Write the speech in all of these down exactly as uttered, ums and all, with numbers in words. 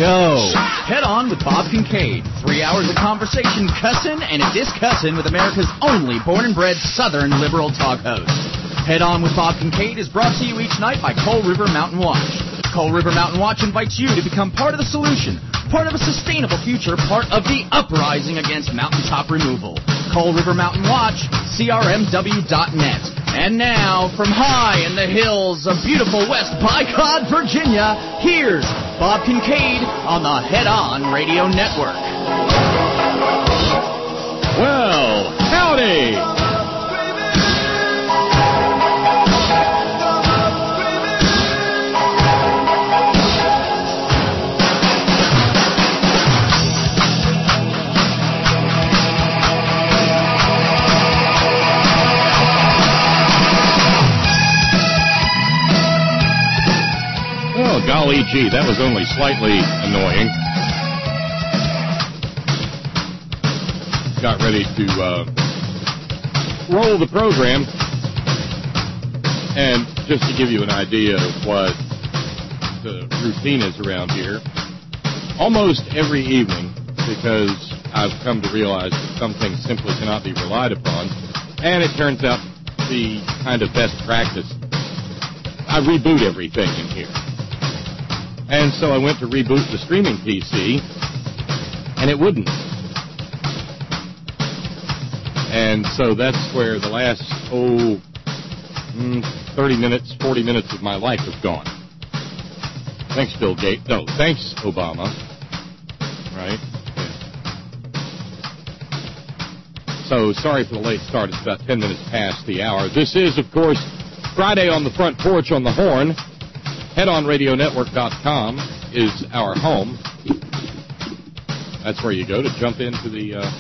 go. Head On with Bob Kincaid. Three hours of conversation, cussin' and a discussin' with America's only born and bred Southern liberal talk host. Head On with Bob Kincaid is brought to you each night by Coal River Mountain Watch. Coal River Mountain Watch invites you to become part of the solution, part of a sustainable future, part of the uprising against mountaintop removal. Coal River Mountain Watch, C R M W dot net. And now, from high in the hills of beautiful West Bycod, Virginia, here's Bob Kincaid on the Head On Radio Network. Well, howdy! Golly gee, that was only slightly annoying. Got ready to uh, roll the program. And just to give you an idea of what the routine is around here, almost every evening, because I've come to realize that some things simply cannot be relied upon, and it turns out to be kind of best practice, I reboot everything in here. And so I went to reboot the streaming P C, and it wouldn't. And so that's where the last, oh, thirty minutes, forty minutes of my life have gone. Thanks, Bill Gates. No, thanks, Obama. Right? Yeah. So sorry for the late start. It's about ten minutes past the hour. This is, of course, Friday on the Front Porch on the Horn. head on radio network dot com is our home. That's where you go to jump into the... Uh...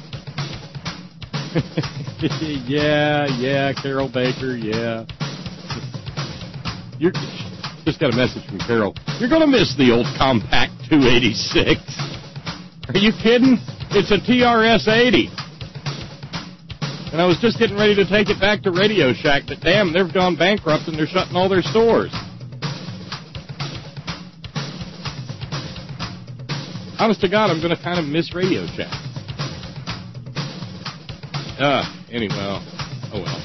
yeah, yeah, Carol Baker, yeah. You just got a message from Carol. You're going to miss the old Compact two eighty-six. Are you kidding? It's a T R S eighty. And I was just getting ready to take it back to Radio Shack, but damn, they've gone bankrupt and they're shutting all their stores. Honest to God, I'm going to kind of miss Radio Shack. Uh, anyway, well, oh well.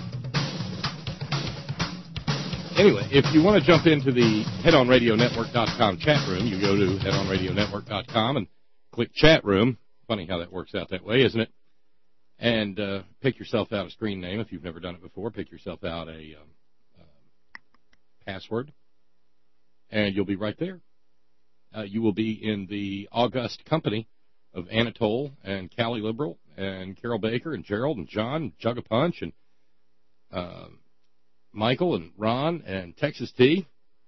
Anyway, if you want to jump into the head on radio network dot com chat room, you go to head on radio network dot com and click chat room. Funny how that works out that way, isn't it? And uh, pick yourself out a screen name if you've never done it before. Pick yourself out a um, uh, password, and you'll be right there. Uh, you will be in the august company of Anatole and Callie Liberal and Carol Baker and Gerald and John, Jug of Punch, and uh, Michael and Ron and Texas T.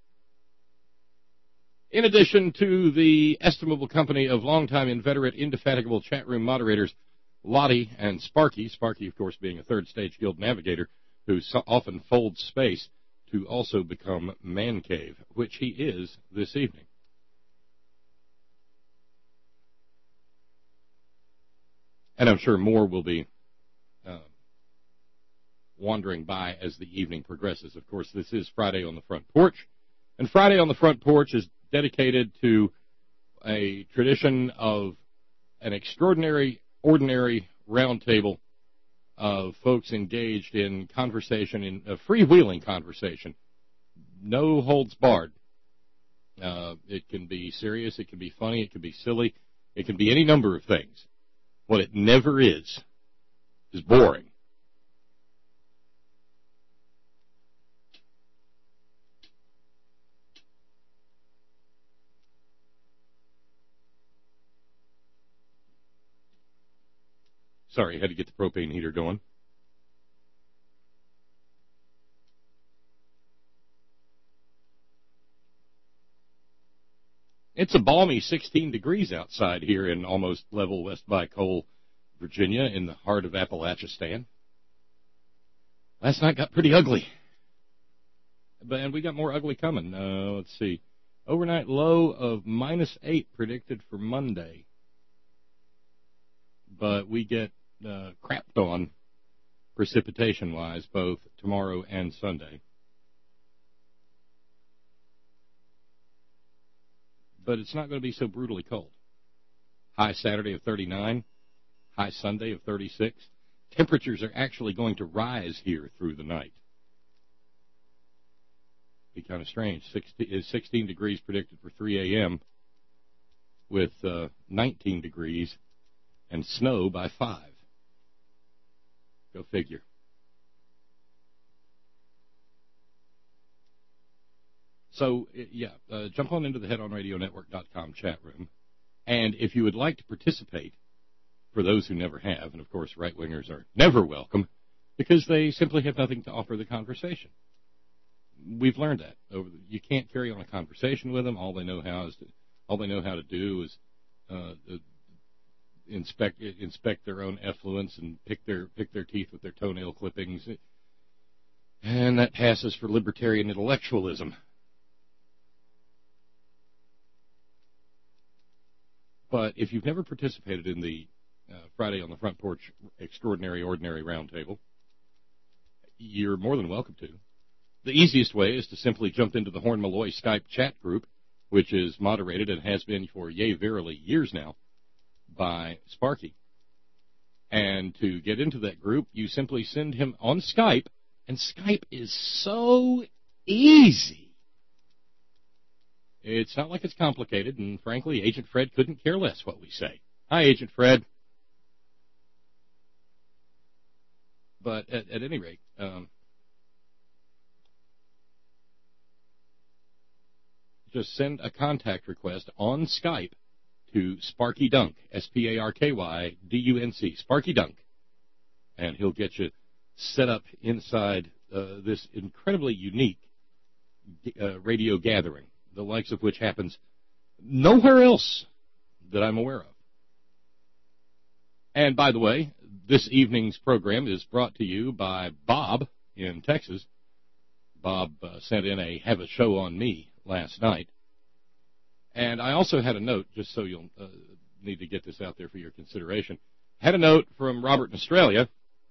In addition to the estimable company of longtime inveterate, indefatigable chat room moderators Lottie and Sparky, Sparky, of course, being a third stage guild navigator who so often folds space to also become Man Cave, which he is this evening. And I'm sure more will be uh, wandering by as the evening progresses. Of course, this is Friday on the Front Porch. And Friday on the Front Porch is dedicated to a tradition of an extraordinary, ordinary roundtable of folks engaged in conversation, in a freewheeling conversation. No holds barred. Uh, it can be serious, it can be funny, it can be silly, it can be any number of things. What it never is, is boring. Sorry, had to get the propane heater going. It's a balmy sixteen degrees outside here in almost level West Bycole, Virginia, in the heart of Appalachistan. Last night got pretty ugly. But, and we got more ugly coming. Uh, let's see. Overnight low of minus eight predicted for Monday. But we get uh, crapped on precipitation-wise both tomorrow and Sunday. but it's not going to be so brutally cold. High Saturday of thirty-nine, high Sunday of thirty-six. Temperatures are actually going to rise here through the night. Be kind of strange. sixteen degrees predicted for three a.m. with uh, nineteen degrees and snow by five. Go figure. So, yeah, uh, jump on into the head on radio network dot com chat room. And if you would like to participate, for those who never have, and of course right-wingers are never welcome, because they simply have nothing to offer the conversation. We've learned that. Over the, you can't carry on a conversation with them. All they know how is to, all they know how to do is uh, uh, inspect inspect their own effluence and pick their pick their teeth with their toenail clippings, and that passes for libertarian intellectualism. But if you've never participated in the uh, Friday on the Front Porch Extraordinary Ordinary Roundtable, you're more than welcome to. The easiest way is to simply jump into the Horn Malloy Skype chat group, which is moderated and has been for, yea, verily, years now by Sparky. And to get into that group, you simply send him on Skype, and Skype is so easy. It's not like it's complicated, and frankly, Agent Fred couldn't care less what we say. Hi, Agent Fred. But at, at any rate, um, just send a contact request on Skype to Sparky Dunk, S P A R K Y D U N C, Sparky Dunk, and he'll get you set up inside uh, this incredibly unique uh, radio gathering, the likes of which happens nowhere else that I'm aware of. And by the way, this evening's program is brought to you by Bob in Texas. Bob uh, sent in a have a show on me last night. And I also had a note, just so you'll uh, need to get this out there for your consideration. Had a note from Robert in Australia.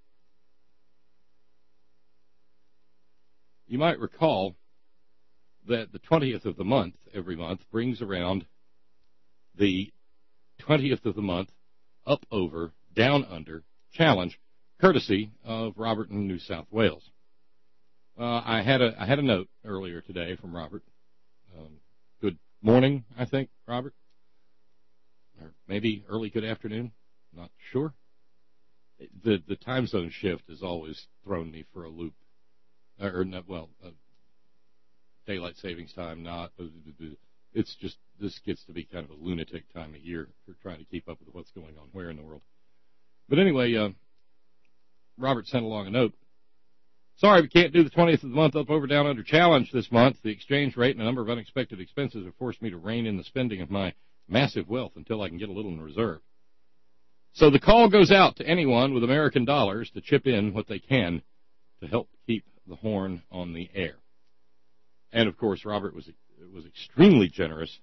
You might recall that the twentieth of the month, every month, brings around the twentieth of the month up, over, down, under challenge, courtesy of Robert in New South Wales. Uh, I had a I had a note earlier today from Robert. Um, good morning, I think, Robert, or maybe early good afternoon. Not sure. The the time zone shift has always thrown me for a loop. Or, or not, well, uh, daylight savings time, not. It's just, this gets to be kind of a lunatic time of year for trying to keep up with what's going on where in the world. But anyway, uh, Robert sent along a note. Sorry, we can't do the twentieth of the month up, over, down, under challenge this month. The exchange rate and a number of unexpected expenses have forced me to rein in the spending of my massive wealth until I can get a little in reserve. So the call goes out to anyone with American dollars to chip in what they can to help keep the horn on the air. And, of course, Robert was was extremely generous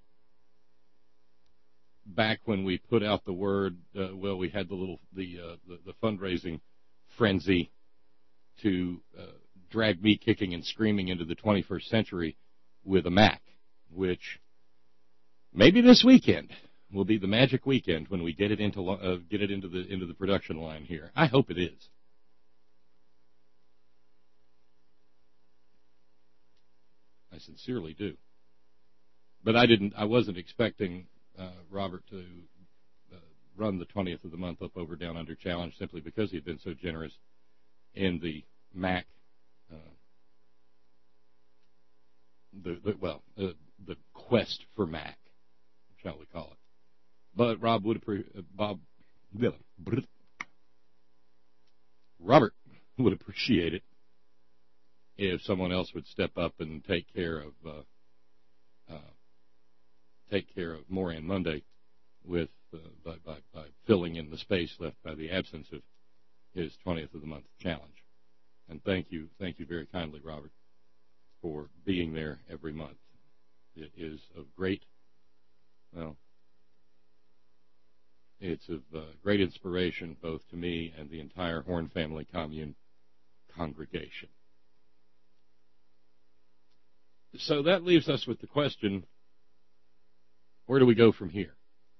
back when we put out the word, uh, well, we had the little, the, uh, the, the fundraising frenzy to uh, drag me kicking and screaming into the twenty-first century with a Mac, which maybe this weekend will be the magic weekend when we get it into uh, get it into the into the production line here. I hope it is. I sincerely do. But I didn't. I wasn't expecting uh, Robert to uh, run the twentieth of the month up, over, down, under challenge simply because he had been so generous in the Mac, uh, the, the well, uh, the quest for Mac, shall we call it? But Rob would appre- uh, Bob, Robert would appreciate it if someone else would step up and take care of uh, uh, take care of Moran Monday with uh, by, by, by filling in the space left by the absence of his twentieth of the month challenge. And thank you, thank you very kindly, Robert, for being there every month. It is of great, well, it's of uh, great inspiration both to me and the entire Horn Family Commune congregation. So that leaves us with the question, Where do we go from here?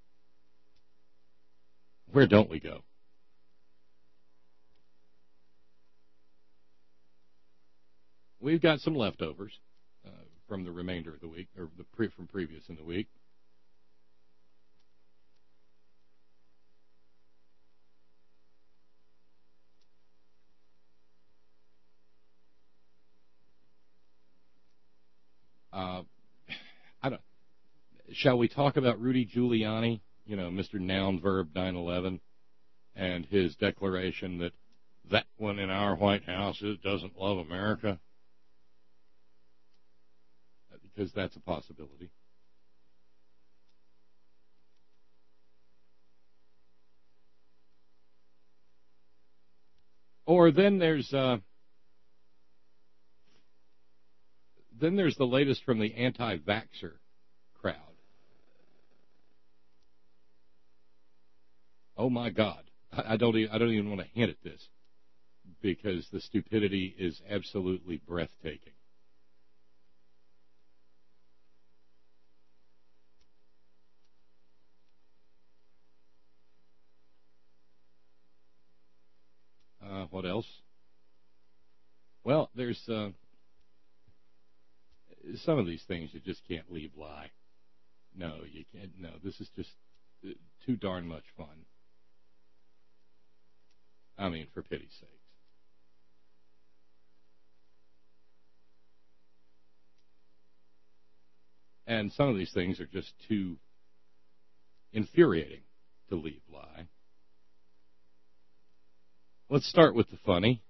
Where don't we go? We've got some leftovers uh, from the remainder of the week, or the pre- from previous in the week. Uh, I don't. Shall we talk about Rudy Giuliani? You know, Mister Noun Verb nine eleven, and his declaration that that one in our White House doesn't love America, because that's a possibility. Or then there's uh, then there's the latest from the anti-vaxxer crowd. Oh my God! I, I don't even, I don't even want to hint at this because the stupidity is absolutely breathtaking. Uh, what else? Well, there's uh, some of these things you just can't leave lie. No, you can't. No, this is just too darn much fun. I mean, for pity's sakes. And some of these things are just too infuriating to leave lie. Let's start with the funny.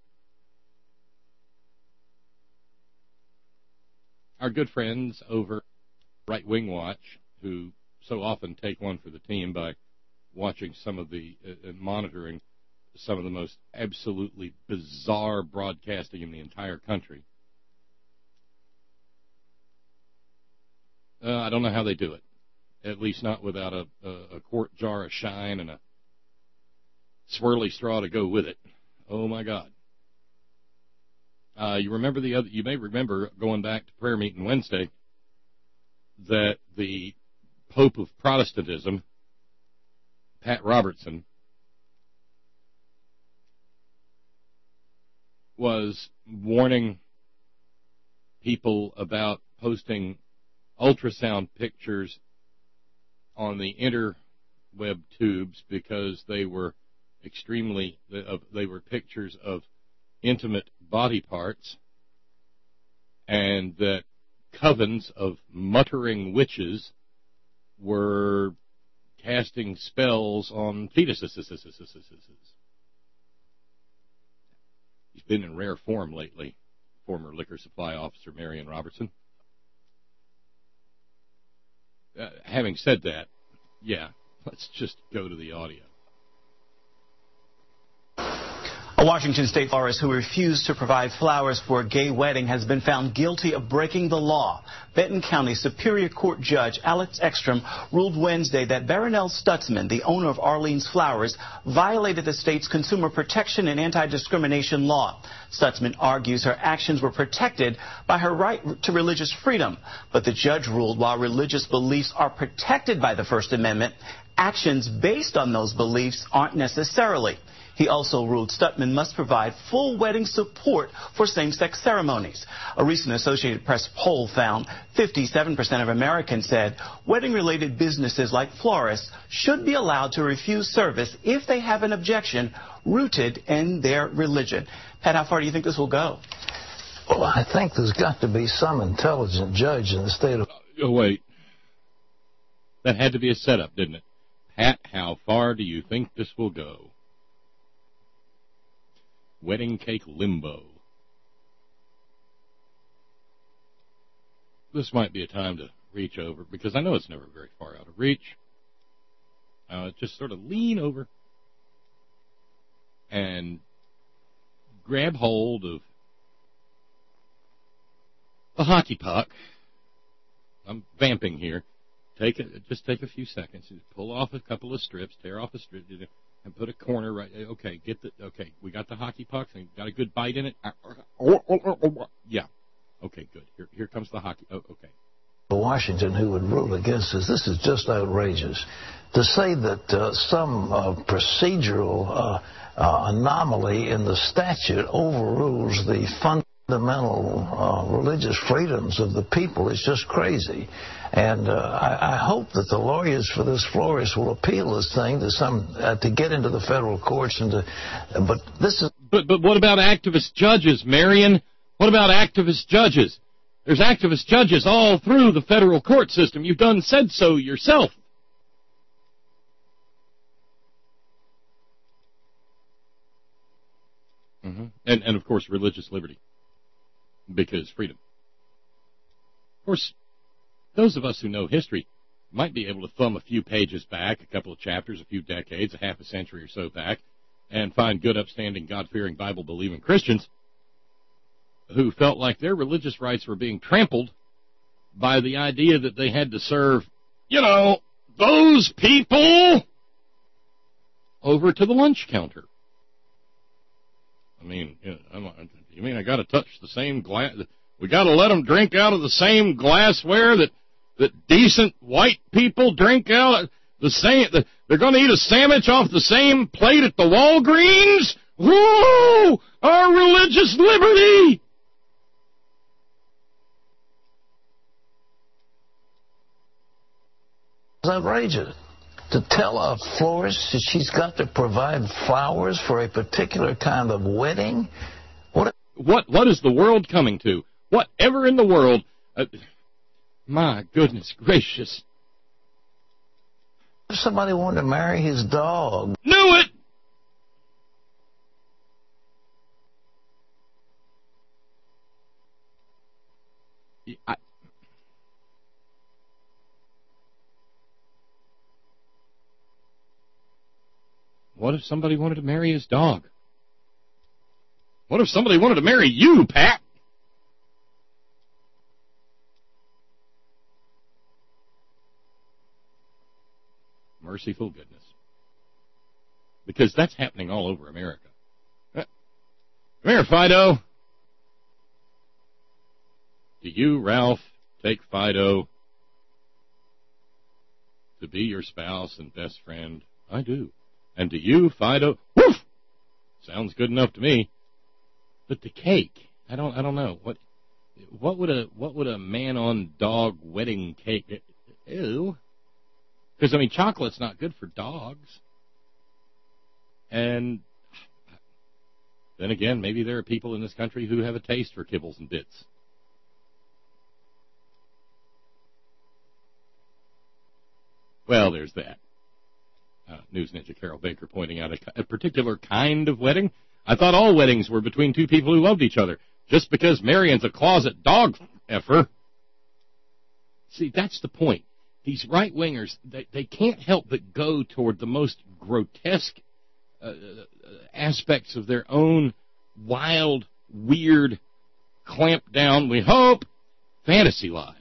Our good friends over Right Wing Watch, who so often take one for the team by watching some of the, uh, and monitoring some of the most absolutely bizarre broadcasting in the entire country. Uh, I don't know how they do it. At least not without a, a, a quart jar of Shine and a swirly straw to go with it. Oh my God! Uh, you remember the other? You may remember going back to prayer meeting Wednesday that the Pope of Protestantism, Pat Robertson, was warning people about posting ultrasound pictures on the interweb tubes because they were extremely, they were pictures of intimate body parts, and that covens of muttering witches were casting spells on fetuses. He's been in rare form lately, former liquor supply officer Marion Robertson. Uh, having said that, yeah, let's just go to the audio. A Washington state florist who refused to provide flowers for a gay wedding has been found guilty of breaking the law. Benton County Superior Court Judge Alex Ekstrom ruled Wednesday that Baronelle Stutzman, the owner of Arlene's Flowers, violated the state's consumer protection and anti-discrimination law. Stutzman argues her actions were protected by her right to religious freedom. But the judge ruled while religious beliefs are protected by the First Amendment, actions based on those beliefs aren't necessarily. He also ruled Stutzman must provide full wedding support for same-sex ceremonies. A recent Associated Press poll found fifty-seven percent of Americans said wedding-related businesses like florists should be allowed to refuse service if they have an objection rooted in their religion. Pat, how far do you think this will go? Well, I think there's got to be some intelligent judge in the state of... Oh, wait. That had to be a setup, didn't it? Pat, how far do you think this will go? Wedding cake limbo. This might be a time to reach over, because I know it's never very far out of reach. Uh, just sort of lean over and grab hold of a hockey puck. I'm vamping here. Take a, just take a few seconds and pull off a couple of strips, tear off a strip, and put a corner right. Okay, get the. Okay, we got the hockey pucks and got a good bite in it. Yeah. Okay, good. Here, here comes the hockey. Oh, okay. Washington who would rule against this. This is just outrageous. To say that uh, some uh, procedural uh, uh, anomaly in the statute overrules the fundamental uh, religious freedoms of the people is just crazy. And uh, I, I hope that the lawyers for this florist will appeal this thing to some uh, to get into the federal courts and to. But this is. But but what about activist judges, Marion? What about activist judges? There's activist judges all through the federal court system. You've done said so yourself. Mm-hmm. And, and, of course, religious liberty, because freedom. Of course, those of us who know history might be able to thumb a few pages back, a couple of chapters, a few decades, a half a century or so back, and find good, upstanding, God-fearing, Bible-believing Christians who felt like their religious rights were being trampled by the idea that they had to serve, you know, those people over to the lunch counter. I mean, you, know, you mean I got to touch the same glass? We got to let them drink out of the same glassware that that decent white people drink out. The same. The, they're going to eat a sandwich off the same plate at the Walgreens. Woo! Our religious liberty. It's outrageous. To tell a florist that she's got to provide flowers for a particular kind of wedding? What what, what is the world coming to? Whatever in the world? Uh, my goodness gracious. If somebody wanted to marry his dog. Knew it! I, What if somebody wanted to marry his dog? What if somebody wanted to marry you, Pat? Merciful goodness. Because that's happening all over America. Come here, Fido. Do you, Ralph, take Fido to be your spouse and best friend? I do. And to you, Fido, woof! Sounds good enough to me. But the cake, I don't, I don't know what, what would a, what would a man-on-dog wedding cake? Ew. Because I mean, chocolate's not good for dogs. And then again, maybe there are people in this country who have a taste for kibbles and bits. Well, there's that. Uh, News Ninja Carol Baker pointing out a, a particular kind of wedding. I thought all weddings were between two people who loved each other. Just because Marion's a closet dog effer. See, that's the point. These right-wingers, they, they can't help but go toward the most grotesque uh, aspects of their own wild, weird, clamped down, we hope, fantasy lives.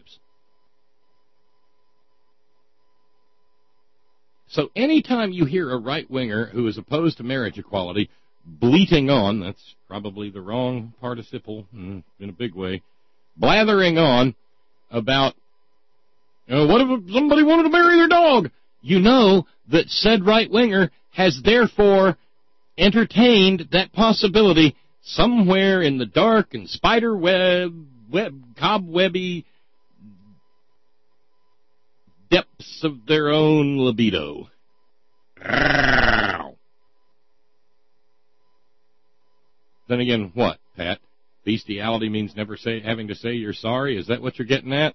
So anytime you hear a right-winger who is opposed to marriage equality bleating on, that's probably the wrong participle in a big way, blathering on about, you know, what if somebody wanted to marry their dog? You know that said right-winger has therefore entertained that possibility somewhere in the dark and spider web, web, cobwebby depths of their own libido. Then again, what, Pat? Bestiality means never say, having to say you're sorry? Is that what you're getting at?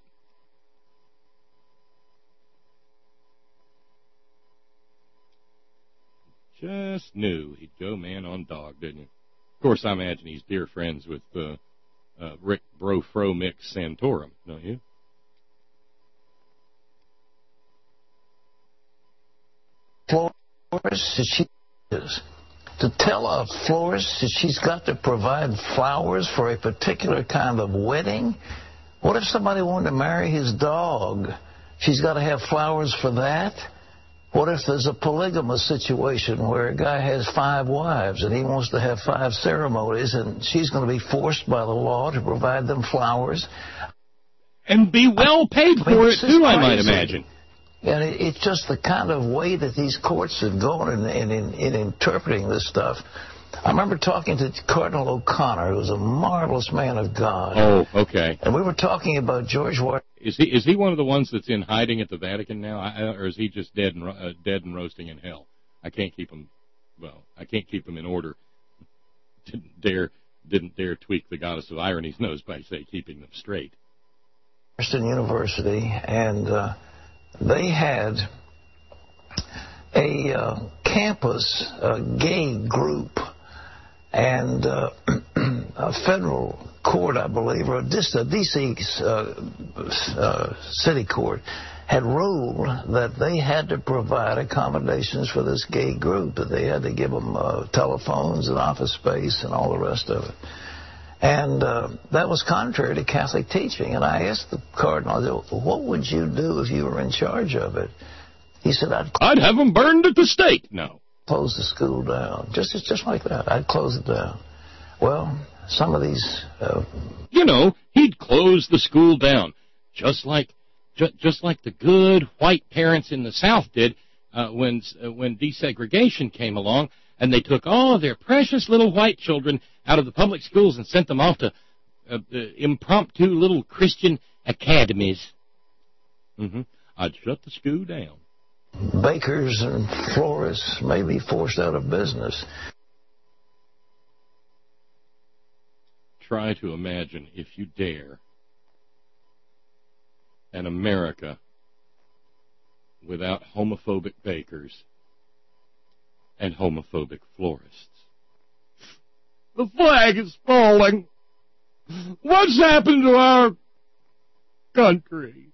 Just knew he'd go man on dog, didn't you? Of course, I imagine he's dear friends with uh, uh, Rick Bro Fro Mix Santorum, don't you? Florist that she is. To tell a florist that she's got to provide flowers for a particular kind of wedding? What if somebody wanted to marry his dog? She's got to have flowers for that? What if there's a polygamous situation where a guy has five wives and he wants to have five ceremonies and she's going to be forced by the law to provide them flowers? And be well paid for I mean, it, too, I might imagine. And it, it's just the kind of way that these courts have gone in, in, in, in interpreting this stuff. I remember talking to Cardinal O'Connor, who was a marvelous man of God. Oh, okay. And we were talking about George Washington. Is he is he one of the ones that's in hiding at the Vatican now, I, or is he just dead and uh, dead and roasting in hell? I can't keep him. Well, I can't keep him in order. Didn't dare didn't dare tweak the goddess of irony's nose by say keeping them straight. Princeton University, and uh, they had a uh, campus uh, gay group, and uh, a federal court, I believe, or just a D C uh, uh, city court, had ruled that they had to provide accommodations for this gay group, that they had to give them uh, telephones and office space and all the rest of it. And uh, that was contrary to Catholic teaching. And I asked the cardinal, what would you do if you were in charge of it? He said, I'd, I'd have them burned at the stake. No. Close the school down. Just, just like that. I'd close it down. Well, some of these... Uh, you know, he'd close the school down, just like ju- just like the good white parents in the South did uh, when uh, when desegregation came along, and they took all of their precious little white children out of the public schools and sent them off to uh, uh, impromptu little Christian academies. Mm-hmm. I'd shut the school down. Bakers and florists may be forced out of business. Try to imagine, if you dare, an America without homophobic bakers and homophobic florists. The flag is falling. What's happened to our country?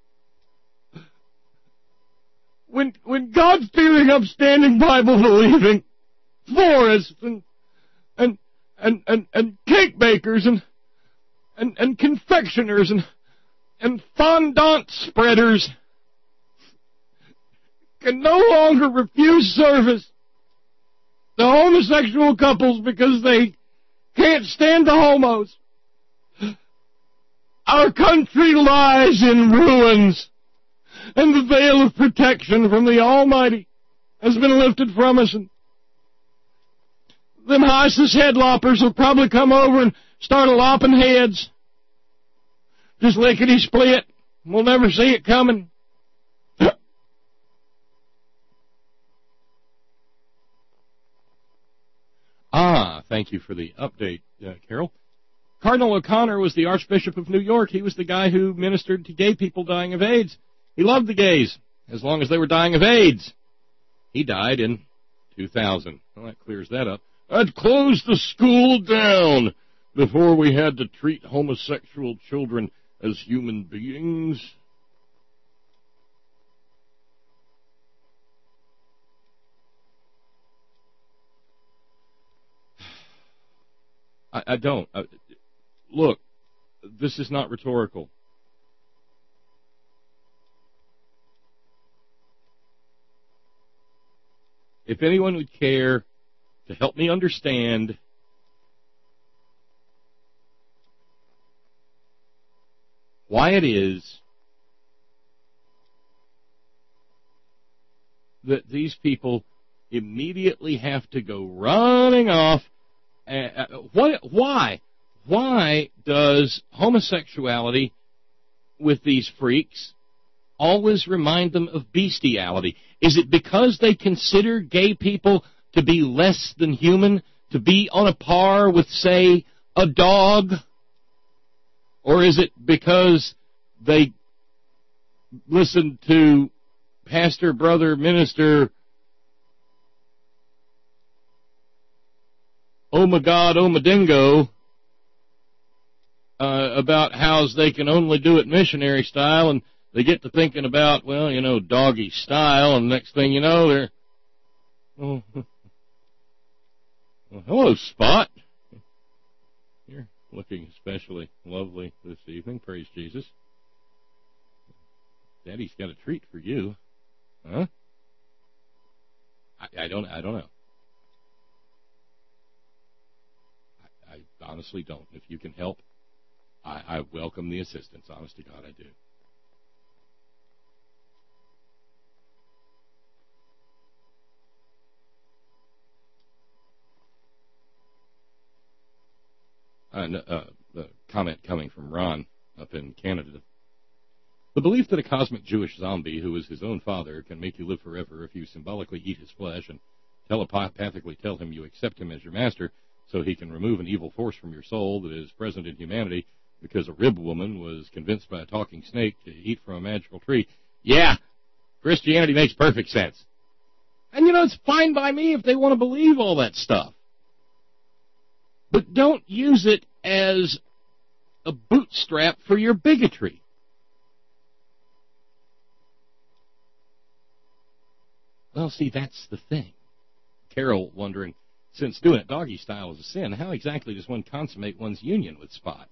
When when God's feeling upstanding Bible-believing florists and and and and, and cake bakers and and and confectioners and and fondant spreaders can no longer refuse service to homosexual couples because they can't stand the homos. Our country lies in ruins, and the veil of protection from the Almighty has been lifted from us. And them ISIS headloppers will probably come over and start a lopping heads. Just lickety-split. We'll never see it coming. Ah, thank you for the update, uh, Carol. Cardinal O'Connor was the Archbishop of New York. He was the guy who ministered to gay people dying of AIDS. He loved the gays, as long as they were dying of AIDS. He died in two thousand. Well, that clears that up. I'd close the school down before we had to treat homosexual children as human beings. I, I don't. I, look, this is not rhetorical. If anyone would care to help me understand why it is that these people immediately have to go running off. Uh, what, why? Why does homosexuality with these freaks always remind them of bestiality? Is it because they consider gay people to be less than human, to be on a par with, say, a dog? Or is it because they listen to pastor, brother, minister, oh my God, oh my dingo, uh, about how they can only do it missionary style, and they get to thinking about, well, you know, doggy style, and next thing you know, they're, oh, well, hello, Spot. You're looking especially lovely this evening. Praise Jesus. Daddy's got a treat for you. Huh? I, I don't, I don't know. I honestly don't. If you can help, I, I welcome the assistance. Honest to God, I do. Uh, uh, the comment coming from Ron up in Canada. The belief that a cosmic Jewish zombie who is his own father can make you live forever if you symbolically eat his flesh and telepathically tell him you accept him as your master so he can remove an evil force from your soul that is present in humanity because a rib woman was convinced by a talking snake to eat from a magical tree. Yeah, Christianity makes perfect sense. And, you know, it's fine by me if they want to believe all that stuff. But don't use it as a bootstrap for your bigotry. Well, see, that's the thing. Carol wondering, since doing it doggy style is a sin, how exactly does one consummate one's union with Spot?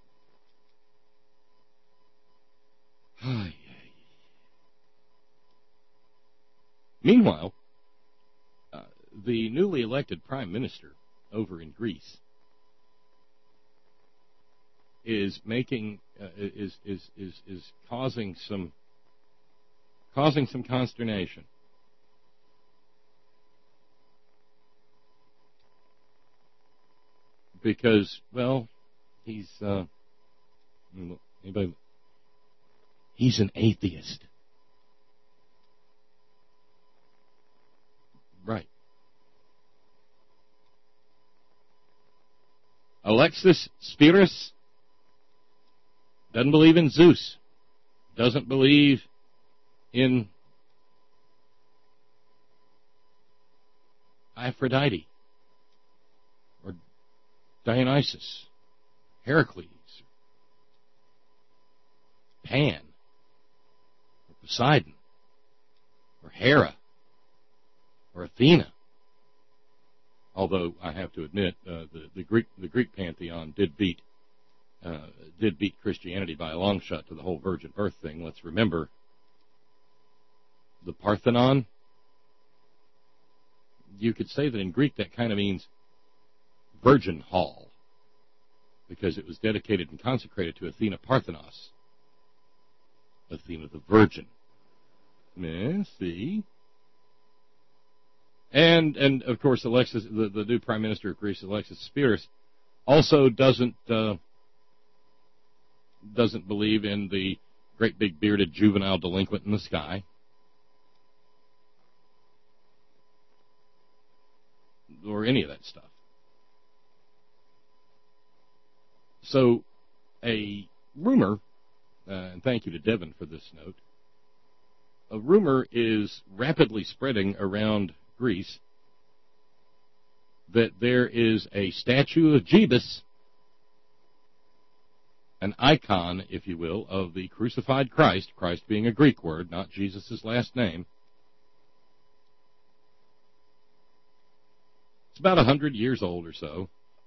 Meanwhile, uh, the newly elected prime minister over in Greece is making uh, is is is is causing some causing some consternation. Because, well, he's uh, anybody, he's an atheist. Right. Alexis Spiros doesn't believe in Zeus, doesn't believe in Aphrodite or Dionysus, Heracles, Pan, or Poseidon, or Hera, or Athena. Although I have to admit, uh, the, the Greek the Greek pantheon did beat uh, did beat Christianity by a long shot to the whole virgin birth thing. Let's remember the Parthenon. You could say that in Greek that kind of means virgin hall, because it was dedicated and consecrated to Athena Parthenos, Athena the Virgin. Yeah, see? And, and of course, Alexis, the, the new Prime Minister of Greece, Alexis Spiros, also doesn't uh, doesn't believe in the great big bearded juvenile delinquent in the sky. Or any of that stuff. So, a rumor, uh, and thank you to Devin for this note, a rumor is rapidly spreading around Greece that there is a statue of Jebus, an icon, if you will, of the crucified Christ, Christ being a Greek word, not Jesus' last name. It's about a hundred years old or so.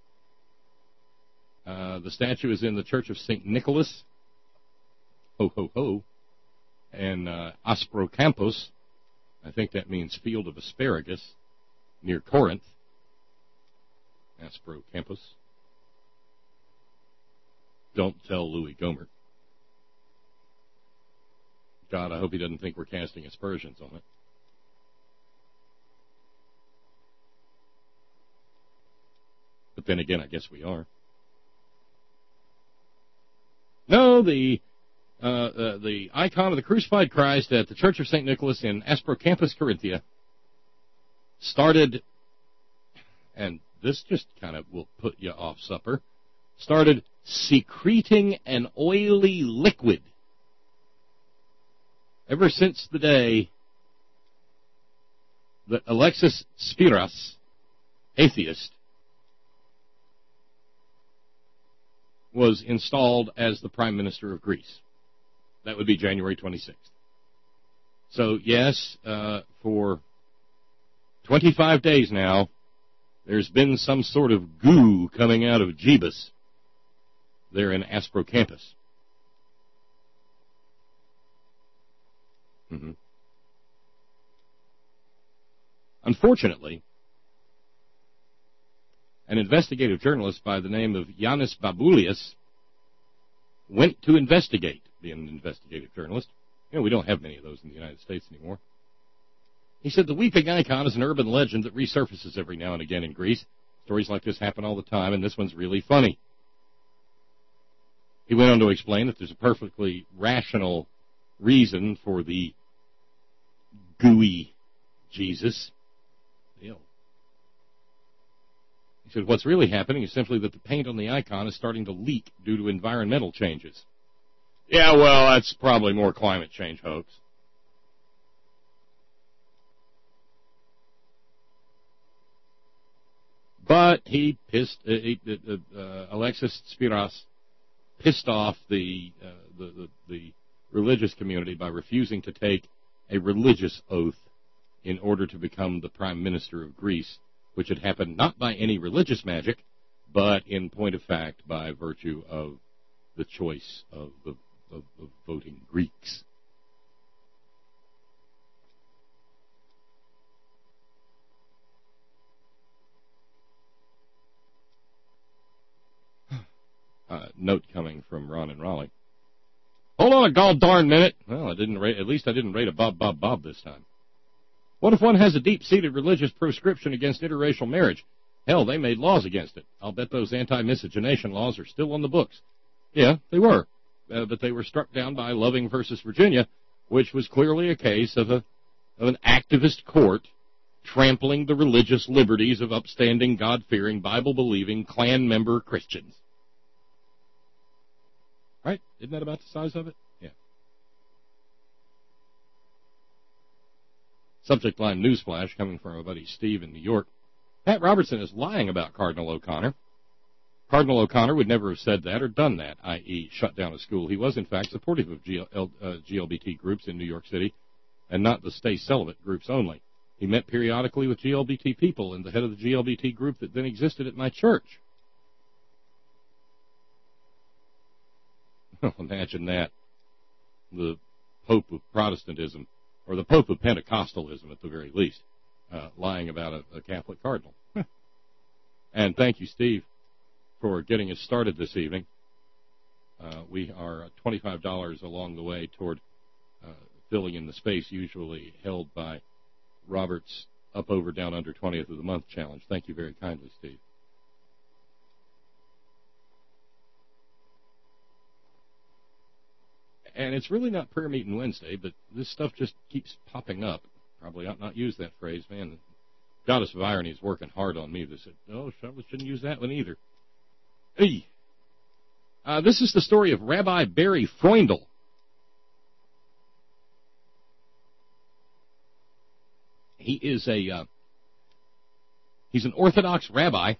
Uh, the statue is in the Church of Saint Nicholas, ho, ho, ho, and uh, Asprocampos, I think that means field of asparagus, near Corinth. Asprocampos. Don't tell Louis Gohmert. God, I hope he doesn't think we're casting aspersions on it. But then again, I guess we are. No, the uh, uh, the icon of the crucified Christ at the Church of Saint Nicholas in Asprocampus, Corinthia, started, and this just kind of will put you off supper, started secreting an oily liquid ever since the day that Alexis Spiros, atheist, was installed as the Prime Minister of Greece. That would be January twenty-sixth. So, yes, uh, for twenty-five days now, there's been some sort of goo coming out of Jebus there in Asprocampus. Mm-hmm. Unfortunately, an investigative journalist by the name of Yanis Baboulias went to investigate, being an investigative journalist. You know, we don't have many of those in the United States anymore. He said the weeping icon is an urban legend that resurfaces every now and again in Greece. Stories like this happen all the time, and this one's really funny. He went on to explain that there's a perfectly rational reason for the gooey Jesus. Ew. He said what's really happening is simply that the paint on the icon is starting to leak due to environmental changes. Yeah, well, that's probably more climate change hoax. But he pissed, uh, he, uh, uh, Alexis Spiras pissed off the, uh, the, the, the religious community by refusing to take a religious oath in order to become the prime minister of Greece, which had happened not by any religious magic, but in point of fact by virtue of the choice of the of, of voting Greeks. Uh, note coming from Ron and Raleigh. Hold on a god darn minute. Well, I didn't rate, at least I didn't rate a Bob Bob Bob this time. What if one has a deep-seated religious proscription against interracial marriage? Hell, they made laws against it. I'll bet those anti-miscegenation laws are still on the books. Yeah, they were. Uh, but they were struck down by Loving versus Virginia, which was clearly a case of, a, of an activist court trampling the religious liberties of upstanding, God-fearing, Bible-believing, Klan member Christians. Right? Isn't that about the size of it? Yeah. Subject line newsflash coming from our buddy Steve in New York. Pat Robertson is lying about Cardinal O'Connor. Cardinal O'Connor would never have said that or done that, that is shut down a school. He was, in fact, supportive of G L, uh, G L B T groups in New York City, and not the stay celibate groups only. He met periodically with G L B T people and the head of the G L B T group that then existed at my church. Imagine that. The Pope of Protestantism, or the Pope of Pentecostalism at the very least, uh, lying about a, a Catholic cardinal. And thank you, Steve, for getting us started this evening. Uh, we are twenty-five dollars along the way toward uh, filling in the space usually held by Robert's Up, Over, Down, Under twentieth of the Month challenge. Thank you very kindly, Steve. And it's really not prayer meeting Wednesday, but this stuff just keeps popping up. Probably ought not use that phrase. Man, the goddess of irony is working hard on me. They said, oh, probably shouldn't use that one either. Hey. Uh, this is the story of Rabbi Barry Freundel. He is a, uh, he's an Orthodox rabbi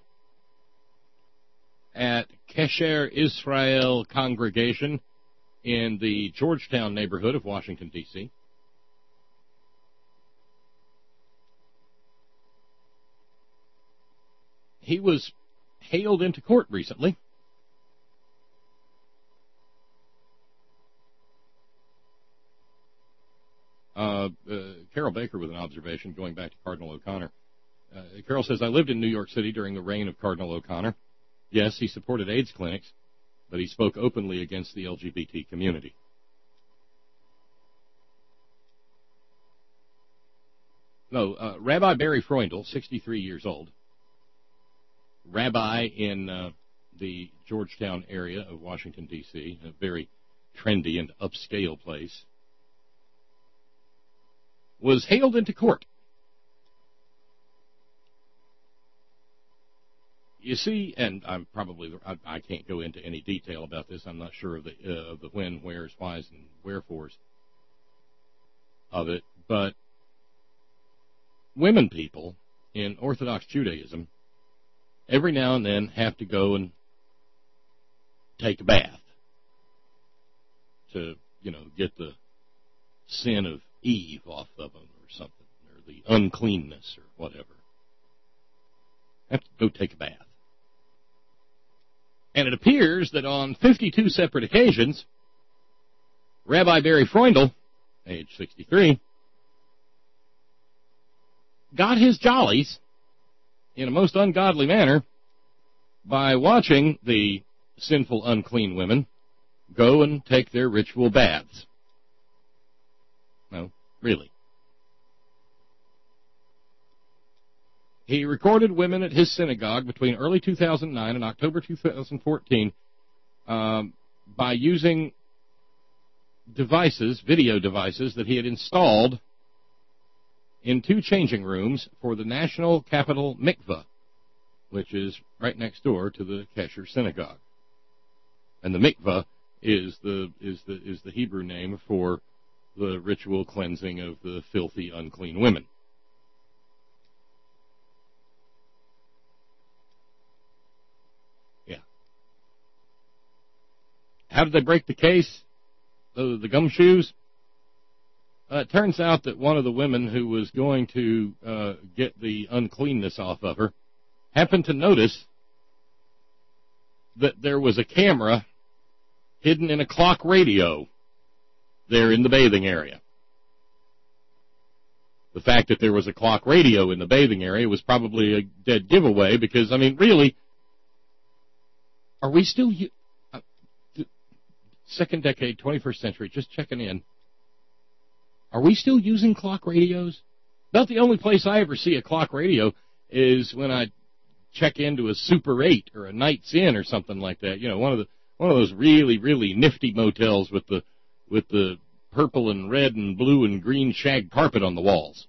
at Kesher Israel Congregation in the Georgetown neighborhood of Washington, D C He was hailed into court recently uh, uh, Carol Baker with an observation going back to Cardinal O'Connor. Uh, Carol says, I lived in New York City during the reign of Cardinal O'Connor. Yes, he supported AIDS clinics, but he spoke openly against the L G B T community. No, uh, Rabbi Barry Freundel, sixty-three years old, rabbi in uh, the Georgetown area of Washington, D C, a very trendy and upscale place, was hailed into court. You see, and I'm probably, I, I can't go into any detail about this. I'm not sure of the, uh, of the when, wheres, whys, and wherefores of it, but women people in Orthodox Judaism every now and then have to go and take a bath to, you know, get the sin of Eve off of them or something, or the uncleanness or whatever. Have to go take a bath. And it appears that on fifty-two separate occasions, Rabbi Barry Freundel, age sixty-three, got his jollies in a most ungodly manner by watching the sinful, unclean women go and take their ritual baths. No, really. He recorded women at his synagogue between early two thousand nine and October two thousand fourteen um, by using devices, video devices, that he had installed in two changing rooms for the National Capital Mikveh, which is right next door to the Kesher Synagogue. And the mikveh is the is the is the Hebrew name for the ritual cleansing of the filthy, unclean women. Yeah. How did they break the case? The, the gumshoes? Uh, it turns out that one of the women who was going to uh, get the uncleanness off of her happened to notice that there was a camera hidden in a clock radio there in the bathing area. The fact that there was a clock radio in the bathing area was probably a dead giveaway because, I mean, really, are we still... Uh, second decade, twenty-first century, just checking in. Are we still using clock radios? About the only place I ever see a clock radio is when I check into a Super eight or a Knights Inn or something like that. You know, one of the one of those really, really nifty motels with the with the purple and red and blue and green shag carpet on the walls.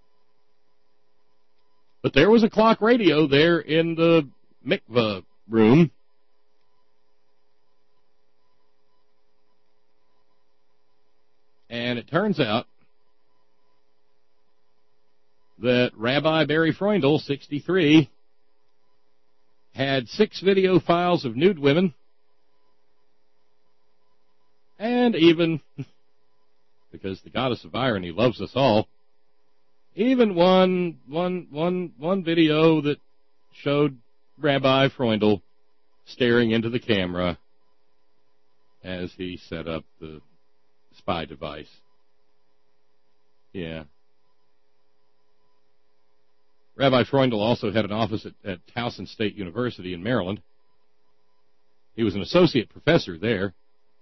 But there was a clock radio there in the mikveh room. And it turns out that Rabbi Barry Freundel, sixty-three, had six video files of nude women, and even, because the goddess of irony loves us all, even one, one, one, one video that showed Rabbi Freundel staring into the camera as he set up the spy device. Yeah. Rabbi Freundel also had an office at, at Towson State University in Maryland. He was an associate professor there.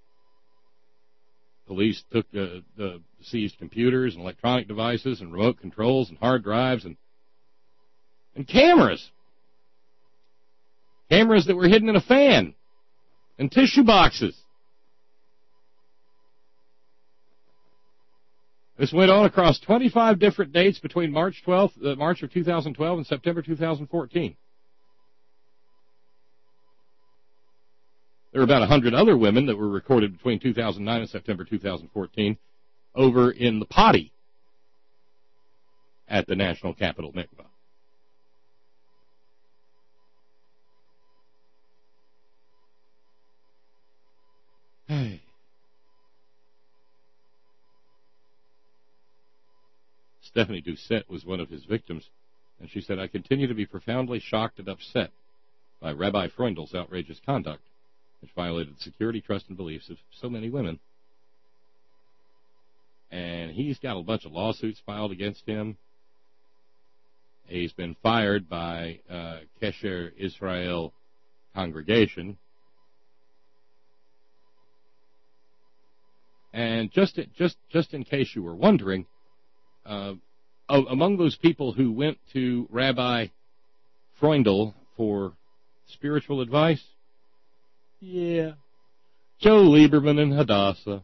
Police took uh, the seized computers and electronic devices and remote controls and hard drives and and cameras. Cameras that were hidden in a fan and tissue boxes. This went on across twenty-five different dates between March twelfth, uh, March of two thousand twelve and September two thousand fourteen. There were about one hundred other women that were recorded between two thousand nine and September two thousand fourteen over in the potty at the National Capital Mikveh. Hey. Stephanie Doucette was one of his victims, and she said, I continue to be profoundly shocked and upset by Rabbi Freundel's outrageous conduct, which violated the security, trust, and beliefs of so many women. And he's got a bunch of lawsuits filed against him. He's been fired by uh, Kesher Israel Congregation. And just just just in case you were wondering, uh, among those people who went to Rabbi Freundel for spiritual advice, yeah, Joe Lieberman and Hadassah.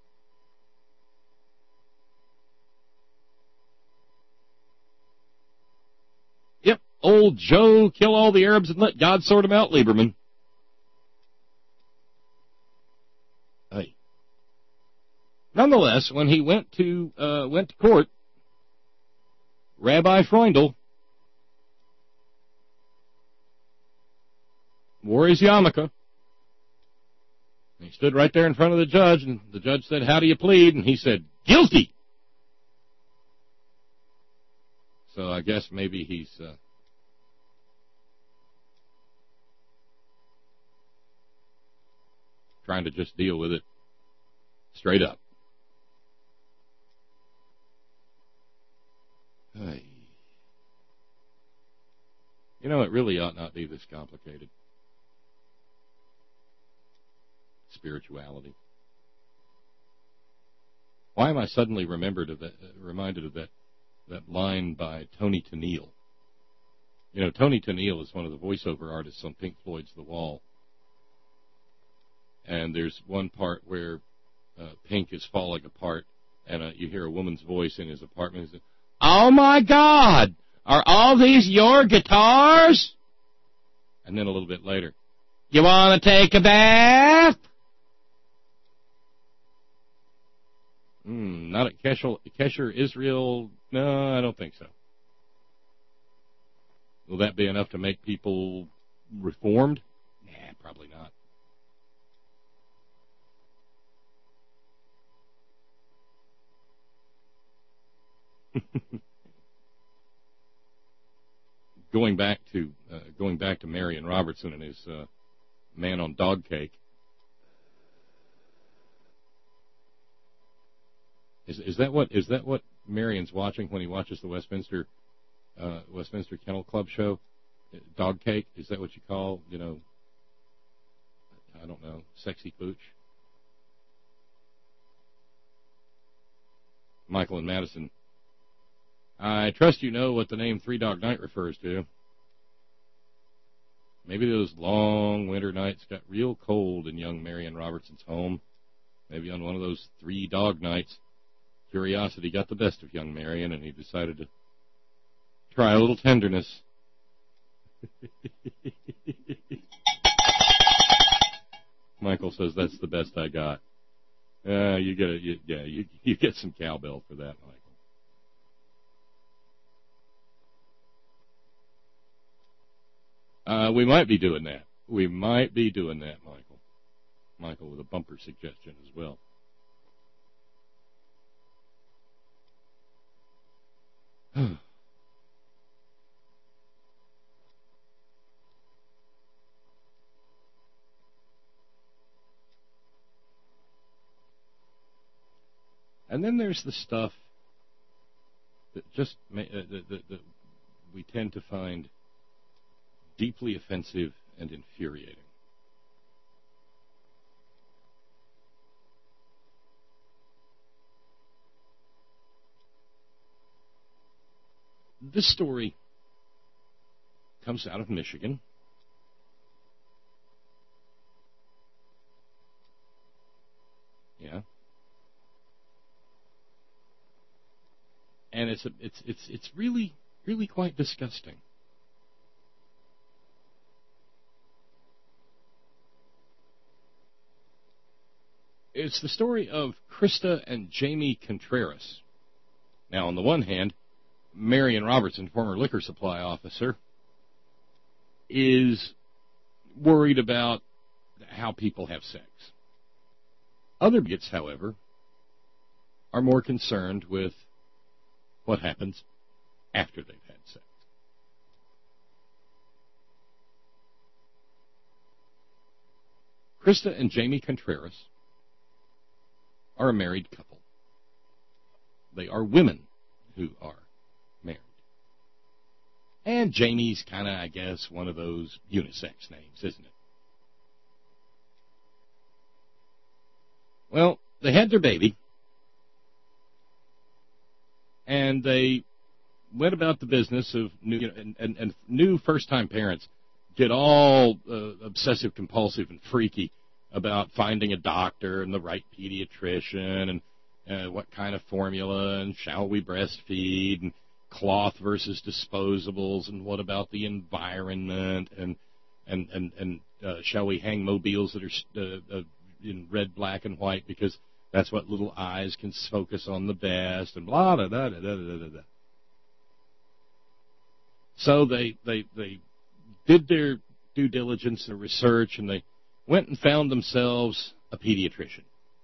Yep, old Joe, kill all the Arabs and let God sort them out, Lieberman. Hey. Nonetheless, when he went to uh, went to court, Rabbi Freundel wore his yarmulke. He stood right there in front of the judge, and the judge said, how do you plead? And he said, guilty. So I guess maybe he's uh, trying to just deal with it straight up. Hey. You know, it really ought not be this complicated. Spirituality. Why am I suddenly remembered of that, uh, reminded of that, that line by Tony Tennille? You know, Tony Tennille is one of the voiceover artists on Pink Floyd's The Wall. And and there's one part where uh, Pink is falling apart, and uh, you hear a woman's voice in his apartment. Says, "Oh my God, are all these your guitars?" And then a little bit later, "You want to take a bath?" Hmm, not at Kesher, Kesher, Israel. No, I don't think so. Will that be enough to make people reformed? Nah, probably not. going back to uh, going back to Marion Robertson and his uh, man on dog cake. Is is that what is that what Marion's watching when he watches the Westminster uh, Westminster Kennel Club show? Dog cake? Is that what you call, you know, I don't know, sexy pooch? Michael and Madison. I trust you know what the name Three Dog Night refers to. Maybe those long winter nights got real cold in young Marion Robertson's home. Maybe on one of those three dog nights, curiosity got the best of young Marion, and he decided to try a little tenderness. Michael says that's the best I got. Uh, you get a, you, yeah, you, you get some cowbell for that, Michael. Uh, we might be doing that. We might be doing that, Michael. Michael with a bumper suggestion as well. And then there's the stuff that just uh, that, that, that we tend to find deeply offensive and infuriating. This story comes out of Michigan. Yeah. And it's a, it's it's it's really really quite disgusting. It's the story of Krista and Jamie Contreras. Now, on the one hand, Marion Robertson, former liquor supply officer, is worried about how people have sex. Other bits, however, are more concerned with what happens after they've had sex. Krista and Jamie Contreras are a married couple. They are women who are married. And Jamie's kind of, I guess, one of those unisex names, isn't it? Well, they had their baby, and they went about the business of new, you know, and, and, and new first-time parents get all uh, obsessive, compulsive, and freaky about finding a doctor and the right pediatrician and uh, what kind of formula and shall we breastfeed and cloth versus disposables and what about the environment and and and, and uh, shall we hang mobiles that are uh, uh, in red, black, and white because that's what little eyes can focus on the best and blah da da da da da da da. So they they they did their due diligence and research, and they went and found themselves a pediatrician.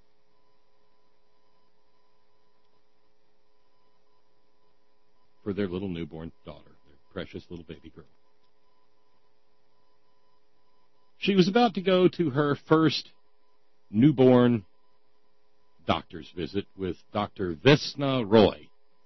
For their little newborn daughter, their precious little baby girl. She was about to go to her first newborn doctor's visit with Doctor Vesna Roy.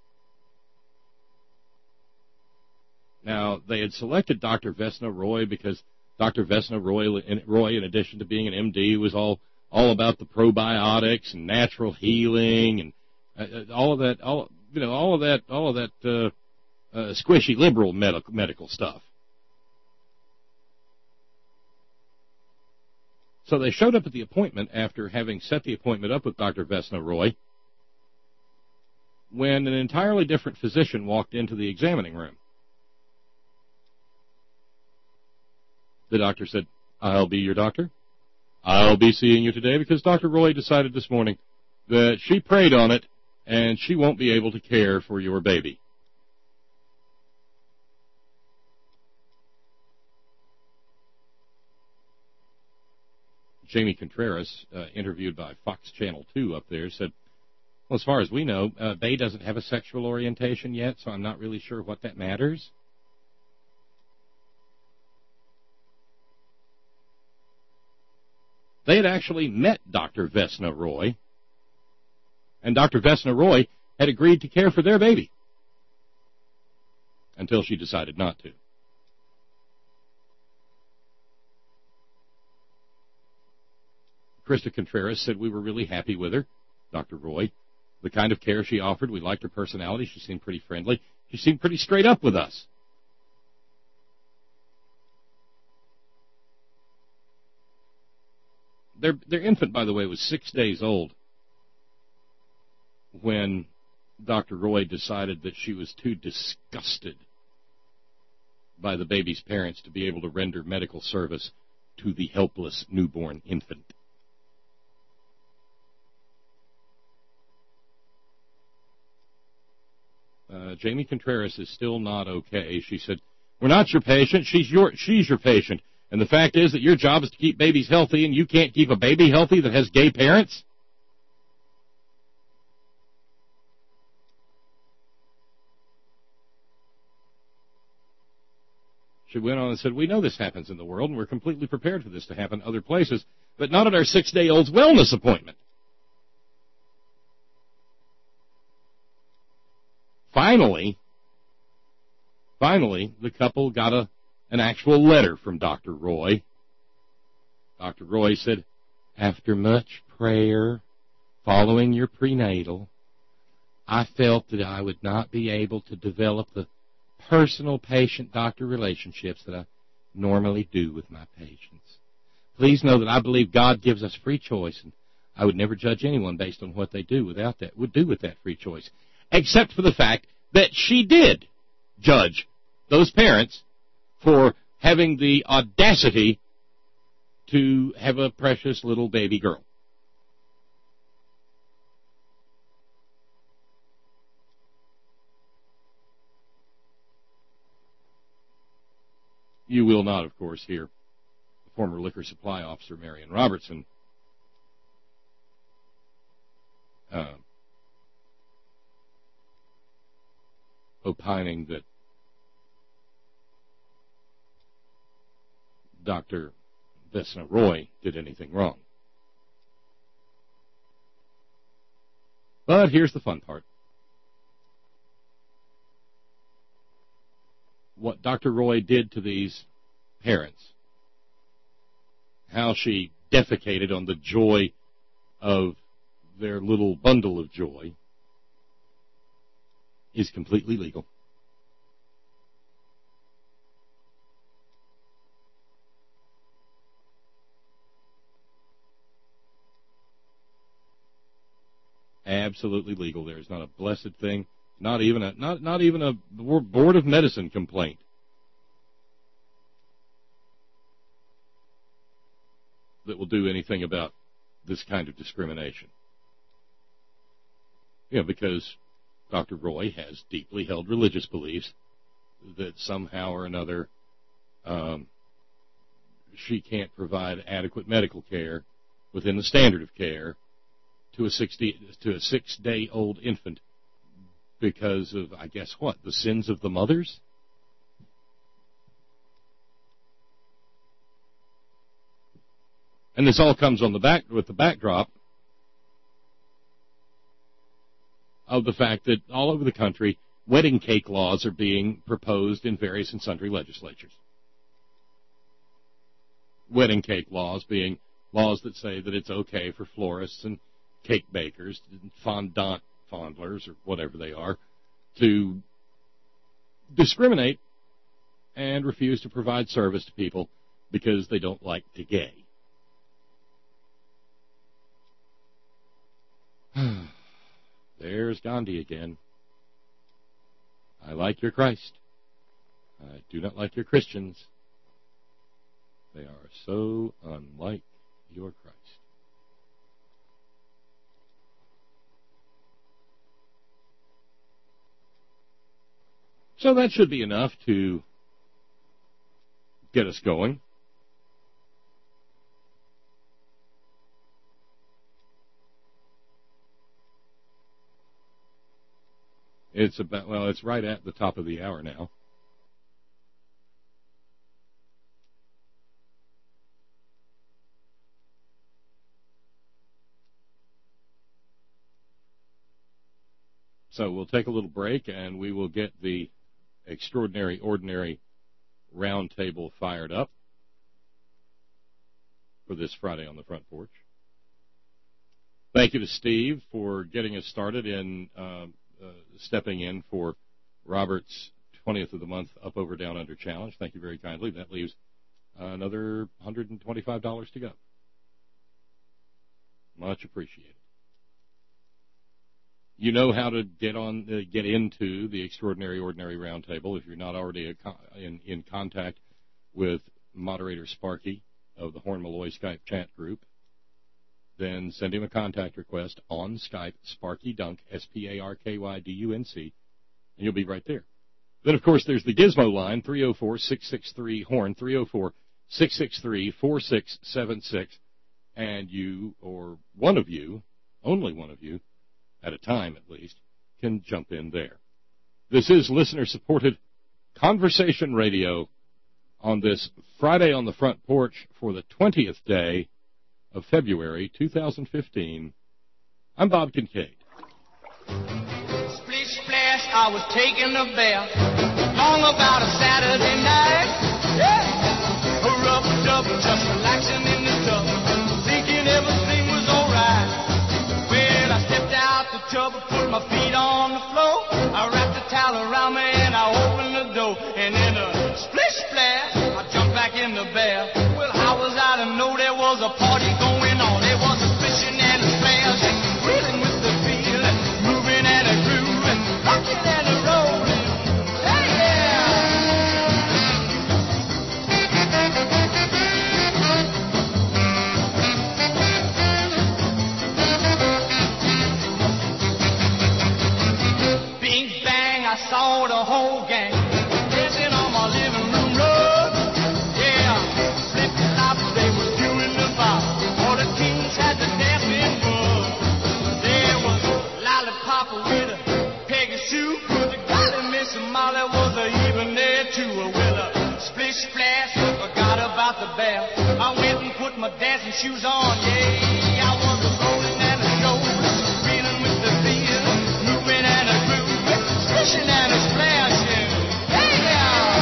Now, they had selected Doctor Vesna Roy because Doctor Vesna Roy, Roy, in addition to being an M D, was all all about the probiotics and natural healing and uh, all of that, all you know, all of that, all of that uh, uh, squishy liberal medical medical stuff. So they showed up at the appointment after having set the appointment up with Doctor Vesna Roy when an entirely different physician walked into the examining room. The doctor said, "I'll be your doctor. I'll be seeing you today because Doctor Roy decided this morning that she prayed on it and she won't be able to care for your baby." Jamie Contreras, uh, interviewed by Fox Channel two up there, said, "Well, as far as we know, uh, Bay doesn't have a sexual orientation yet, so I'm not really sure what that matters." They had actually met Doctor Vesna Roy, and Doctor Vesna Roy had agreed to care for their baby until she decided not to. Krista Contreras said, "We were really happy with her, Doctor Roy. The kind of care she offered, we liked her personality. She seemed pretty friendly. She seemed pretty straight up with us." Their, their infant, by the way, was six days old when Doctor Roy decided that she was too disgusted by the baby's parents to be able to render medical service to the helpless newborn infant. Uh, Jamie Contreras is still not okay. She said, "We're not your patient. She's your, she's your patient. And the fact is that your job is to keep babies healthy, and you can't keep a baby healthy that has gay parents?" She went on and said, "We know this happens in the world, and we're completely prepared for this to happen other places, but not at our six-day-old's wellness appointment." Finally, finally, the couple got a, an actual letter from Doctor Roy. Doctor Roy said, "After much prayer following your prenatal, I felt that I would not be able to develop the personal patient-doctor relationships that I normally do with my patients. Please know that I believe God gives us free choice, and I would never judge anyone based on what they do without that, would do with that free choice, except for the fact that she did judge those parents for having the audacity to have a precious little baby girl." You will not, of course, hear the former liquor supply officer, Marion Robertson, uh, opining that Doctor Vesna Roy did anything wrong. But here's the fun part. What Doctor Roy did to these parents, how she defecated on the joy of their little bundle of joy, is completely legal. Absolutely legal. There is not a blessed thing, not even a not not even a Board of Medicine complaint that will do anything about this kind of discrimination. Yeah, because Doctor Roy has deeply held religious beliefs that somehow or another um, she can't provide adequate medical care within the standard of care to a sixty to a six-day-old infant because of, I guess, what, the sins of the mothers? And this all comes on the back with the backdrop of the fact that all over the country, wedding cake laws are being proposed in various and sundry legislatures. Wedding cake laws being laws that say that it's okay for florists and cake bakers, and fondant fondlers, or whatever they are, to discriminate and refuse to provide service to people because they don't like to gay. There's Gandhi again. I like your Christ. I do not like your Christians. They are so unlike your Christ. So that should be enough to get us going. It's about, well, it's right at the top of the hour now. So we'll take a little break, and we will get the Extraordinary Ordinary Roundtable fired up for this Friday on the Front Porch. Thank you to Steve for getting us started in uh, uh, stepping in for Robert's twentieth of the month Up, Over, Down, Under challenge. Thank you very kindly. That leaves uh, another one hundred twenty-five dollars to go. Much appreciated. You know how to get on, uh, get into the Extraordinary Ordinary Roundtable if you're not already a con- in, in contact with moderator Sparky of the Horn Malloy Skype chat group. Then send him a contact request on Skype, Sparky Dunk, S P A R K Y D U N C, and you'll be right there. Then, of course, there's the Gizmo line, three oh four, six six three, HORN, three oh four, six six three, four six seven six, and you, or one of you, only one of you, at a time at least, can jump in there. This is listener-supported Conversation Radio on this Friday on the Front Porch for the twentieth day of February two thousand fifteen. I'm Bob Kincaid. Splish splash, I was taking a bath, long about a Saturday night. Yeah, a rub dub, just relaxing in the tub, thinking everything was alright. Well, I stepped out the tub, put my feet on the floor, I wrapped the towel around me and I opened the door, and in a splish splash, I jumped back in the bath. Well, how was I to know there was a party going on? There was a splishing and a splash, and reeling with the feeling, moving and a grooving, rocking and a rolling. Hey, yeah! Bing bang, I saw the whole gang dancing on my living room rug. Yeah, flip flop, they were doing the bop. All the kings had the dancing bug. There was Lollipop with a Peggy Sue, but the golly Miss Molly was a even there too. With a splish splash, forgot about the bath. I went and put my dancing shoes on. Yeah, I was a rolling and a showing, reeling with the feeling, moving and a grooving, splishing and a splashing. Hey, yeah!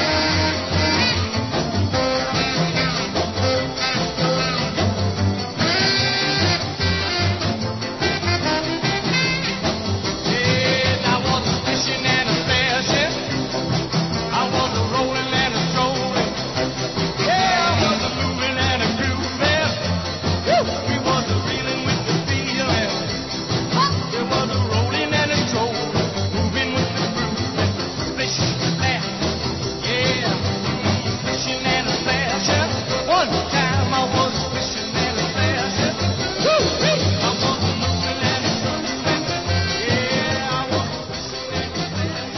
Yes, I was a splishing and a splashing. I was a rolling and a strolling. Yeah, I was a moving and a grooving. Woo! We was a reeling with the feeling. There was a rolling and a strolling, moving with the grooving, splish splash. Yeah, splishing and a splashing. One time I was splishing and a splashing. Woo! I was a moving and a grooving. Yeah, I was splishing and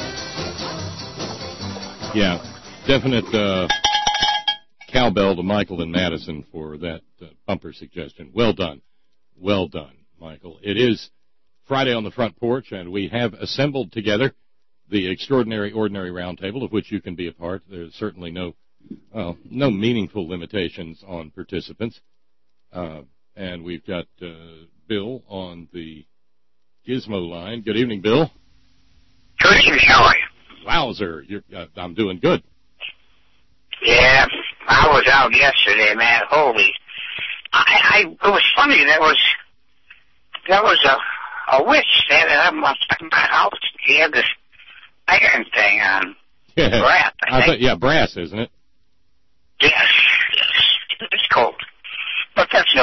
a splashing. Yeah, definite uh, cowbell to Michael and Madison for that uh, bumper suggestion. Well done. Well done, Michael. It is Friday on the Front Porch, and we have assembled together the Extraordinary Ordinary Roundtable, of which you can be a part. There's certainly no well, no meaningful limitations on participants. Uh, and we've got uh, Bill on the Gizmo line. Good evening, Bill. Good evening, how are you? Wowzer, you're, uh, I'm doing good. Yeah, I was out yesterday, man. Holy, I, I it was funny. There was there was a a witch standing up my, my house. He had this iron thing on. Brass, I I think. thought, yeah, brass, isn't it? Yes, yes, it's cold, but that's no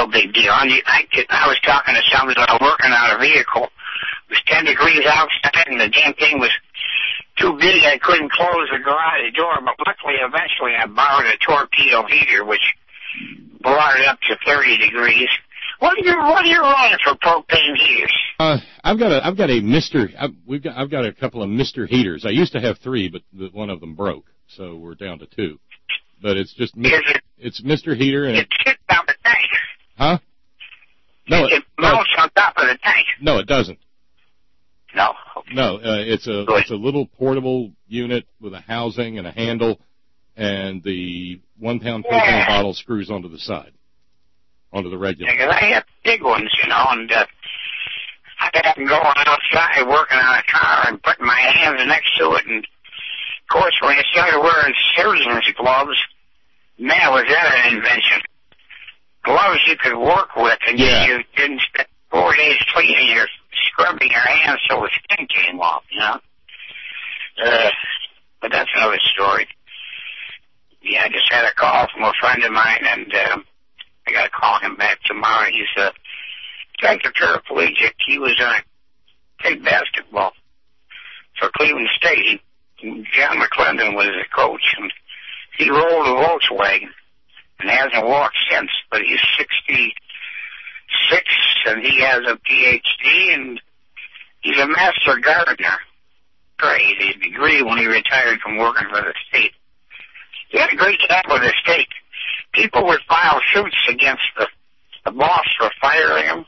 big deal. I, I, I was talking to somebody about working on a vehicle. It was ten degrees outside, and the damn thing was too big. I couldn't close the garage door, but luckily, eventually, I borrowed a torpedo heater, which brought it up to thirty degrees. What are you What are you running for propane heaters? Uh, I've got a I've got a Mister I've, we've got I've got a couple of Mister heaters. I used to have three, but the, one of them broke, so we're down to two. But it's just it, it's Mister Heater, and it sits on the tank. Huh? No, it, it it mounts no, on top of the tank. No, it doesn't. No. Okay. No, uh, it's a Good. it's a little portable unit with a housing and a handle, and the one pound propane yeah. bottle screws onto the side, onto the regular. Because I have big ones, you know, and uh, I have to go outside working on a car and putting my hands next to it, and of course, when I started wearing surgeon's gloves, man, was that an invention. Gloves you could work with, and yeah. you didn't spend four days cleaning or scrubbing your hands so the skin came off, you know. Uh, but that's another story. Yeah, I just had a call from a friend of mine, and um, I got to call him back tomorrow. He's a Texas paraplegic. He was uh, played basketball for Cleveland State. He, John McClendon was the coach, and he rolled a Volkswagen and hasn't walked since. But he's sixty-six, and he has a P H D, and he's a master gardener. Great, his degree when he retired from working for the state. He had a great job with the state. People would file suits against the, the boss for firing him,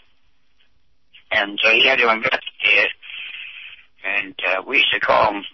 and uh, he had to investigate it. And uh, we used to call him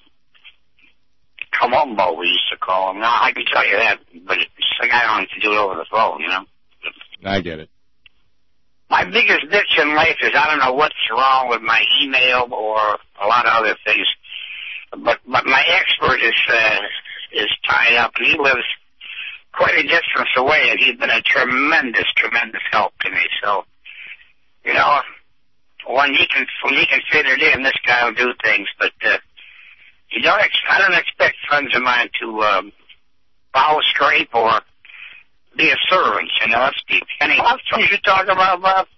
Columbo, we used to call him. Now, I can tell you that, but it's like I don't have to do it over the phone, you know? I get it. My biggest bitch in life is I don't know what's wrong with my email or a lot of other things, but but my expert is uh, is tied up, and he lives quite a distance away, and he's been a tremendous, tremendous help to me. So, you know, when he can when he can fit it in, this guy will do things. But uh, you don't ex- I don't expect friends of mine to um, follow scrape or be a servant. You know, that's the any things you talk about, Bob.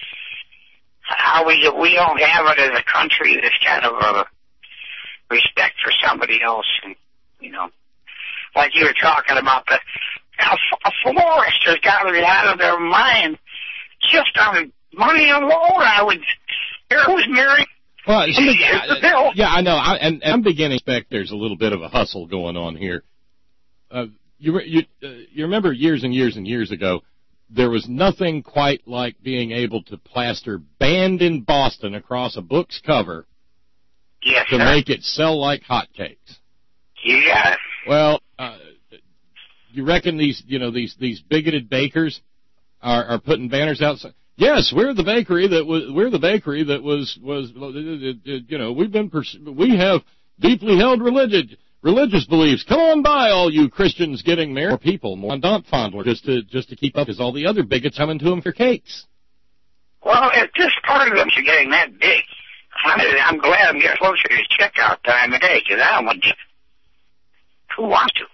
How we we don't have it as a country, this kind of uh, respect for somebody else, and you know, like you were talking about the a, a florist has got to be out of their mind just on money alone. I would. Who's married? Well, yeah, yeah, I know, I, and, and I'm beginning to expect there's a little bit of a hustle going on here. Uh, you you uh, you remember years and years and years ago, there was nothing quite like being able to plaster "Banned in Boston" across a book's cover yes, to sir. make it sell like hotcakes. You got it. Well, uh, you reckon these, you know, these these bigoted bakers are, are putting banners outside? Yes, we're the bakery that was. We're the bakery that was was. You know, we've been. Pers- we have deeply held religious religious beliefs. Come on by, all you Christians getting married. More people, more Dont Fondler, just to just to keep up, because all the other bigots coming to them for cakes. Well, if this part of them are getting that big, I'm, I'm glad I'm getting closer to checkout time today, because I don't want to. Who wants to?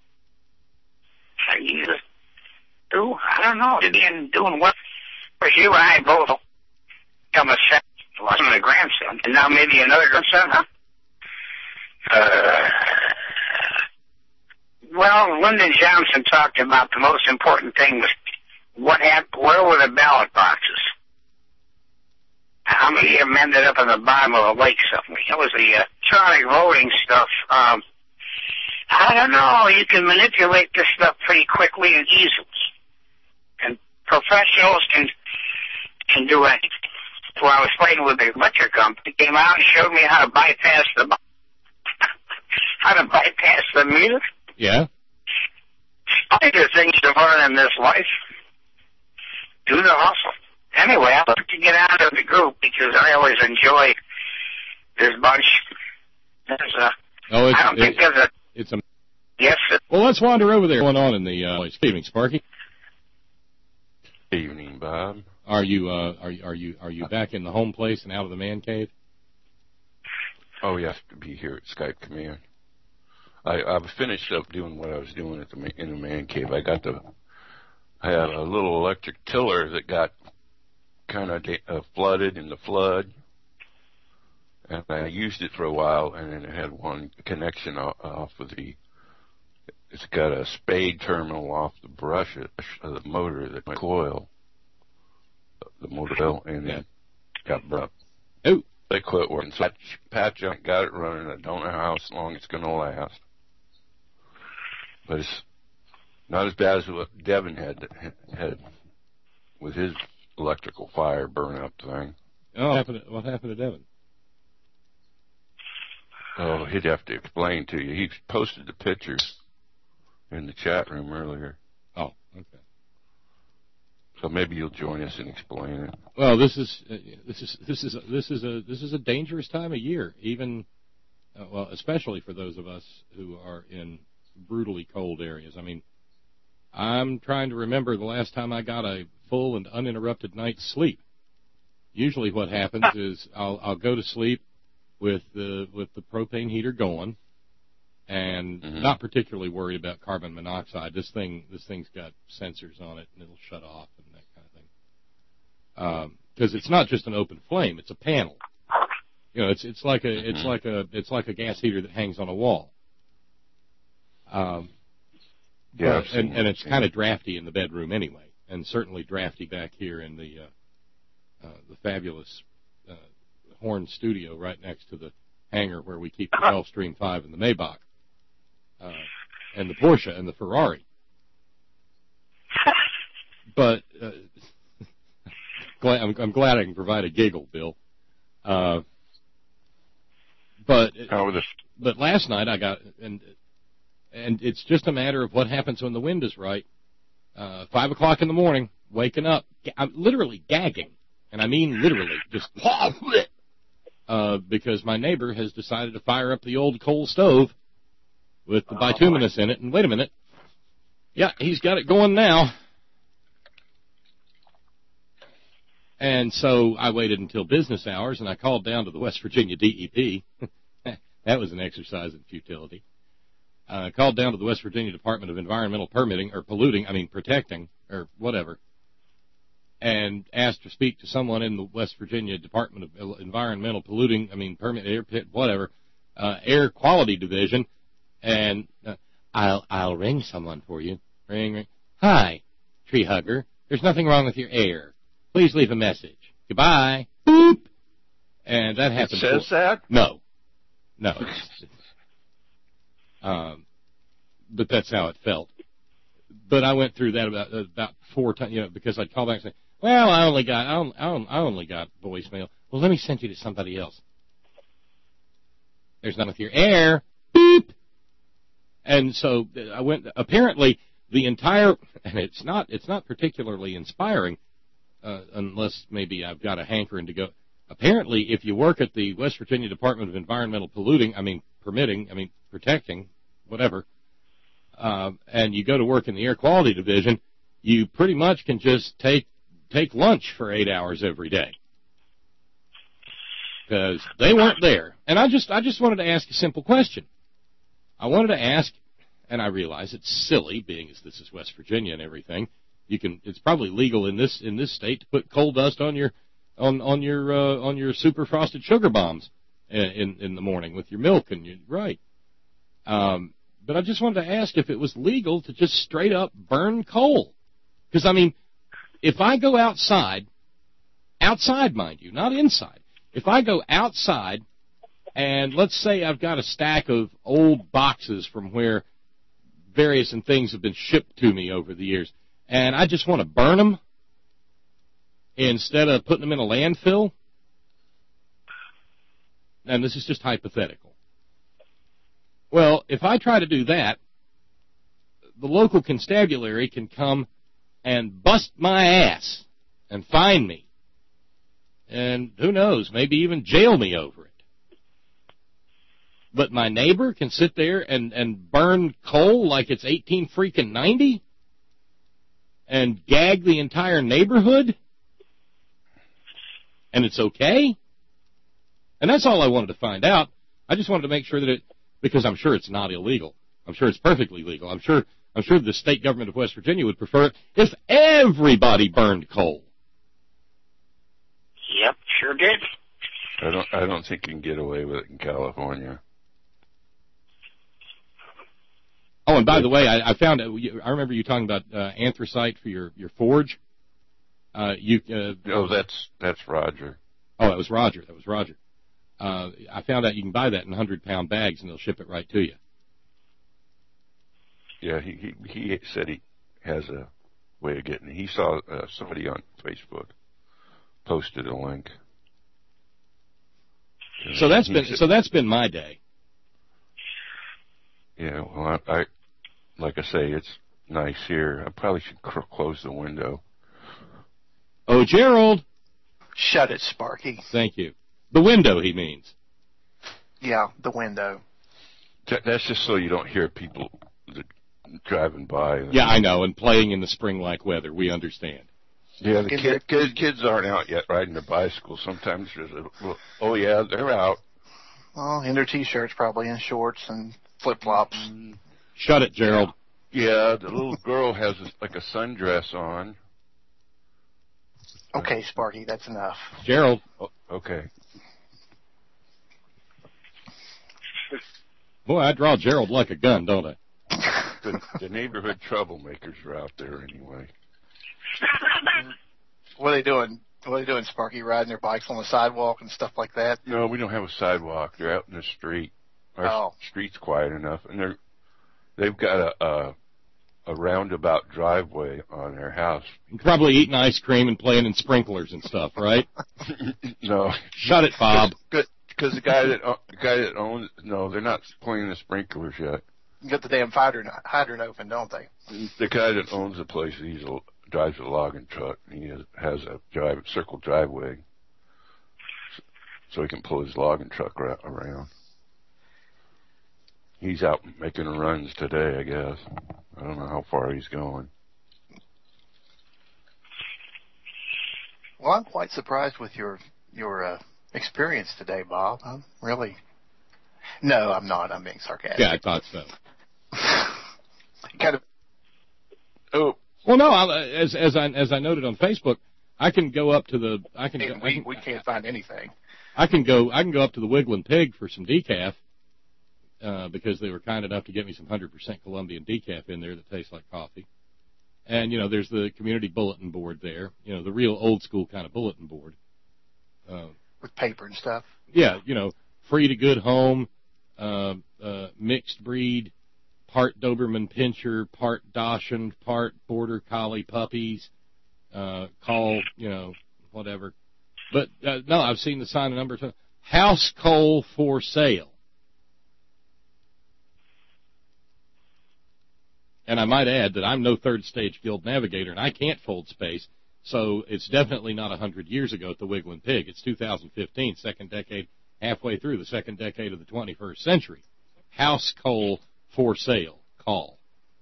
Are you? Who? I don't know. They're being doing what? You and I both become a son, a grandson, and now maybe another grandson, huh? Uh, well, Lyndon Johnson talked about the most important thing was what happened, where were the ballot boxes? How many of them ended up in the bottom of a lake somewhere? That was the uh, electronic voting stuff. Um, I don't know. You can manipulate this stuff pretty quickly and easily. And professionals can can do anything. So I was fighting with the electric company, came out and showed me how to bypass the how to bypass the meter. Yeah. Other things to learn in this life. Do the hustle. Anyway, I'd like to get out of the group because I always enjoy this bunch. There's a, oh, it's, I don't it's, think there's a. It's a. Yes. Sir. Well, let's wander over there. What's going on in the uh, place? Good evening, Sparky. Evening, Bob. Are you uh, are you are you are you back in the home place and out of the man cave? Oh, you have to be here at Skype Command. I I've finished up doing what I was doing at the in the man cave. I got the I had a little electric tiller that got kind of uh, flooded in the flood, and I used it for a while, and then it had one connection off, off of the, it's got a spade terminal off the brush of the motor, the coil, the motor belt, and Yeah. it got burnt. Oh. They quit working. So I patch up, got it running. I don't know how long it's going to last. But it's not as bad as what Devin had had with his electrical fire burn up thing. Oh. What happened to, what happened to Devin? Oh, he'd have to explain to you. He posted the pictures in the chat room earlier. Oh, okay. So maybe you'll join us and explain it. Well, this is uh, this is this is this is a this is a dangerous time of year, even uh, well, especially for those of us who are in brutally cold areas. I mean, I'm trying to remember the last time I got a full and uninterrupted night's sleep. Usually, what happens is I'll I'll go to sleep with the with the propane heater going, and mm-hmm. not particularly worried about carbon monoxide. This thing this thing's got sensors on it, and it'll shut off and that kind of thing. Because um, it's not just an open flame; it's a panel. You know, it's it's like a mm-hmm. it's like a it's like a gas heater that hangs on a wall. Um, yeah, but, and, and it's kind of drafty in the bedroom anyway, and certainly drafty back here in the uh, uh, the fabulous uh, Horn studio right next to the hangar where we keep the Gulfstream five and the Maybach, uh, and the Porsche and the Ferrari. But uh, glad, I'm, I'm glad I can provide a giggle, Bill. Uh, but but last night I got and and it's just a matter of what happens when the wind is right. Uh, five o'clock in the morning, waking up, I'm literally gagging, and I mean literally, just uh, because my neighbor has decided to fire up the old coal stove with the bituminous in it. And wait a minute, yeah, he's got it going now. And so I waited until business hours, and I called down to the West Virginia D E P. That was an exercise in futility. I uh, called down to the West Virginia Department of Environmental Permitting, or polluting, I mean protecting, or whatever, and asked to speak to someone in the West Virginia Department of Environmental Polluting, I mean permit, air pit, whatever, uh, air quality division, and uh, I'll I'll ring someone for you. Ring, ring. Hi, tree hugger. There's nothing wrong with your air. Please leave a message. Goodbye. Boop. And that happened. It says for, that? No. No. um, but that's how it felt. But I went through that about about four times, you know, because I'd call back and say, "Well, I only got I only, I only got voicemail." Well, let me send you to somebody else. There's none with your air. Boop. And so I went. Apparently, the entire and it's not it's not particularly inspiring. Uh, unless maybe I've got a hankering to go. Apparently, if you work at the West Virginia Department of Environmental Polluting, I mean, permitting, I mean, protecting, whatever, uh, and you go to work in the Air Quality Division, you pretty much can just take take lunch for eight hours every day. Because they weren't there. And I just I just wanted to ask a simple question. I wanted to ask, and I realize it's silly, being as this is West Virginia and everything. You can. It's probably legal in this in this state to put coal dust on your on on your uh, on your super frosted sugar bombs in, in in the morning with your milk and you right. Um, but I just wanted to ask if it was legal to just straight up burn coal, because I mean, if I go outside, outside, mind you, not inside. If I go outside, and let's say I've got a stack of old boxes from where various and things have been shipped to me over the years. And I just want to burn them instead of putting them in a landfill. And this is just hypothetical. Well, if I try to do that, the local constabulary can come and bust my ass and fine me. And who knows, maybe even jail me over it. But my neighbor can sit there and, and burn coal like it's eighteen freaking ninety? And gag the entire neighborhood? And it's okay? And that's all I wanted to find out. I just wanted to make sure that it, because I'm sure it's not illegal. I'm sure it's perfectly legal. I'm sure I'm sure the state government of West Virginia would prefer it if everybody burned coal. Yep, sure did. I don't. I don't think you can get away with it in California. Oh, and by the way, I, I found. I remember you talking about uh, anthracite for your your forge. Uh, you. Uh, oh, that's that's Roger. Oh, that was Roger. That was Roger. Uh, I found out you can buy that in one hundred pound bags, and they'll ship it right to you. Yeah, he he, he said he has a way of getting it. He saw uh, somebody on Facebook posted a link. So that's been said, so that's been my day. Yeah, well, I, I like I say, it's nice here. I probably should cr- close the window. Oh, Gerald. Shut it, Sparky. Thank you. The window, he means. Yeah, the window. That, that's just so you don't hear people that, driving by. Yeah, I know, and playing in the spring-like weather. We understand. Yeah, the kid, kid, kids aren't out yet riding their bicycles. Sometimes there's a, oh, yeah, they're out. Well, in their T-shirts probably, and shorts and flip-flops. Mm. Shut it, Gerald. Yeah, the little girl has a, like a sundress on. Okay, Sparky, that's enough. Gerald. Oh, okay. Boy, I draw Gerald like a gun, don't I? The, the neighborhood troublemakers are out there anyway. What are they doing? What are they doing, Sparky? Riding their bikes on the sidewalk and stuff like that? No, we don't have a sidewalk. They're out in the street. Our oh. street's quiet enough, and they're they've got a, a a roundabout driveway on their house. Probably eating ice cream and playing in sprinklers and stuff, right? No. Shut it, Bob. Because the guy that uh, the guy that owns no, they're not playing the sprinklers yet. You got the damn hydrant hydrant open, don't they? The guy that owns the place, he's a, drives a logging truck. He has, has a drive circle driveway, so, so he can pull his logging truck ra- around. He's out making runs today, I guess. I don't know how far he's going. Well, I'm quite surprised with your your uh, experience today, Bob. I'm really. No, I'm not. I'm being sarcastic. Yeah, I thought so. kind of. Oh. Well, no. I, as as I as I noted on Facebook, I can go up to the. I can. Hey, I we can, we can't find anything. I can go. I can go up to the Wiggling Pig for some decaf. Uh, because they were kind enough to get me some one hundred percent Colombian decaf in there that tastes like coffee. And, you know, there's the community bulletin board there, you know, the real old-school kind of bulletin board. Uh, With paper and stuff? Yeah, you know, free to good home, uh, uh, mixed breed, part Doberman Pinscher, part Dachshund, part Border Collie puppies, uh, call, you know, whatever. But, uh, no, I've seen the sign a number of times. House coal for sale. And I might add that I'm no third stage guild navigator, and I can't fold space, so it's definitely not one hundred years ago at the Wiggling Pig. It's two thousand fifteen, second decade, halfway through the second decade of the twenty-first century. House coal for sale. Call.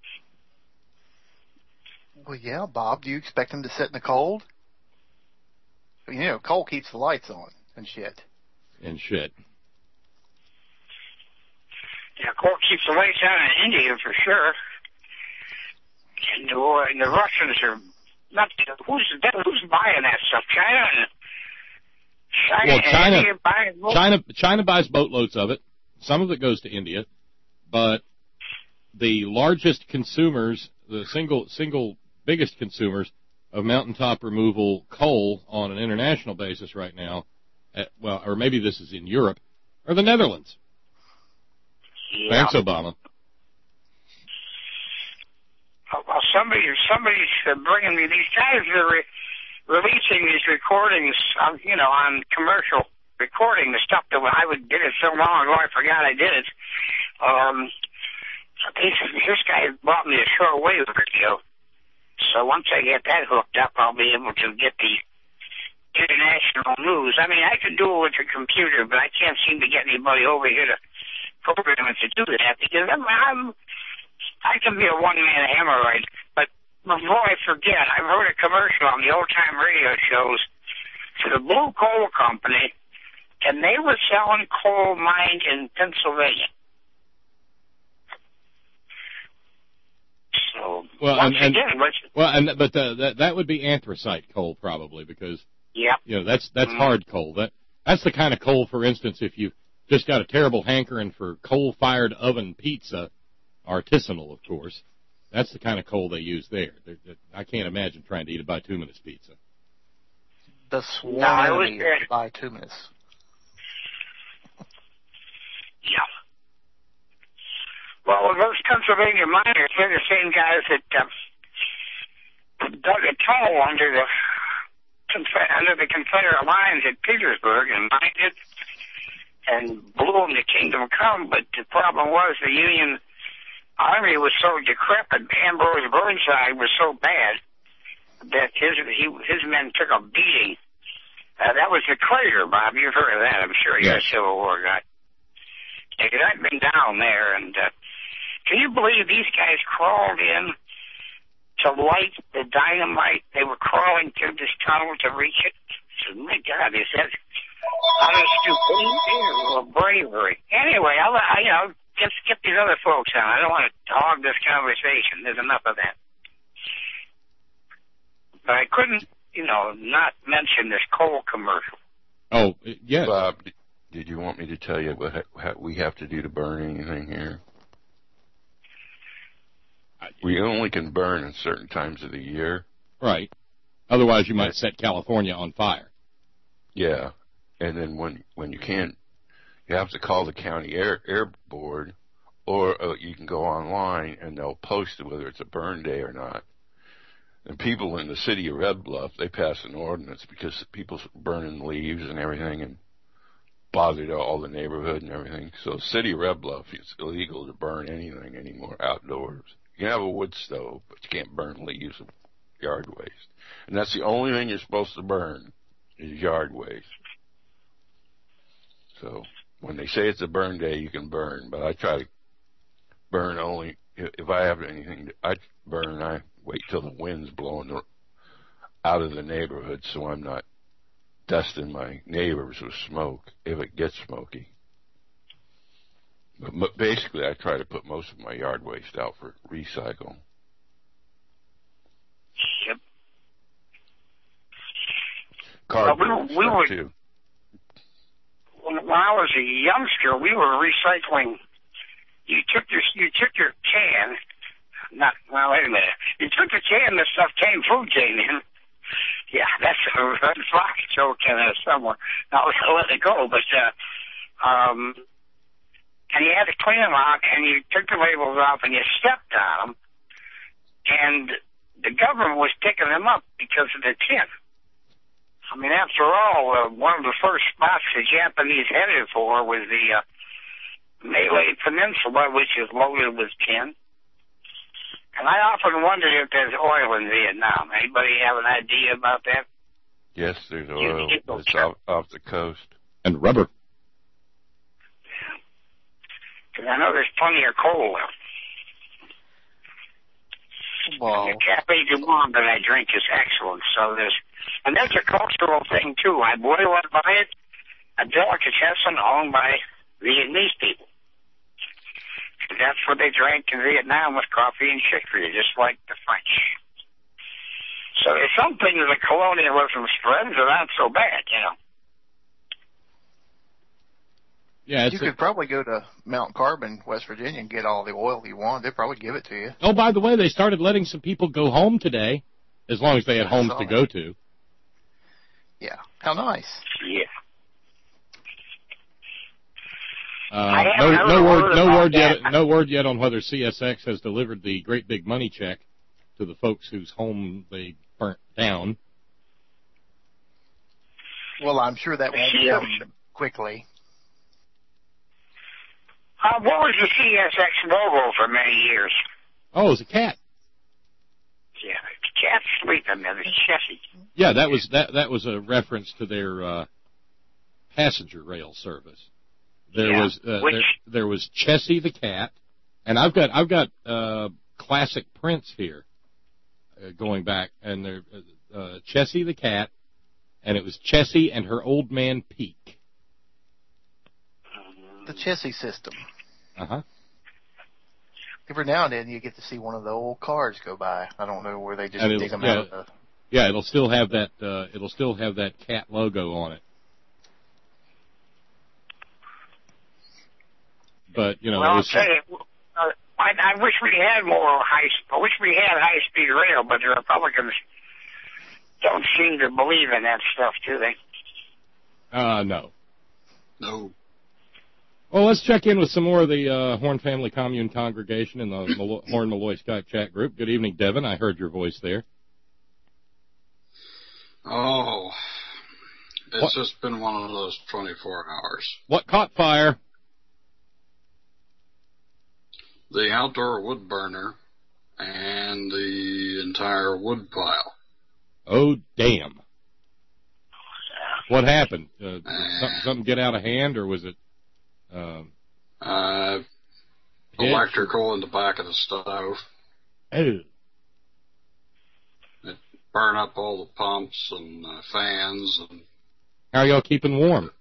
Well, yeah, Bob, do you expect them to sit in the cold? You know, coal keeps the lights on and shit. And shit. Yeah, coal keeps the lights on in India for sure. And the, and the Russians are not. Who's who's buying that stuff? China. China. Well, China. India buying China. China buys boatloads of it. Some of it goes to India, but the largest consumers, the single single biggest consumers of mountaintop removal coal on an international basis right now, at, well, or maybe this is in Europe, are the Netherlands. Yeah. Thanks, Obama. Well, somebody, somebody's bringing me these guys are re- releasing these recordings, on, you know, on commercial recording the stuff that I would did it so long ago I forgot I did it. Um, this, this guy bought me a shortwave radio, so once I get that hooked up, I'll be able to get the international news. I mean, I can do it with a computer, but I can't seem to get anybody over here to program it to do that because I'm. I'm I can be a one-man hemorrhoid, but before I forget, I've heard a commercial on the old-time radio shows for the Blue Coal Company, and they were selling coal mined in Pennsylvania. So Well, once and, and again, let's, well, and but the, that that would be anthracite coal probably because yeah, you know that's that's Mhm. hard coal. That that's the kind of coal, for instance, if you just got a terrible hankering for coal-fired oven pizza, artisanal, of course. That's the kind of coal they use there. They're, they're, I can't imagine trying to eat a bituminous pizza. The sworn No, I was enemy there. of bituminous. yeah. Well, those Pennsylvania miners, they're the same guys that uh, dug a tunnel under the under the Confederate lines at Petersburg and mined it and blew them to Kingdom Come. But the problem was the Union Army was so decrepit. Ambrose Burnside was so bad that his he, his men took a beating. Uh, that was the Crater, Bob. You've heard of that, I'm sure. You're Yes. a Civil War guy. Yeah, I've been down there, and uh, can you believe these guys crawled in to light the dynamite? They were crawling through this tunnel to reach it. So, my God, is that out of stupidity or bravery? Anyway, I'll, I, you know, just skip these other folks on. I don't want to hog this conversation. There's enough of that. But I couldn't, you know, not mention this coal commercial. Oh, yes. Bob, did you want me to tell you what ha- we have to do to burn anything here? We only can burn at certain times of the year. Right. Otherwise, you might set California on fire. Yeah, and then when when you can't, you have to call the county air air board, or uh, you can go online and they'll post it whether it's a burn day or not. And people in the city of Red Bluff, they passed an ordinance because people burning leaves and everything and bothered all the neighborhood and everything. So the city of Red Bluff, it's illegal to burn anything anymore outdoors. You can have a wood stove, but you can't burn leaves and yard waste. And that's the only thing you're supposed to burn is yard waste. So when they say it's a burn day, you can burn, but I try to burn only if I have anything to, I burn. I wait till the wind's blowing out of the neighborhood, so I'm not dusting my neighbors with smoke if it gets smoky. But, but basically, I try to put most of my yard waste out for recycle. Yep. Cardboard Well, we, we stuff were, too. When, when I was a youngster, we were recycling. You took your you took your can. Not well. Wait a minute. You took the can. The stuff came, food came in. Yeah, that's a red fox joke in there somewhere. Not to let it go, but uh, um, and you had to clean them out, and you took the labels off, and you stepped on them, and the government was picking them up because of the tin. I mean, after all, uh, one of the first spots the Japanese headed for was the uh, Malay Peninsula, which is loaded with tin. And I often wondered if there's oil in Vietnam. Anybody have an idea about that? Yes, there's You oil. get those It's off, off the coast. And rubber. Because I know there's plenty of coal left. Well, The Cafe du Monde that I drink is excellent. So there's, and that's a cultural thing too. I boil up by it, a delicatessen owned by Vietnamese people. That's what they drank in Vietnam with coffee and chicory, just like the French. So there's some things that colonialism spreads are not so bad, you know. Yeah, it's you could a, probably go to Mount Carbon, West Virginia, and get all the oil you want. They'd probably give it to you. oh, by the way, they started letting some people go home today, as long as they had I homes saw to that. go to. Yeah. How nice. Yeah. Uh, I no, haven't no heard word, no about word yet. that. No word yet on whether C S X has delivered the great big money check to the folks whose home they burnt down. Well, I'm sure that won't Yeah. come quickly. Uh, what was the C S X logo for many years? Oh, it's a cat. Yeah, the cat's sleeping there. It's Chessie. Yeah, that was that. That was a reference to their uh, passenger rail service. There Yeah, was uh, which- there, there was Chessie the cat, and I've got I've got uh, classic prints here, uh, going back, and there uh, uh, Chessie the cat, and it was Chessie and her old man Peak. The Chessie system. Uh huh. every now and then you get to see one of the old cars go by. I don't know where they just And dig them yeah, out of the... Yeah, it'll still have that, uh, it'll still have that cat logo on it. But, you know, well, it I'll was, tell you, uh, I, I wish we had more high, I wish we had high-speed rail, but the Republicans don't seem to believe in that stuff, do they? uh, no. No. Well, let's check in with some more of the uh, Horn Family Commune congregation in the Mal- Horn Malloy Skype chat group. Good evening, Devin. I heard your voice there. Oh, it's What? just been one of those twenty-four hours. What caught fire? The outdoor wood burner and the entire wood pile. Oh, damn. What happened? Uh, did something, something get out of hand, or was it... Um, uh, pitch? electrical in the back of the stove. Oh. It burned up all the pumps and uh, fans. And How are y'all keeping warm?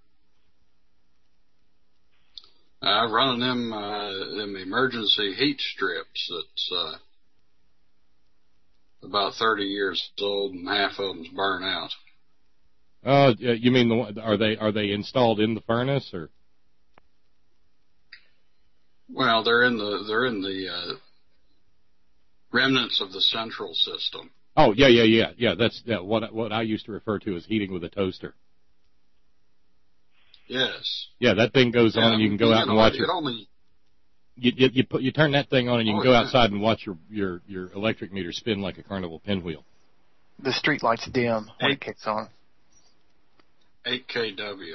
uh, running them, uh, them emergency heat strips that's uh, about thirty years old and half of them's burnt out. Oh, you mean the one- are they are they installed in the furnace, or? Well, they're in the they're in the uh, remnants of the central system. Oh, yeah, yeah, yeah, yeah. That's yeah, what what I used to refer to as heating with a toaster. Yes. Yeah, that thing goes Yeah, on, and you can go you out know, and watch it. it. Only You, you you put you turn that thing on, and you can Oh, go yeah. outside and watch your your your electric meter spin like a carnival pinwheel. The street lights dim when Hey. it kicks on. eight K W.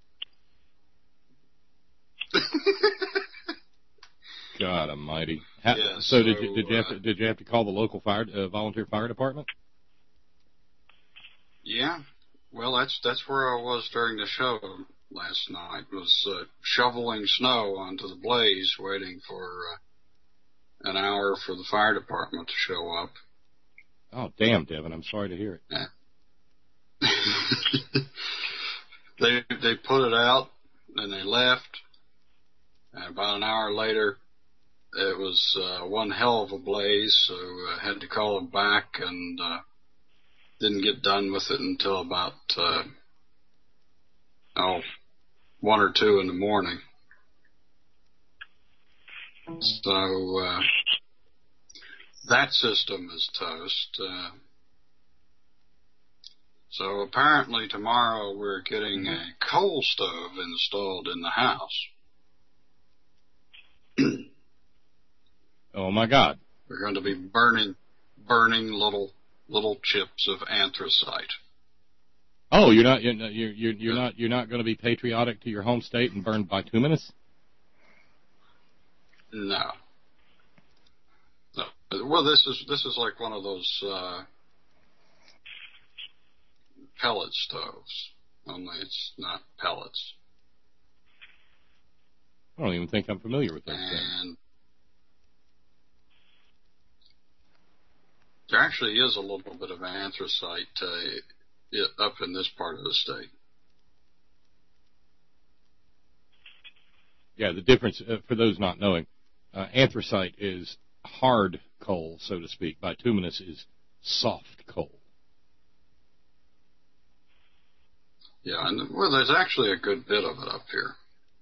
God Almighty! How, Yeah, so, did so, you did you have uh, to did you have to call the local fire uh, volunteer fire department? Yeah. Well, that's that's where I was during the show last night. Was uh, shoveling snow onto the blaze, waiting for uh, an hour for the fire department to show up. Oh, damn, Devin! I'm sorry to hear it. Yeah. they they put it out, and they left. And about an hour later, it was uh, one hell of a blaze, so I had to call them back, and uh, didn't get done with it until about uh, oh one or two in the morning. So uh, that system is toast. Uh, so apparently tomorrow we're getting a coal stove installed in the house. Oh my God! We're going to be burning, burning little, little chips of anthracite. Oh, you're not you're you're you're, you're not you're not going to be patriotic to your home state and burn bituminous? No. No. Well, this is this is like one of those uh, pellet stoves, only it's not pellets. I don't even think I'm familiar with those things. And there actually is a little bit of anthracite uh, up in this part of the state. Yeah, the difference, uh, for those not knowing, uh, anthracite is hard coal, so to speak. Bituminous is soft coal. Yeah, and well, there's actually a good bit of it up here.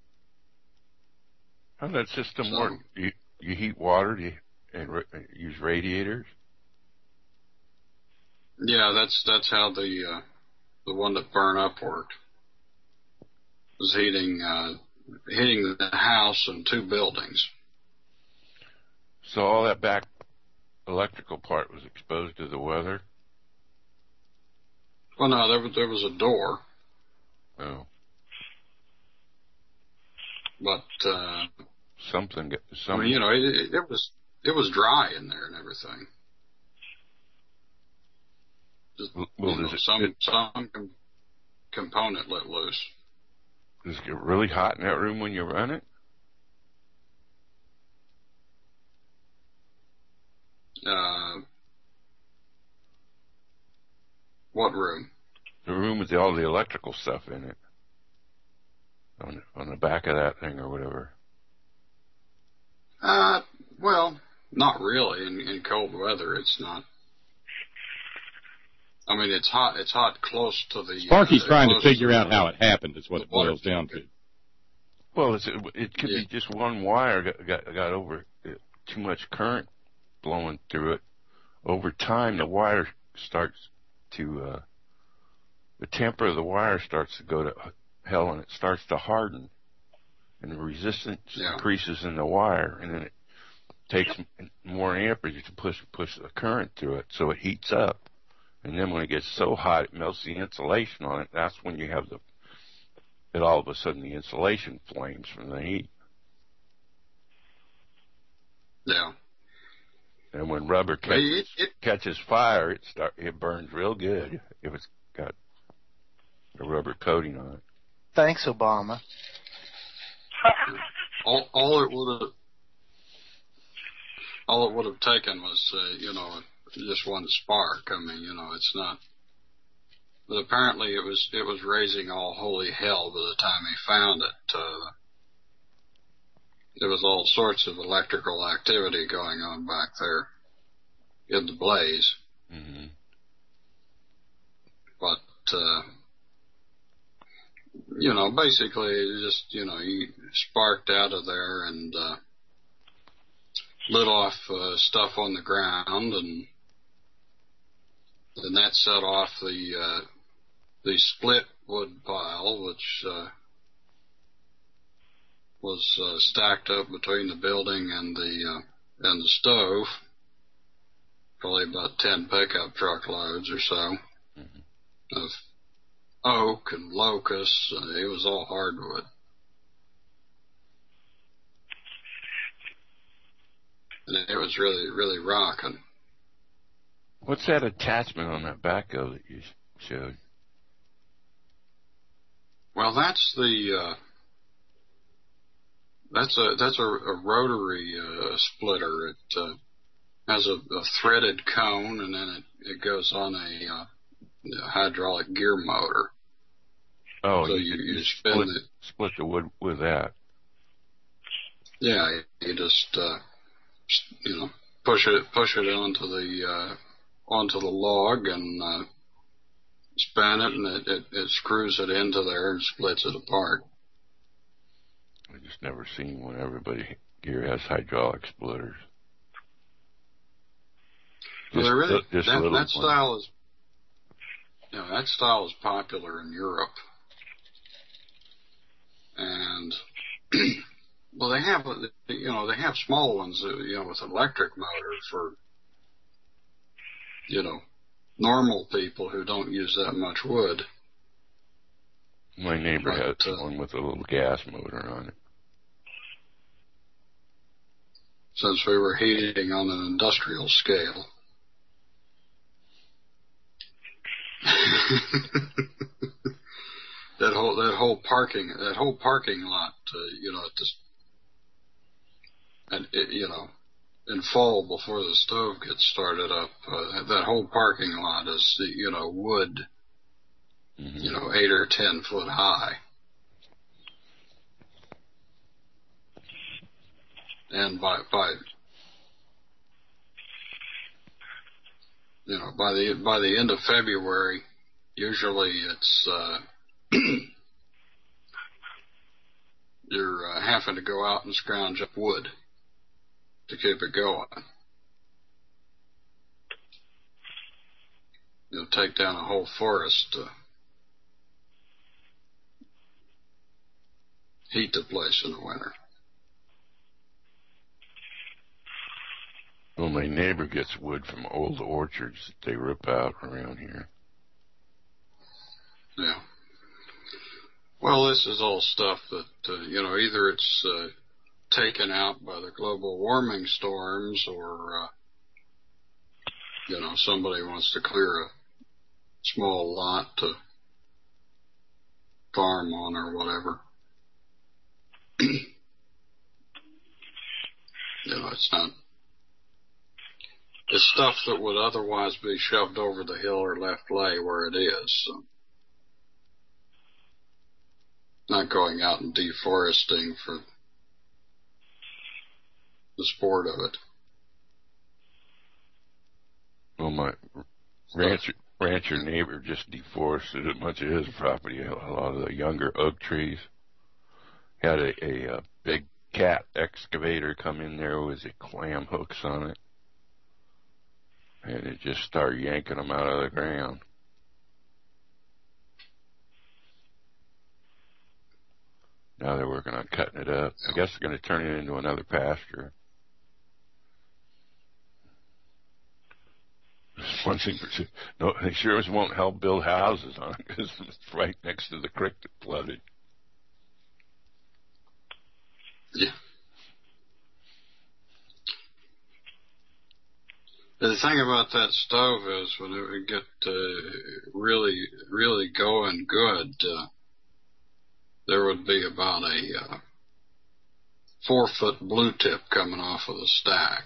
How does that system So- work? You, you heat water do you, and ra- use radiators? Yeah, that's that's how the uh, the one that burned up worked. Was heating uh, heating the house and two buildings. So all that back electrical part was exposed to the weather? Well, no, there was there was a door, Oh, but uh, something, got- I some, mean, you know, it, it, it was it was dry in there and everything. Just, Well, you know, does it- some it- some com- component let loose. does it get really hot in that room when you run it? Uh, what room? The room with the, all the electrical stuff in it. On, on the back of that thing or whatever. Uh, well, not really. In, in cold weather, it's not. I mean, it's hot. It's hot close to the. Sparky's uh, trying to close figure to out the, how it happened. Is what it boils water. down to. Well, it's, it could Yeah. be just one wire got, got got over too much current blowing through it. Over time, the wire starts to uh, the temper of the wire starts to go to hell, and it starts to harden, and the resistance Yeah. increases in the wire, and then it takes more amperage to push push the current through it, so it heats up. And then when it gets so hot, it melts the insulation on it. That's when you have the, it all of a sudden the insulation flames from the heat. Yeah. And when rubber Well, catches, it, it, catches fire, it start it burns real good if it's got a rubber coating on it. Thanks, Obama. all, all it would have, all it would have taken was, uh, you know, just one spark. I mean, you know, it's not. But apparently, it was it was raising all holy hell by the time he found it. Uh, there was all sorts of electrical activity going on back there in the blaze. Mm-hmm. But uh, you know, basically, it just you know, he sparked out of there and uh, lit off uh, stuff on the ground, and then that set off the uh, the split wood pile, which uh, was uh, stacked up between the building and the uh, and the stove, probably about ten pickup truck loads or so Mm-hmm. of oak and locust. Uh, it was all hardwood. And it was really, really rocking. What's that attachment on that backhoe that you showed? Well, that's the uh, that's a that's a, a rotary uh, splitter. It uh, has a, a threaded cone, and then it, it goes on a, uh, a hydraulic gear motor. Oh, so you, you, you you spin split, it. split the wood with that. Yeah, you just uh, you know push it push it onto the uh, onto the log and uh, spin it, and it, it, it screws it into there and splits it apart. I just never seen one. Everybody here has hydraulic splitters. Well, Just, they're really, just that, little that ones. style is, you know, that style is popular in Europe. And, well, they have, you know, they have small ones, you know, with electric motor for, you know, normal people who don't use that much wood. My neighbor But, has uh, one with a little gas motor on it. Since we were heating on an industrial scale. that whole that whole parking that whole parking lot, uh, you know, at this, and it, you know, in fall before the stove gets started up, uh, that whole parking lot is, you know, wood, Mm-hmm. you know, eight or ten foot high, and by by you know by the by the end of February, usually it's uh, you're uh, having to go out and scrounge up wood to keep it going. You'll take down a whole forest to heat the place in the winter. Well, my neighbor gets wood from old orchards that they rip out around here. Yeah. Well, this is all stuff that, uh, you know, either it's uh, taken out by the global warming storms or, uh, you know, somebody wants to clear a small lot to farm on or whatever. You know, it's not, it's stuff that would otherwise be shoved over the hill or left lay where it is. So. Not going out and deforesting for the sport of it. Well, my rancher, rancher neighbor just deforested a bunch of his property. A lot of the younger oak trees. Had a, a, a big cat excavator come in there with the clam hooks on it. And it just started yanking them out of the ground. Now they're working on cutting it up. I guess they're going to turn it into another pasture. One thing for sure, no, they sure won't help build houses on it because it's right next to the creek that flooded. Yeah. The thing about that stove is when it would get uh, really, really going good, uh, there would be about a uh, four-foot blue tip coming off of the stack.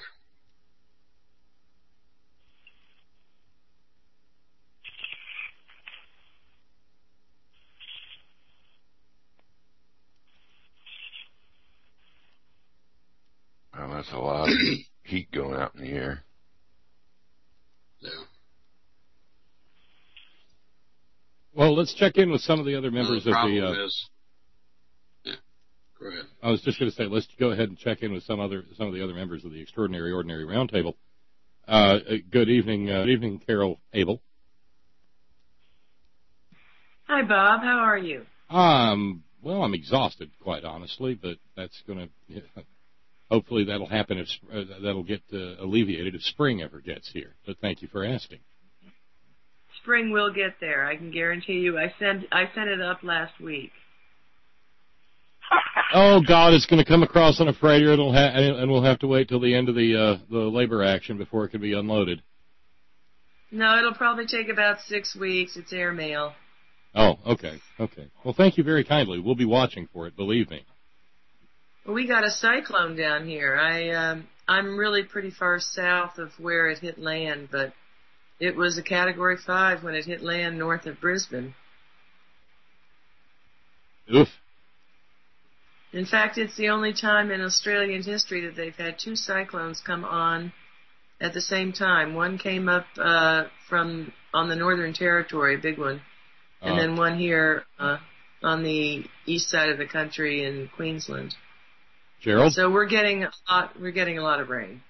Well, that's a lot of heat going out in the air. Yeah. Well, let's check in with some of the other members well, the of the. Uh, is, yeah, go ahead. I was just going to say, let's go ahead and check in with some other some of the other members of the Extraordinary Ordinary Roundtable. Uh, good evening, uh, good evening, Carol Abel. Hi, Bob. How are you? Um. Well, I'm exhausted, quite honestly, but that's going to. Yeah, hopefully, that'll happen. If uh, that'll get uh, alleviated if spring ever gets here. But thank you for asking. Spring will get there. I can guarantee you. I sent I sent it up last week. Oh God, it's going to come across on a freighter. It'll ha- and we'll have to wait till the end of the uh, the labor action before it can be unloaded. No, it'll probably take about six weeks. It's airmail. Oh, okay, okay. Well, thank you very kindly. We'll be watching for it. Believe me. Well, we got a cyclone down here. I um, I'm really pretty far south of where it hit land, but it was a Category five when it hit land north of Brisbane. Oof. In fact, it's the only time in Australian history that they've had two cyclones come on at the same time. One came up uh, from on the Northern Territory, a big one, and uh, then one here uh, on the east side of the country in Queensland. Gerald? So we're getting a lot. We're getting a lot of rain.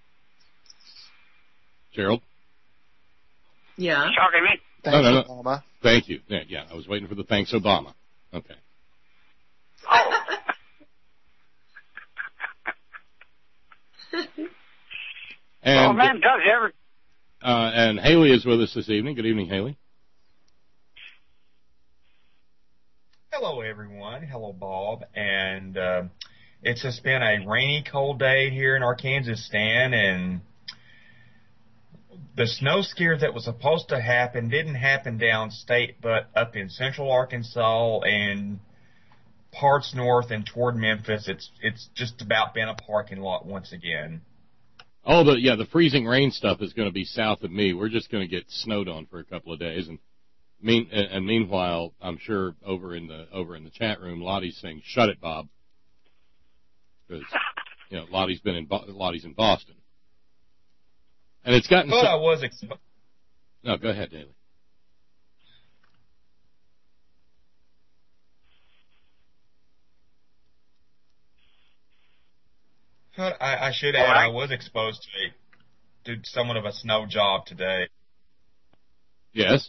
Gerald? Yeah. Talking to me? Thanks, no, no, no. Obama. Thank you. Yeah, yeah, I was waiting for the thanks, Obama. Okay. Oh. and, oh, man, does ever. Uh, and Haley is with us this evening. Good evening, Haley. Hello, everyone. Hello, Bob. And uh, it's just been a rainy, cold day here in Arkansastan, and the snow scare that was supposed to happen didn't happen downstate, but up in central Arkansas and parts north and toward Memphis, it's it's just about been a parking lot once again. Oh, the yeah, the freezing rain stuff is going to be south of me. We're just going to get snowed on for a couple of days, and mean and meanwhile, I'm sure over in the over in the chat room, Lottie's saying, "Shut it, Bob," because you know Lottie's been in Bo- Lottie's in Boston, and it's gotten. But so- I was. Exp- no, go ahead, Daly. But I, I should add, right. I was exposed to, to somewhat of a snow job today. Yes.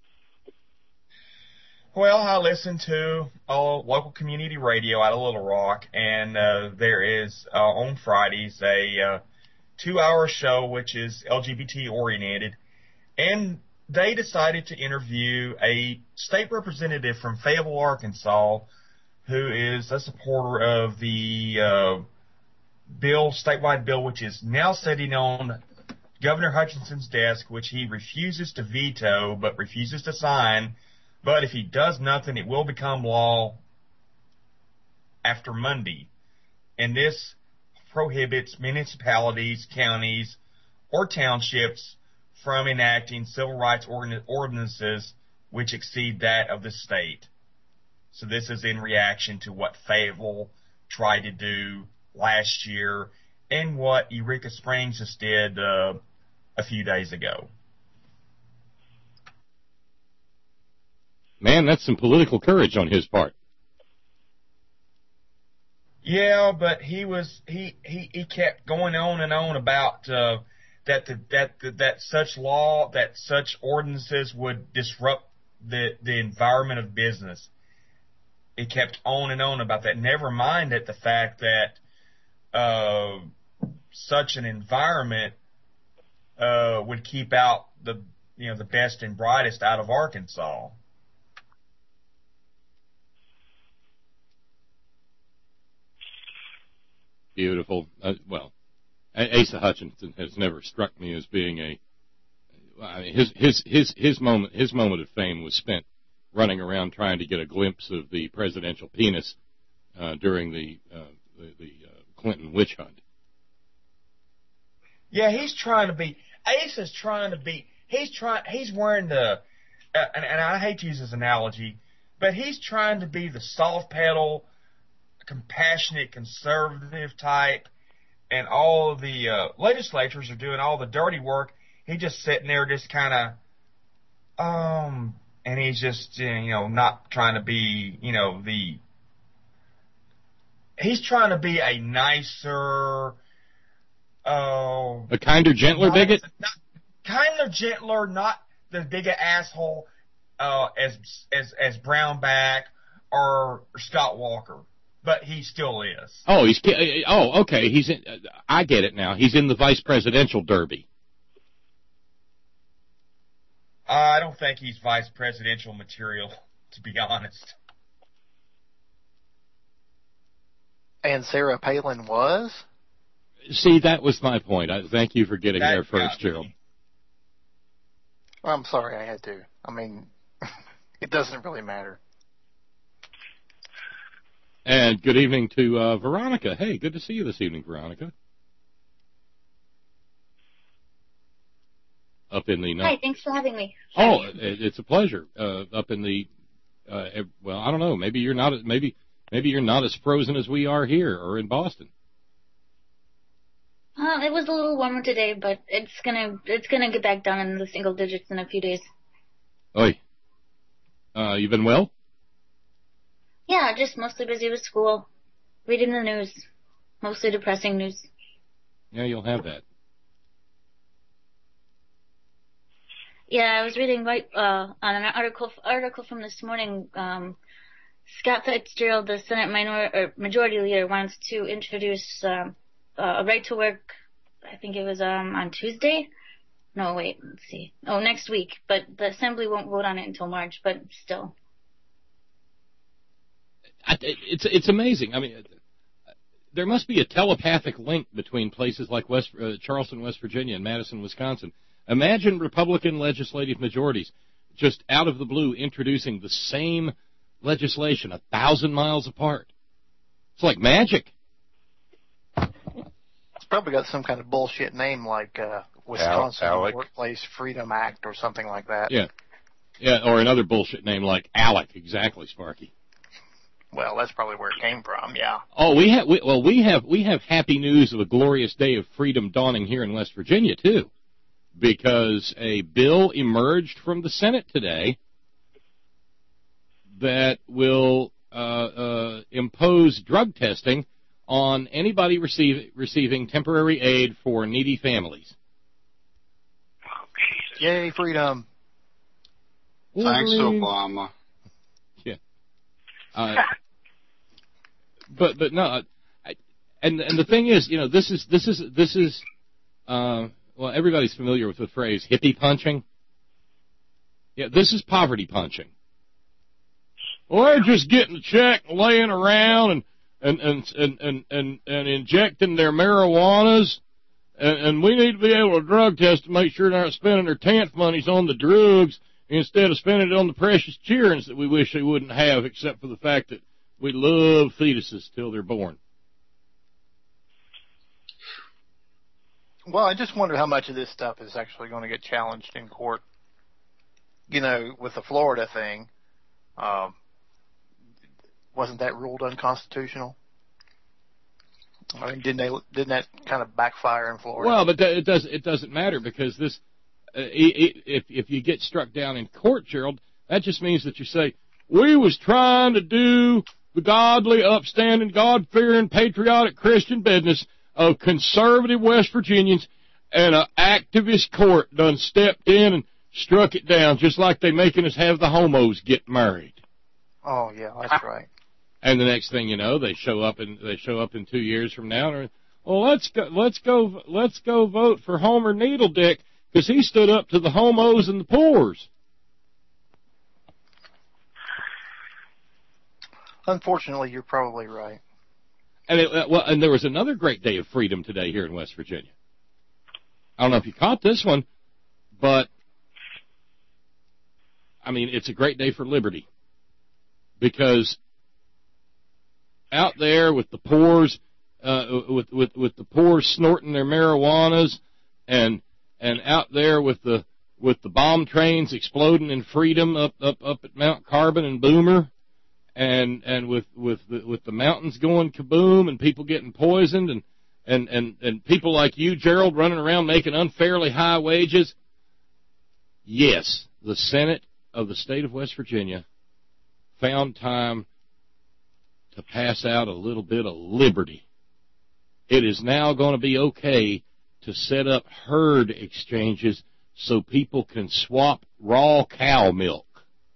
Well, I listen to a local community radio out of Little Rock, and uh, there is uh, on Fridays a uh, two-hour show which is L G B T oriented, and they decided to interview a state representative from Fayetteville, Arkansas, who is a supporter of the uh, bill, statewide bill, which is now sitting on Governor Hutchinson's desk, which he refuses to veto but refuses to sign. But if he does nothing, it will become law after Monday. And this prohibits municipalities, counties, or townships from enacting civil rights ordinances which exceed that of the state. So this is in reaction to what Fayetteville tried to do last year in what Eureka Springs just did uh, a few days ago. Man, that's some political courage on his part. Yeah, but he was he, he, he kept going on and on about uh, that the, that the, that such law that such ordinances would disrupt the the environment of business. He kept on and on about that. Never mind that the fact that uh, such an environment uh, would keep out the you know the best and brightest out of Arkansas. Beautiful. Uh, well, Asa Hutchinson has never struck me as being a. I mean, his his his his moment his moment of fame was spent running around trying to get a glimpse of the presidential penis uh, during the uh, the, the uh, Clinton witch hunt. Yeah, he's trying to be. Asa's trying to be. He's trying. He's wearing the. Uh, and, and I hate to use this analogy, but he's trying to be the soft pedal, compassionate, conservative type, and all of the uh, legislators are doing all the dirty work. He's just sitting there, just kind of, um, and he's just, you know, not trying to be, you know, the. He's trying to be a nicer, uh, a kinder, gentler nice, bigot. Not, kinder, gentler, not the bigot asshole uh, as as as Brownback or Scott Walker. But he still is. Oh, he's oh okay. He's in. I get it now. He's in the vice presidential derby. Uh, I don't think he's vice presidential material, to be honest. And Sarah Palin was? See, that was my point. I thank you for getting that there first, Gerald. Well, I'm sorry I had to. I mean, it doesn't really matter. And good evening to uh, Veronica. Hey, good to see you this evening, Veronica. Up in the Hi, thanks for having me. Oh, it, it's a pleasure. Uh, up in the uh, well, I don't know. Maybe you're not. Maybe maybe you're not as frozen as we are here or in Boston. Uh, it was a little warmer today, but it's gonna it's gonna get back down in the single digits in a few days. Oi. Uh, you been well? Yeah, just mostly busy with school, reading the news, mostly depressing news. Yeah, you'll have that. Yeah, I was reading right uh, on an article article from this morning. Um, Scott Fitzgerald, the Senate minor or Majority Leader, wants to introduce um, uh, a right to work. I think it was um, on Tuesday. No, wait, let's see. Oh, next week. But the Assembly won't vote on it until March. But still. It's it's amazing. I mean, there must be a telepathic link between places like West uh, Charleston, West Virginia, and Madison, Wisconsin. Imagine Republican legislative majorities just out of the blue introducing the same legislation a thousand miles apart. It's like magic. It's probably got some kind of bullshit name like uh, Wisconsin Al- Workplace Freedom Act or something like that. Yeah, yeah, or another bullshit name like ALEC. Exactly, Sparky. Well, that's probably where it came from. Yeah. Oh, we have. We, well, we have. We have happy news of a glorious day of freedom dawning here in West Virginia too, because a bill emerged from the Senate today that will uh, uh, impose drug testing on anybody receive, receiving temporary aid for needy families. Yay, freedom! Thanks, Obama. Yeah. Uh, but but no, I, and and the thing is, you know, this is this is this is. Uh, Well, everybody's familiar with the phrase hippie punching. Yeah, this is poverty punching. Well, they're just getting a check and laying around and and and and and, and, and injecting their marijuanas, and, and we need to be able to drug test to make sure they're not spending their T A N F monies on the drugs instead of spending it on the precious children that we wish they wouldn't have, except for the fact that we love fetuses till they're born. Well, I just wonder how much of this stuff is actually going to get challenged in court. You know, with the Florida thing, um, wasn't that ruled unconstitutional? I mean, didn't they? Didn't that kind of backfire in Florida? Well, but it does. It doesn't matter because this. Uh, if if you get struck down in court, Gerald, that just means that you say we was trying to do the godly, upstanding, God-fearing, patriotic Christian business of conservative West Virginians, and an activist court done stepped in and struck it down, just like they making us have the homos get married. Oh yeah, that's right. And the next thing you know, they show up and they show up in two years from now. And, well, let's go, let's go, let's go vote for Homer Needledick because he stood up to the homos and the poors. Unfortunately, you're probably right. And it, well, and there was another great day of freedom today here in West Virginia. I don't know if you caught this one, but I mean, it's a great day for liberty because out there with the poors, uh, with, with, with the poors snorting their marijuanas and, and out there with the, with the bomb trains exploding in freedom up, up, up at Mount Carbon and Boomer and, and with, with the, with the mountains going kaboom and people getting poisoned and, and, and, and people like you, Gerald, running around making unfairly high wages. Yes, the Senate of the state of West Virginia found time to pass out a little bit of liberty. It is now going to be okay to set up herd exchanges so people can swap raw cow milk.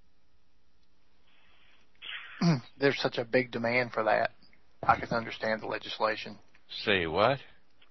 There's such a big demand for that. I can understand the legislation. Say what?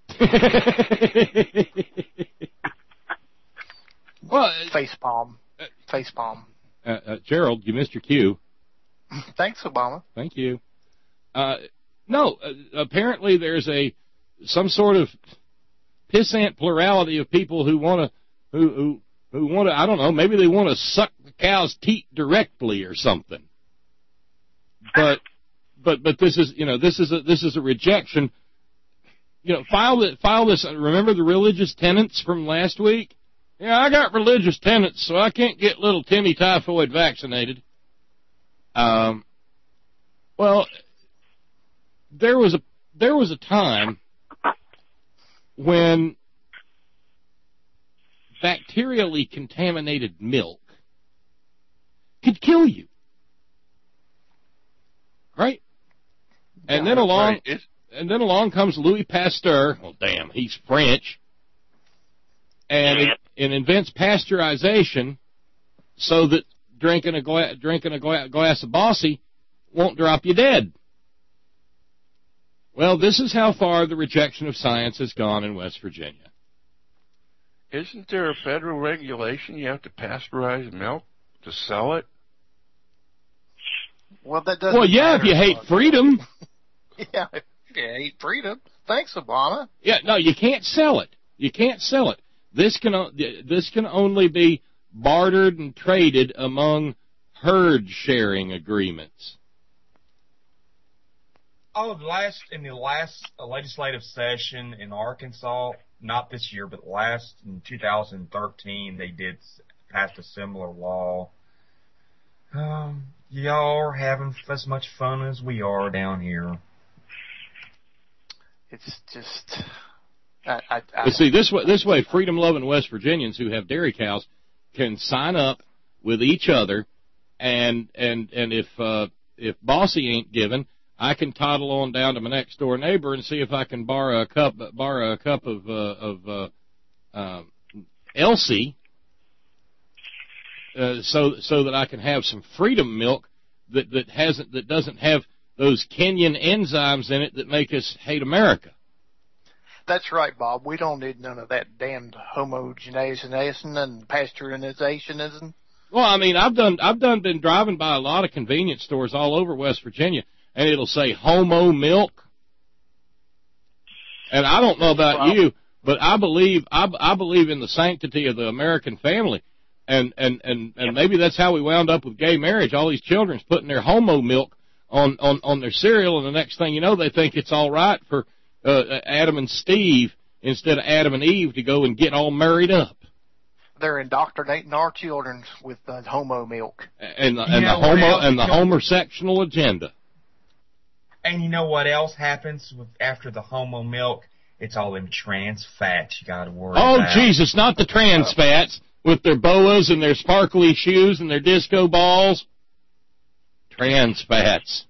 Well, face palm. Face palm. Uh, uh, Gerald, you missed your cue. Thanks, Obama. Thank you. Uh, no, uh, apparently there's a some sort of pissant plurality of people who want to who who who want to I don't know maybe they want to suck the cow's teat directly or something. But but but this is you know this is a this is a rejection. You know, file that file this. Remember the religious tenants from last week? Yeah, I got religious tenants, so I can't get little Timmy Typhoid vaccinated. Um, well, there was a there was a time when bacterially contaminated milk could kill you, right? And Yeah, then along right. It's, and then along comes Louis Pasteur. Well, damn, he's French, and it, it invents pasteurization so that drinking a gla- drinking a gla- glass of Bossy won't drop you dead. Well, this is how far the rejection of science has gone in West Virginia. isn't there a federal regulation you have to pasteurize milk to sell it? Well, that doesn't Well, yeah, if you hate freedom. Yeah, if you hate freedom. Thanks, Obama. Yeah, no, you can't sell it. You can't sell it. This can o- this can only be bartered and traded among herd sharing agreements. Oh, the last in the last legislative session in Arkansas, not this year, but last in two thousand thirteen, they did pass a similar law. Um, y'all are having as much fun as we are down here. It's just, I, I, I But see, this way, this way, freedom-loving West Virginians who have dairy cows can sign up with each other, and and and if uh, if Bossy ain't given, I can toddle on down to my next door neighbor and see if I can borrow a cup borrow a cup of uh, of uh, uh, Elsie, uh, so so that I can have some freedom milk that that hasn't that doesn't have those Kenyan enzymes in it that make us hate America. That's right, Bob. We don't need none of that damned homogenization and pasteurization. Well, I mean, I've done I've done been driving by a lot of convenience stores all over West Virginia, and it'll say homo milk. And I don't know about you, but I believe I, I believe in the sanctity of the American family, and and and and maybe that's how we wound up with gay marriage. All these children's putting their homo milk on on on their cereal, and the next thing you know, they think it's all right for uh, Adam and Steve instead of Adam and Eve to go and get all married up. They're indoctrinating our children with uh, homo milk. And the, and Yeah, the what homo else? and the homosexual agenda. And you know what else happens with after the homo milk? It's all them trans fats you got to worry oh, about. Oh, Jesus, not the trans fats with their boas and their sparkly shoes and their disco balls. Trans fats.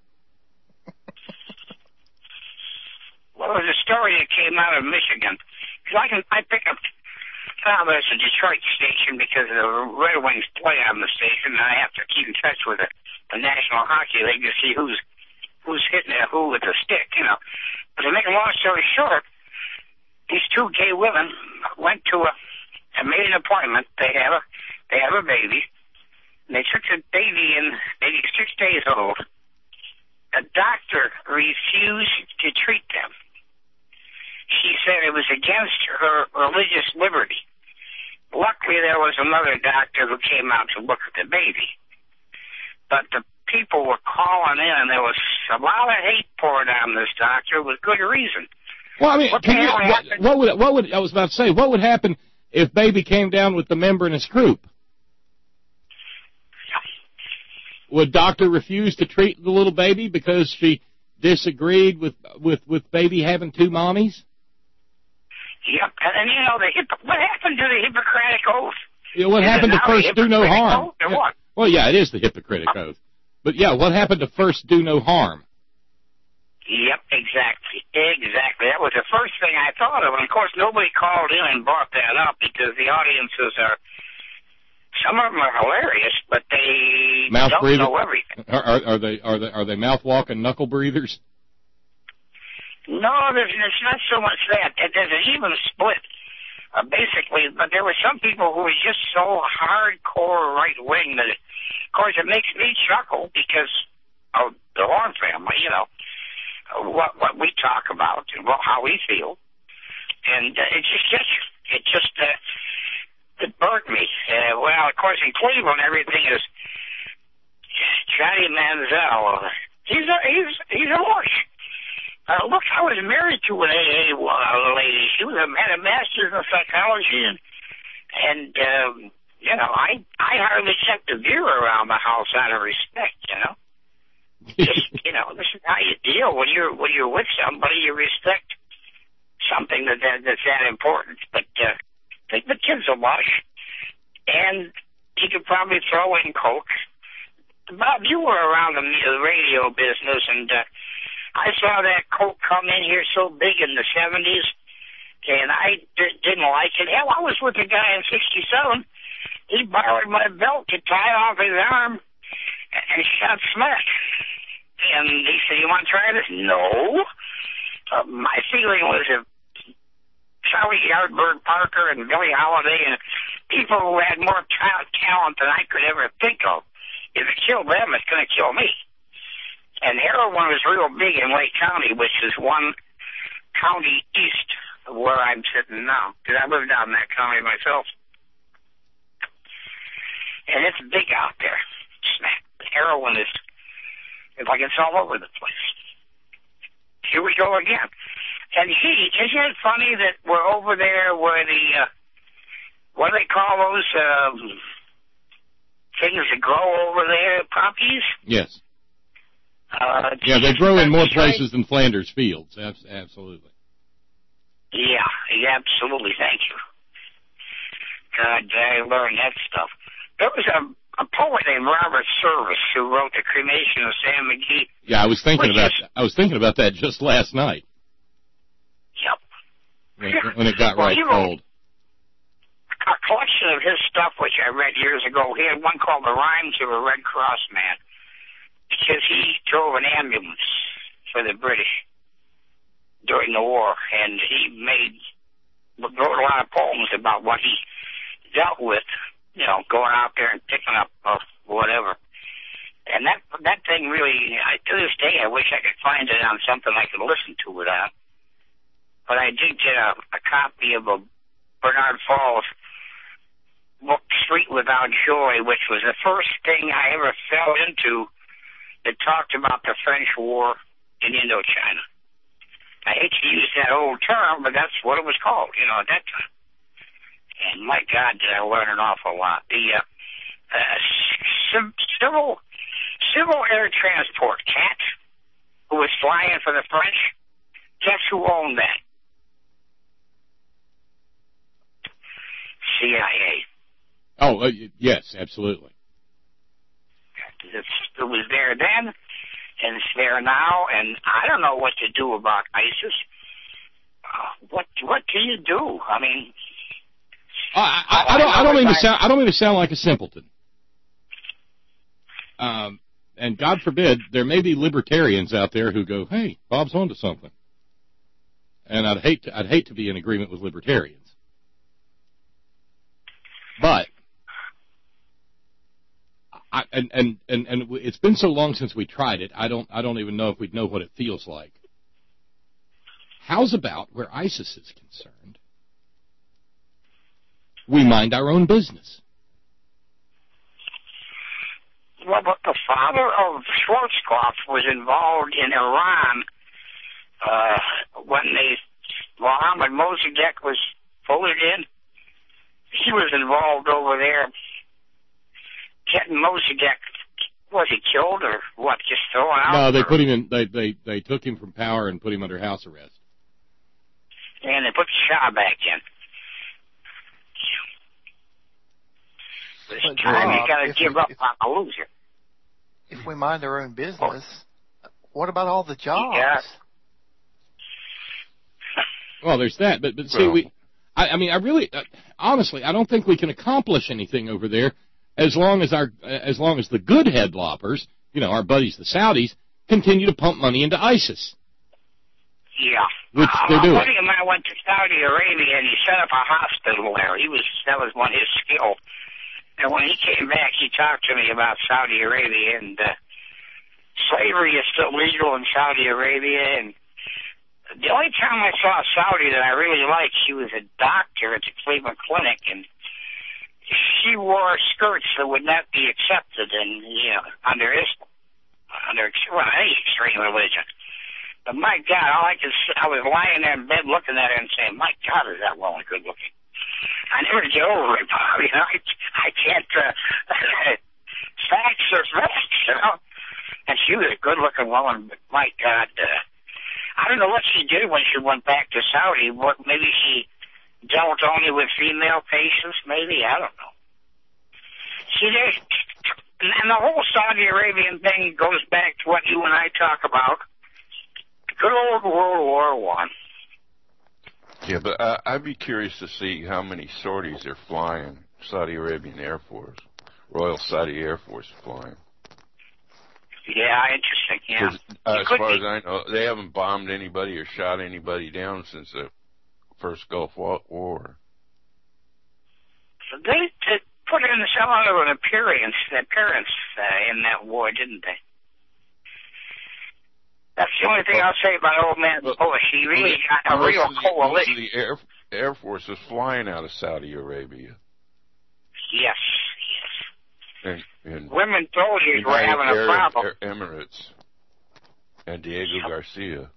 Well, there's a story that came out of Michigan. Because I can, I pick up, uh, there's a Detroit station because the Red Wings play on the station, and I have to keep in touch with the, the National Hockey League to see who's who's hitting at who with a stick, you know. But to make a long story short, these two gay women went to a, and made an appointment. They have a, they have a baby. And they took the baby in, maybe six days old. The doctor refused to treat them. She said it was against her religious liberty. Luckily, there was another doctor who came out to look at the baby. But the people were calling in, and there was a lot of hate poured on this doctor with good reason. Well, I mean, what, can you, what, what would what would I was about to say? What would happen if baby came down with the membranous croup? Would doctor refuse to treat the little baby because she disagreed with with with baby having two mommies? Yep, and, and you know the hip- what happened to the Hippocratic Oath? Yeah, what Is happened to first do no harm? Oath or what? Well, yeah, it is the Hippocratic Oath. But yeah, what happened to first do no harm? Yep, exactly, exactly. That was the first thing I thought of, and of course nobody called in and brought that up because the audiences are. Some of them are hilarious, but they mouth don't breather? know everything. Are, are, are they are they are they mouth walking knuckle breathers? No, there's it's not so much that. There's an even split, uh, basically. But there were some people who were just so hardcore right wing that, it, of course, it makes me chuckle because of the Horn family. You know what what we talk about and what, how we feel, and uh, it just gets it just. Uh, It burnt me. Uh, well, of course, in Cleveland, everything is Johnny Manziel. He's a he's he's a horse. Uh, look, I was married to an A A lady. She was a, had a master's in psychology, and and um, you know, I I hardly kept a deer around the house out of respect. You know, just you know, this is how you deal when you're when you're with somebody. You respect something that, that that's that important, but. Uh, The, the kid's a lush, and he could probably throw in coke. Bob, you were around the, the radio business, and uh, I saw that coke come in here so big in the seventies, and I d- didn't like it. Hell, I was with a guy in sixty-seven. He borrowed my belt to tie off his arm and shot smack. And he said, "You want to try this?" No. Uh, my feeling was if Charlie Yardbird Parker and Billie Holiday and people who had more ta- talent than I could ever think of. If it killed them, it's going to kill me. And heroin was real big in Lake County, which is one county east of where I'm sitting now, because I live down in that county myself. And it's big out there. Snap. Heroin is, it's like it's all over the place. Here we go again. And he, isn't it funny that we're over there where the, uh, what do they call those, um, things that grow over there, poppies? Yes. Uh, yeah, they grow in more places than Flanders Fields. Absolutely. Yeah, yeah, absolutely. Thank you. God, I learned that stuff. There was a, a poet named Robert Service who wrote The Cremation of Sam McGee. Yeah, I was thinking about is, I was thinking about that just last night. Yep. When, when it got well, right wrote cold. A collection of his stuff, which I read years ago. He had one called The Rhymes of a Red Cross Man, because he drove an ambulance for the British during the war, and he made wrote a lot of poems about what he dealt with, you know, going out there and picking up uh, whatever. And that that thing really, I, to this day, I wish I could find it on something I could listen to it on. But I did get a, a copy of a Bernard Falls book, Street Without Joy, which was the first thing I ever fell into that talked about the French war in Indochina. I hate to use that old term, but that's what it was called, you know, at that time. And my God, did I learn an awful lot. The uh, uh, civil civil air transport, C A T, who was flying for the French. Guess who owned that? C I A. Oh, uh, yes, absolutely. It was there then, and it's there now, and I don't know what to do about ISIS. Uh, what what can you do? I mean, I, I, I don't. I don't mean to sound. I don't mean to sound like a simpleton. Um, and God forbid, there may be libertarians out there who go, "Hey, Bob's onto something," and I'd hate to. I'd hate to be in agreement with libertarians, but. I, and, and, and, and it's been so long since we tried it, I don't I don't even know if we'd know what it feels like. How's about where ISIS is concerned? We mind our own business. Well, but the father of Schwarzkopf was involved in Iran uh, when they, Mohammed Mossadegh was folded in. He was involved over there. Getting Mossadegh, was he killed or what? Just thrown out? No, they or? put him in. They, they they took him from power and put him under house arrest. And they put the Shah back in. This But time Bob, you got to give we, up if, on the loser. If we mind our own business, what about all the jobs? Yeah. Well, there's that, but but see, Well. we. I, I mean, I really, uh, honestly, I don't think we can accomplish anything over there. As long as our, as long as the good headloppers, you know, our buddies the Saudis, continue to pump money into ISIS. Yeah. Which uh, they're doing. A buddy of mine went to Saudi Arabia and he set up a hospital there. He was, that was one of his skills. And when he came back, he talked to me about Saudi Arabia, and uh, slavery is still legal in Saudi Arabia. And the only time I saw a Saudi that I really liked, she was a doctor at the Cleveland Clinic, and she wore skirts that would not be accepted in, you know, under Islam, under well, any extreme religion. But my God, all I could, I was lying there in bed looking at her and saying, "My God, is that woman good looking?" I never get over it, Bob. You know, I, I can't. Uh, facts are facts, you know. And she was a good looking woman, but my God, uh, I don't know what she did when she went back to Saudi. What maybe she dealt only with female patients, maybe? I don't know. See, there's, and the whole Saudi Arabian thing goes back to what you and I talk about. Good old World War One. Yeah, but I, I'd be curious to see how many sorties they're flying. Saudi Arabian Air Force, Royal Saudi Air Force flying. Yeah, interesting, yeah. Uh, as far as I know, they haven't bombed anybody or shot anybody down since the first Gulf War. So they, they put in somewhat of an appearance, appearance uh, in that war, didn't they? That's the only thing well, I'll say about old man Bush. Oh, he really got a real the, coalition. Most of the Air, Air Force is flying out of Saudi Arabia. Yes, yes. And, and women soldiers were having a Arab, problem. Emirates and Diego yep. Garcia.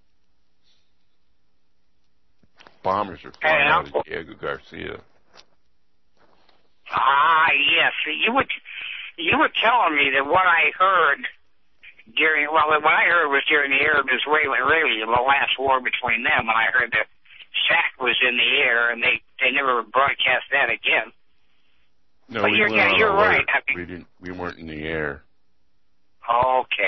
Bombers are flying out of Diego Garcia. Ah, yes. You were, you were telling me that what I heard during, well, what I heard was during the Arab-Israeli, the last war between them, and I heard that S A C was in the air, and they, they never broadcast that again. No, but we you're, yeah, you're right. I mean, we didn't. We weren't in the air. Okay.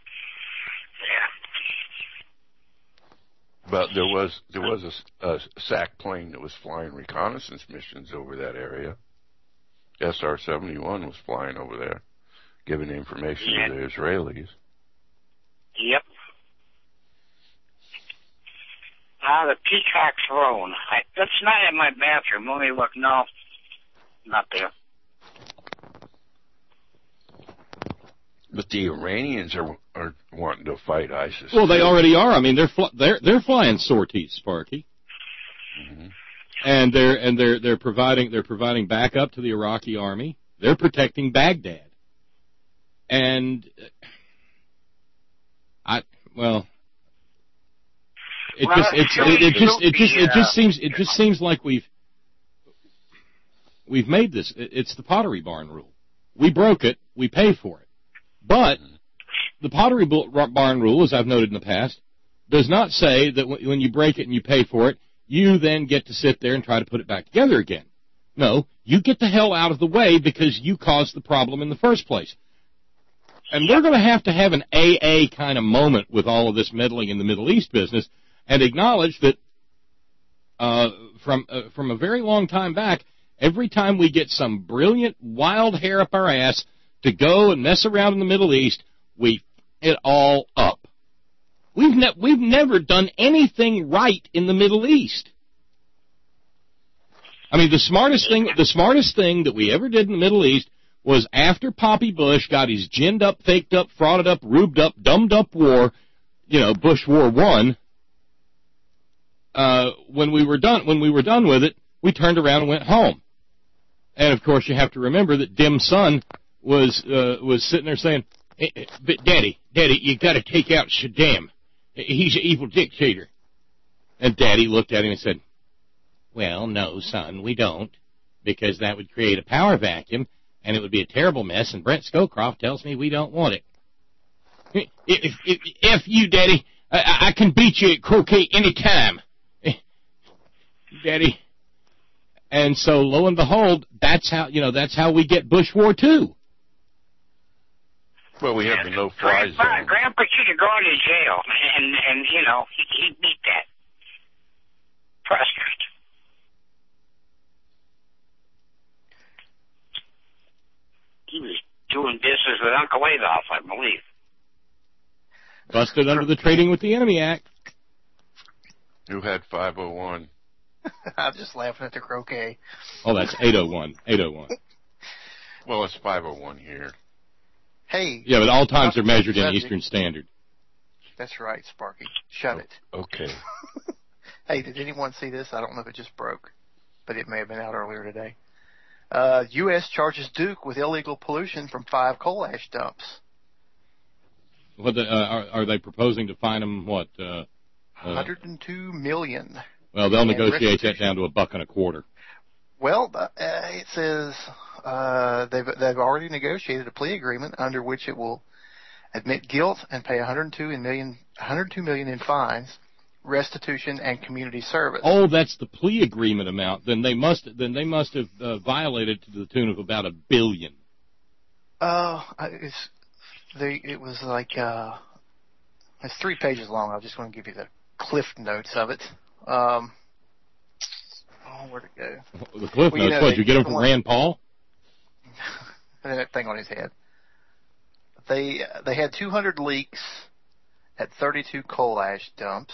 Yeah. But there was there was a, a S A C plane that was flying reconnaissance missions over that area. S R seventy-one was flying over there, giving information yeah. to the Israelis. Yep. Ah, the Peacock Throne. I, that's not in my bathroom. Let me look. No, not there. But the Iranians are are wanting to fight ISIS. Well, they already are. I mean, they're fl- they're they're flying sorties, Sparky, mm-hmm. and they're and they're they're providing they're providing backup to the Iraqi army. They're protecting Baghdad, and I well, it well, just it's, it, it just it just it just seems it just seems like we've we've made this. It's the Pottery Barn rule. We broke it. We pay for it. But the Pottery Barn rule, as I've noted in the past, does not say that when you break it and you pay for it, you then get to sit there and try to put it back together again. No, you get the hell out of the way because you caused the problem in the first place. And we're going to have to have an A A kind of moment with all of this meddling in the Middle East business and acknowledge that uh, from uh, from a very long time back, every time we get some brilliant wild hair up our ass to go and mess around in the Middle East, we f it all up. We've, ne we've never done anything right in the Middle East. I mean, the smartest thing, the smartest thing that we ever did in the Middle East was after Poppy Bush got his ginned up, faked up, frauded up, rubed up, dumbed up war, you know, Bush War One. Uh, when we were done, when we were done with it, we turned around and went home. And of course, you have to remember that Dim Sun was uh, was sitting there saying, hey, "But Daddy, Daddy, you got to take out Saddam. He's an evil dictator." And Daddy looked at him and said, "Well, no, son, we don't, because that would create a power vacuum, and it would be a terrible mess, and Brent Scowcroft tells me we don't want it. If, if, if you, Daddy, I, I can beat you at croquet any time. Daddy." And so, lo and behold, that's how, you know, that's how we get Bush War Two. Well, we have the no-fly zone. Grandpa, Grandpa should have gone to jail, and, and you know, he, he beat that. Trust me. He was doing business with Uncle Adolf, I believe. Busted under the Trading with the Enemy Act. Who had five oh one? I'm just laughing at the croquet. Oh, that's eight oh one. eight oh one. Well, it's five oh one here. Hey. Yeah, but all times are measured in Eastern Standard. That's right, Sparky. Shut it. Okay. Hey, did anyone see this? I don't know if it just broke, but it may have been out earlier today. Uh, U S charges Duke with illegal pollution from five coal ash dumps. What the, uh, are, are they proposing to fine them, what? Uh, uh, one hundred two million dollars. Well, they'll negotiate that down to a buck and a quarter. Well, uh, it says uh, they've they've already negotiated a plea agreement under which it will admit guilt and pay one hundred two million in fines, restitution, and community service. Oh, that's the plea agreement amount. Then they must then they must have uh, violated to the tune of about a billion. Uh, it's they. It was like uh, it's three pages long. I just want to give you the cliff notes of it. Um, oh, where'd it go? The cliff well, notes. You know, what, you get them from Rand Paul? That thing on his head. They they had two hundred leaks at thirty-two coal ash dumps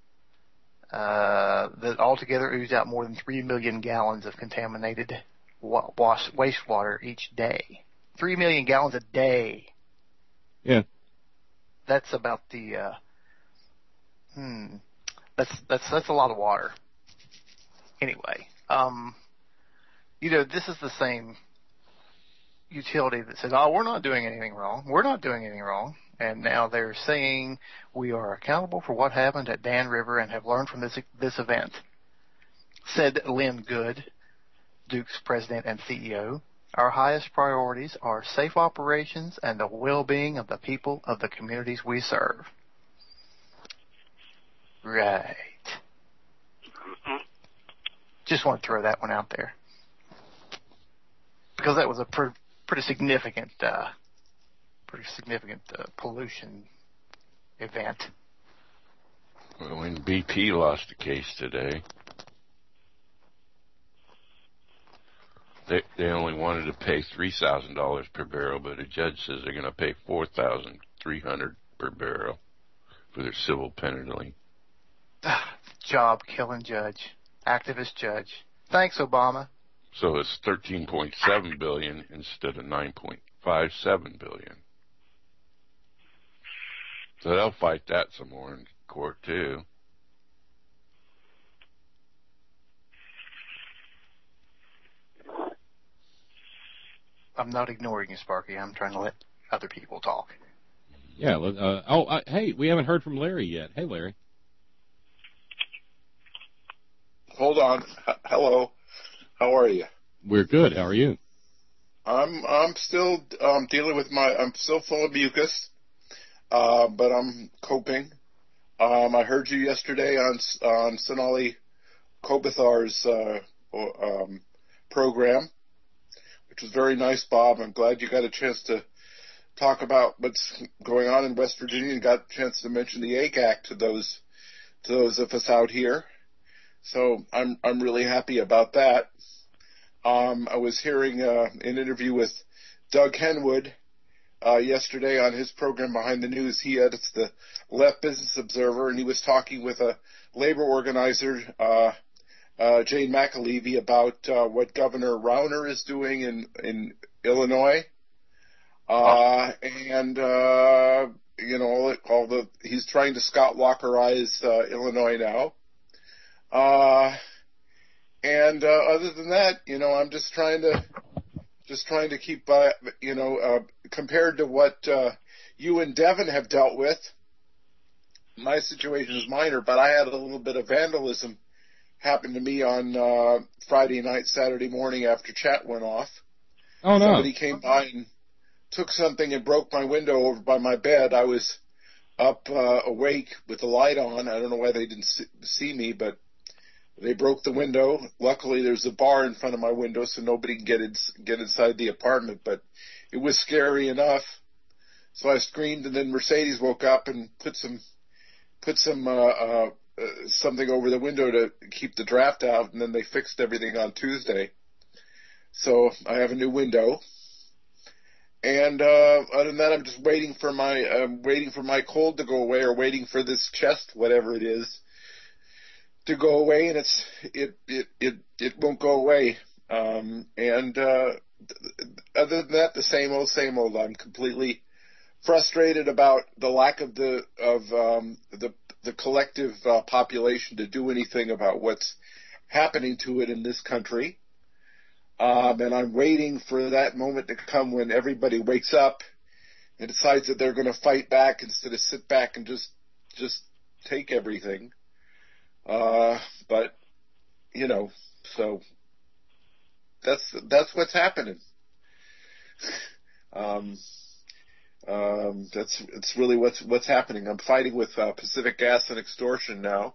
uh, that altogether oozed out more than three million gallons of contaminated wa- wash, wastewater each day. Three million gallons a day. Yeah. That's about the. Uh, hmm. That's that's that's a lot of water. Anyway, um, you know, this is the same utility that says, "Oh, we're not doing anything wrong. We're not doing anything wrong." And now they're saying we are accountable for what happened at Dan River and have learned from this this event. Said Lynn Good, Duke's president and C E O. Our highest priorities are safe operations and the well-being of the people of the communities we serve. Right. Just want to throw that one out there. Because that was a pr- pretty significant, uh, pretty significant uh, pollution event. Well, when B P lost a case today, they they only wanted to pay three thousand dollars per barrel, but a judge says they're going to pay four thousand three hundred dollars per barrel for their civil penalty. Job killing judge, activist judge. Thanks, Obama. So it's thirteen point seven billion dollars instead of nine point five seven billion dollars. So they'll fight that some more in court too. I'm not ignoring you, Sparky. I'm trying to let other people talk. Yeah. Uh, oh, uh, hey, we haven't heard from Larry yet. Hey, Larry. Hold on. H- hello. How are you? We're good. How are you? I'm I'm still um, dealing with my. I'm still full of mucus. uh, but I'm coping. Um, I heard you yesterday on on Sonali Kobithar's uh, um, program, which was very nice, Bob. I'm glad you got a chance to talk about what's going on in West Virginia and got a chance to mention the A C A C to those to those of us out here. So I'm I'm really happy about that. Um, I was hearing uh, an interview with Doug Henwood uh, yesterday on his program Behind the News. He edits the Left Business Observer, and he was talking with a labor organizer, uh, uh, Jane McAlevey, about uh, what Governor Rauner is doing in in Illinois. Uh, and, uh, you know, all, all the, he's trying to Scott Walkerize, uh, Illinois now. Uh, and, uh, other than that, you know, I'm just trying to, just trying to keep, uh, you know, uh, compared to what, uh, you and Devin have dealt with, my situation is minor, but I had a little bit of vandalism happen to me on, uh, Friday night, Saturday morning after chat went off. Oh, no. Somebody came by and took something and broke my window over by my bed. I was up uh, awake with the light on. I don't know why they didn't see me, but they broke the window. Luckily, there's a bar in front of my window, so nobody can get in, get inside the apartment, but it was scary enough. So I screamed, and then Mercedes woke up and put some put some uh, uh, uh, something over the window to keep the draft out, and then they fixed everything on Tuesday. So I have a new window. And uh, other than that, I'm just waiting for my um, waiting for my cold to go away, or waiting for this chest, whatever it is, to go away. And it's it it it, it won't go away. Um, and uh, other than that, the same old, same old. I'm completely frustrated about the lack of the of um, the the collective uh, population to do anything about what's happening to it in this country. Um, and I'm waiting for that moment to come when everybody wakes up and decides that they're going to fight back instead of sit back and just just take everything. Uh, but you know, so that's that's what's happening. um, um, that's it's really what's what's happening. I'm fighting with uh, Pacific Gas and Extortion now.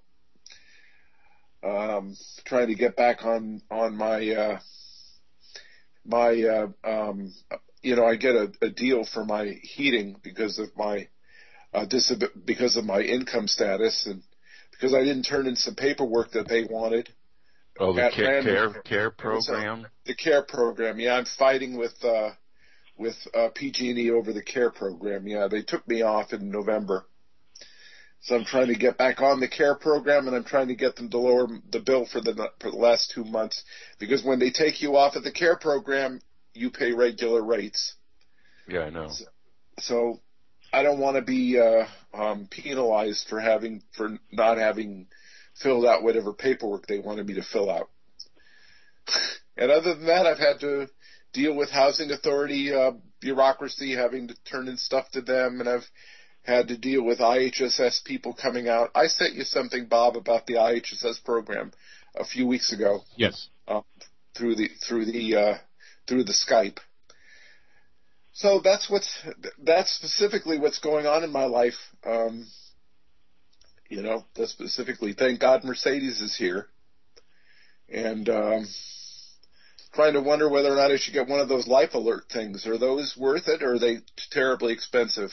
Um, trying to get back on on my. Uh, My, uh, um, you know, I get a, a deal for my heating because of my, uh, disab- because of my income status, and because I didn't turn in some paperwork that they wanted. Oh, the care, care, care program? The care program, yeah. I'm fighting with, uh, with, uh, P G and E over the care program. Yeah, they took me off in November. So I'm trying to get back on the care program, and I'm trying to get them to lower the bill for the for the last two months. Because when they take you off of the care program, you pay regular rates. Yeah, I know. So, so I don't want to be uh, um, penalized for having for not having filled out whatever paperwork they wanted me to fill out. And other than that, I've had to deal with housing authority uh, bureaucracy, having to turn in stuff to them, and I've had to deal with I H S S people coming out. I sent you something, Bob, about the I H S S program a few weeks ago. Yes. Uh, through the through the uh, through the Skype. So that's what's that's specifically what's going on in my life. Um, you know, that's specifically. Thank God Mercedes is here, and um, trying to wonder whether or not I should get one of those Life Alert things. Are those worth it, or are they terribly expensive?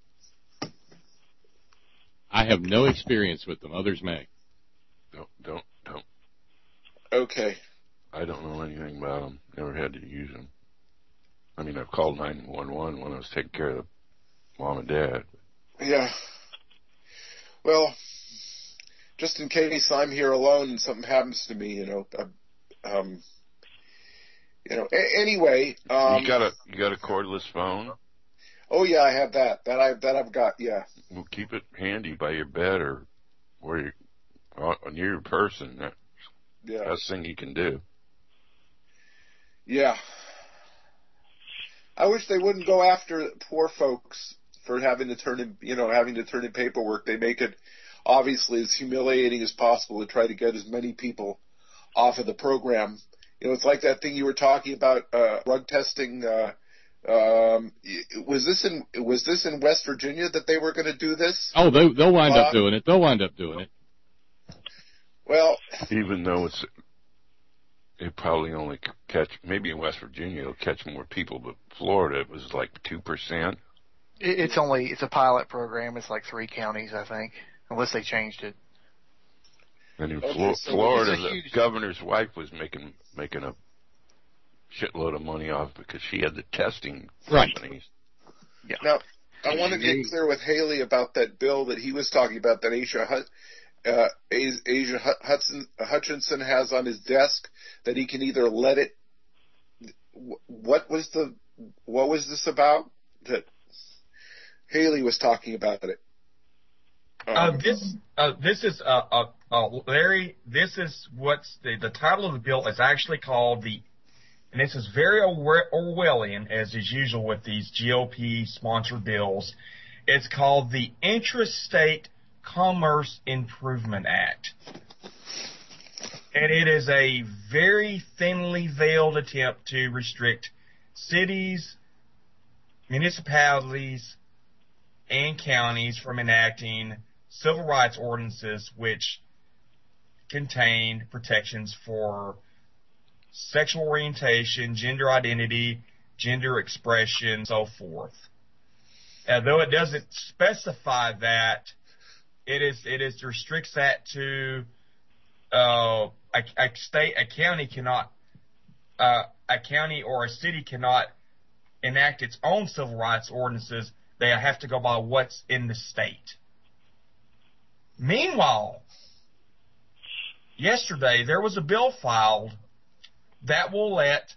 I have no experience with them. Others may. Don't, don't, don't. Okay. I don't know anything about them. Never had to use them. I mean, I've called nine one one when I was taking care of the mom and dad. Yeah. Well, just in case I'm here alone and something happens to me, you know. Um, you know. A- anyway. Um, you got a you got a cordless phone? Oh yeah, I have that. That I that I've got. Yeah. Well, keep it handy by your bed or where you near your person. That's yeah. the best thing you can do. Yeah. I wish they wouldn't go after poor folks for having to turn in, you know, having to turn in paperwork. They make it obviously as humiliating as possible to try to get as many people off of the program. You know, it's like that thing you were talking about, uh, drug testing, uh, Um, was this in was this in West Virginia that they were going to do this? Oh, they, they'll wind uh, up doing it. They'll wind up doing it. Well, even though it's it probably only catch maybe in West Virginia it'll catch more people, but Florida it was like two percent. It's only it's a pilot program. It's like three counties, I think, unless they changed it. And in Okay, Flo- so Florida, it's a the huge- governor's wife was making making a shitload of money off because she had the testing Right. companies. Yeah. Now, I want to get clear with Haley about that bill that he was talking about that Asia Hut, uh, Asia Hudson, Hutchinson has on his desk, that he can either let it. What was the what was this about? That Haley was talking about it. Um, Uh, this uh, this is uh, uh, uh, Larry. This is what's the the title of the bill is actually called the, and this is very Orwellian as is usual with these G O P sponsored bills. It's called the Intrastate Commerce Improvement Act, and it is a very thinly veiled attempt to restrict cities, municipalities, and counties from enacting civil rights ordinances which contain protections for sexual orientation, gender identity, gender expression, so forth. Uh, though it doesn't specify that, it is it is restricts that to uh, a, a state, a county cannot, uh, a county or a city cannot enact its own civil rights ordinances. They have to go by what's in the state. Meanwhile, yesterday there was a bill filed that will let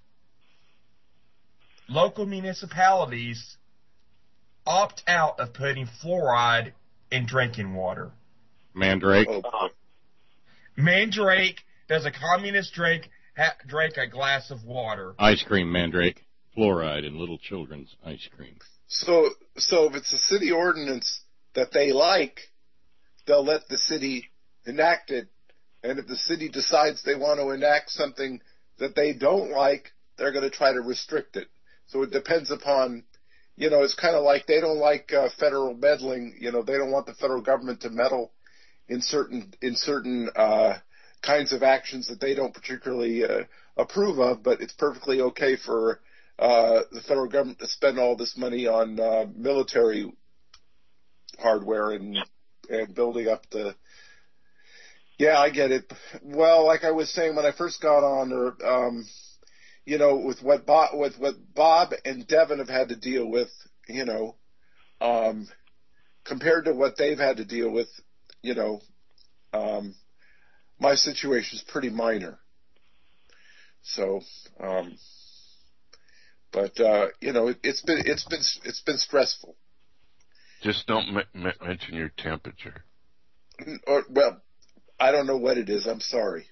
local municipalities opt out of putting fluoride in drinking water. Mandrake. oh, Mandrake, does a communist drink ha- drink a glass of water? Ice cream, Mandrake. Fluoride in little children's ice cream. So, so if it's a city ordinance that they like, they'll let the city enact it. And if the city decides they want to enact something that they don't like, they're going to try to restrict it. So it depends upon, you know, it's kind of like they don't like uh, federal meddling. You know, they don't want the federal government to meddle in certain in certain uh, kinds of actions that they don't particularly uh, approve of. But it's perfectly okay for uh, the federal government to spend all this money on uh, military hardware and and building up the. Yeah, I get it. Well, like I was saying when I first got on, or um, you know, with what Bob, with what Bob and Devin have had to deal with, you know, um, compared to what they've had to deal with, you know, um, my situation is pretty minor. So, um, but uh, you know, it, it's been it's been it's been stressful. Just don't m- m- mention your temperature. Or, well, I don't know what it is. I'm sorry.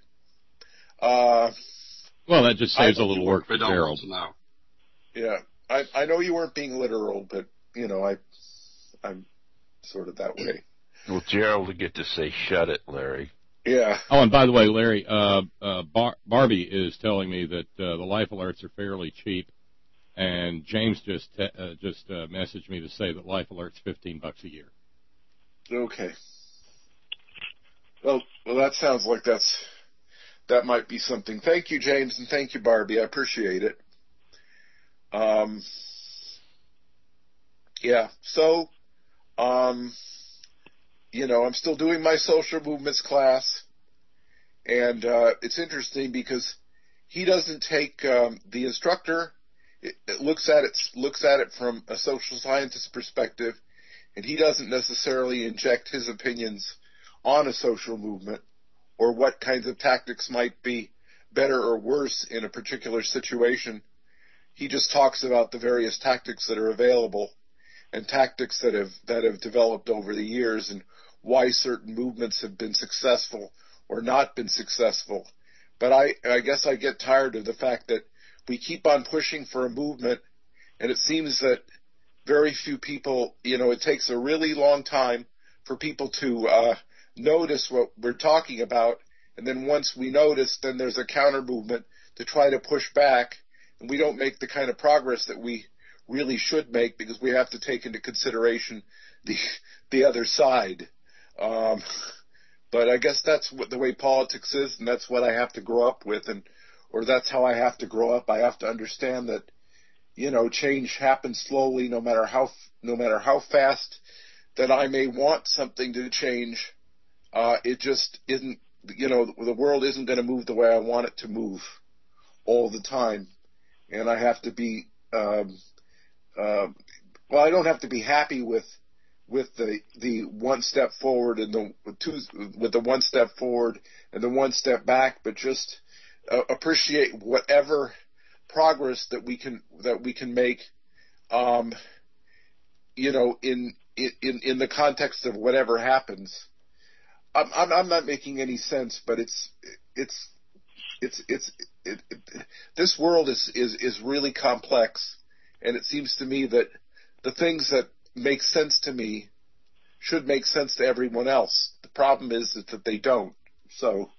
Uh, Well, that just saves I- a little work for We don't Gerald. want to know. Yeah, I I know you weren't being literal, but you know I I'm sort of that way. Well, Gerald will get to say, "Shut it, Larry." Yeah. Oh, and by the way, Larry, uh, uh, Bar- Barbie is telling me that uh, the life alerts are fairly cheap, and James just te- uh, just uh, messaged me to say that life alerts fifteen bucks a year. Okay. Well, well, that sounds like that's that might be something. Thank you, James, and thank you, Barbie. I appreciate it. Um. Yeah. So, um, you know, I'm still doing my social movements class, and uh, it's interesting because he doesn't take um, the instructor. It, it looks at it looks at it from a social scientist perspective, and he doesn't necessarily inject his opinions on a social movement or what kinds of tactics might be better or worse in a particular situation. He just talks about the various tactics that are available and tactics that have that have developed over the years and why certain movements have been successful or not been successful. But I, I guess I get tired of the fact that we keep on pushing for a movement, and it seems that very few people, you know, it takes a really long time for people to uh, notice what we're talking about, and then once we notice, then there's a counter movement to try to push back, and we don't make the kind of progress that we really should make, because we have to take into consideration the the other side. Um, but I guess that's what the way politics is, and that's what I have to grow up with, and or that's how I have to grow up. I have to understand that, you know, change happens slowly, no matter how no matter how fast that I may want something to change. Uh, it just isn't. You know, the world isn't going to move the way I want it to move all the time, and I have to be. Um, uh, well, I don't have to be happy with with the the one step forward and the two with the one step forward and the one step back, but just uh, appreciate whatever progress that we can that we can make. Um, you know, in in in the context of whatever happens. I'm, I'm I'm not making any sense, but it's it's it's it's it, it, this world is, is is really complex, and it seems to me that the things that make sense to me should make sense to everyone else. The problem is that, that they don't. So,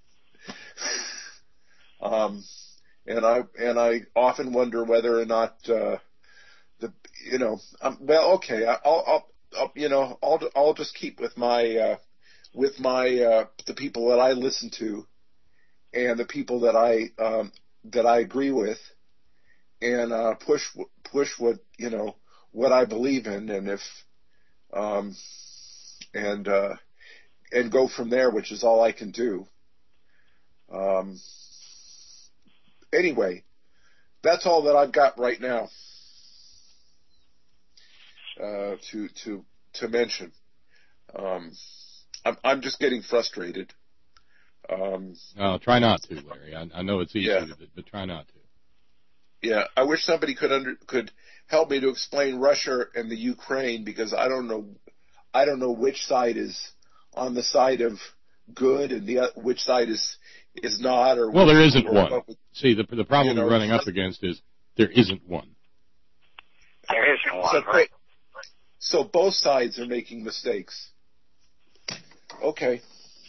um, and I and I often wonder whether or not uh, the you know um, well okay I'll, I'll I'll you know I'll I'll just keep with my. Uh, with my uh, the people that I listen to and the people that I um, that I agree with, and uh, push push what you know what I believe in, and if um, and uh, and go from there, which is all I can do. Um, anyway, that's all that I've got right now uh, to to to mention. Um, I'm, I'm just getting frustrated. Um, oh, try not to, Larry. I, I know it's easy, yeah. but try not to. Yeah, I wish somebody could under, could help me to explain Russia and the Ukraine, because I don't know, I don't know which side is on the side of good and the which side is is not. Or well, there isn't or, one. Or, See, the the problem you know, we're running up against is there isn't one. There isn't one, so, right? So both sides are making mistakes. Okay.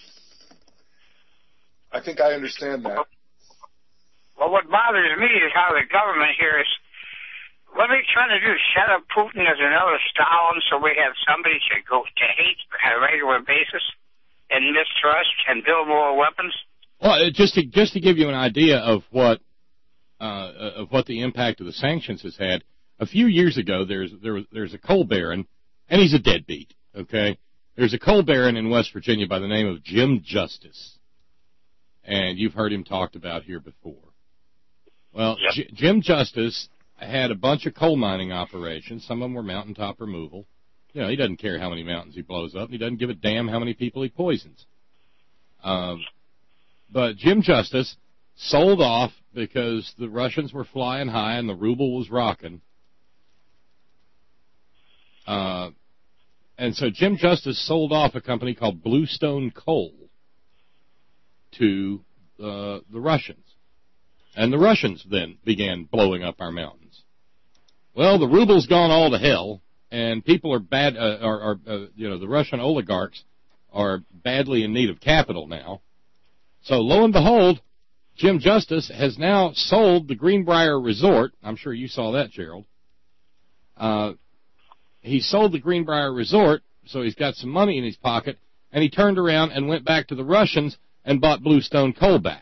I think I understand that. Well, what bothers me is how the government here is, what are they trying to do? Set up Putin as another Stalin so we have somebody to go to hate on a regular basis and mistrust and build more weapons? Well, just to just to give you an idea of what uh, of what the impact of the sanctions has had, a few years ago there's there was there's a coal baron, and he's a deadbeat. Okay. There's a coal baron in West Virginia by the name of Jim Justice, and you've heard him talked about here before. Well, yep. J- Jim Justice had a bunch of coal mining operations. Some of them were mountaintop removal. You know, he doesn't care how many mountains he blows up, and he doesn't give a damn how many people he poisons. Um, but Jim Justice sold off because the Russians were flying high and the ruble was rocking. Uh, And so Jim Justice sold off a company called Bluestone Coal to uh, the Russians. And the Russians then began blowing up our mountains. Well, the ruble's gone all to hell, and people are bad, uh, are, are uh, you know, the Russian oligarchs are badly in need of capital now. So lo and behold, Jim Justice has now sold the Greenbrier Resort. I'm sure you saw that, Gerald. Uh, He sold the Greenbrier Resort, so he's got some money in his pocket, and he turned around and went back to the Russians and bought Bluestone Coal back.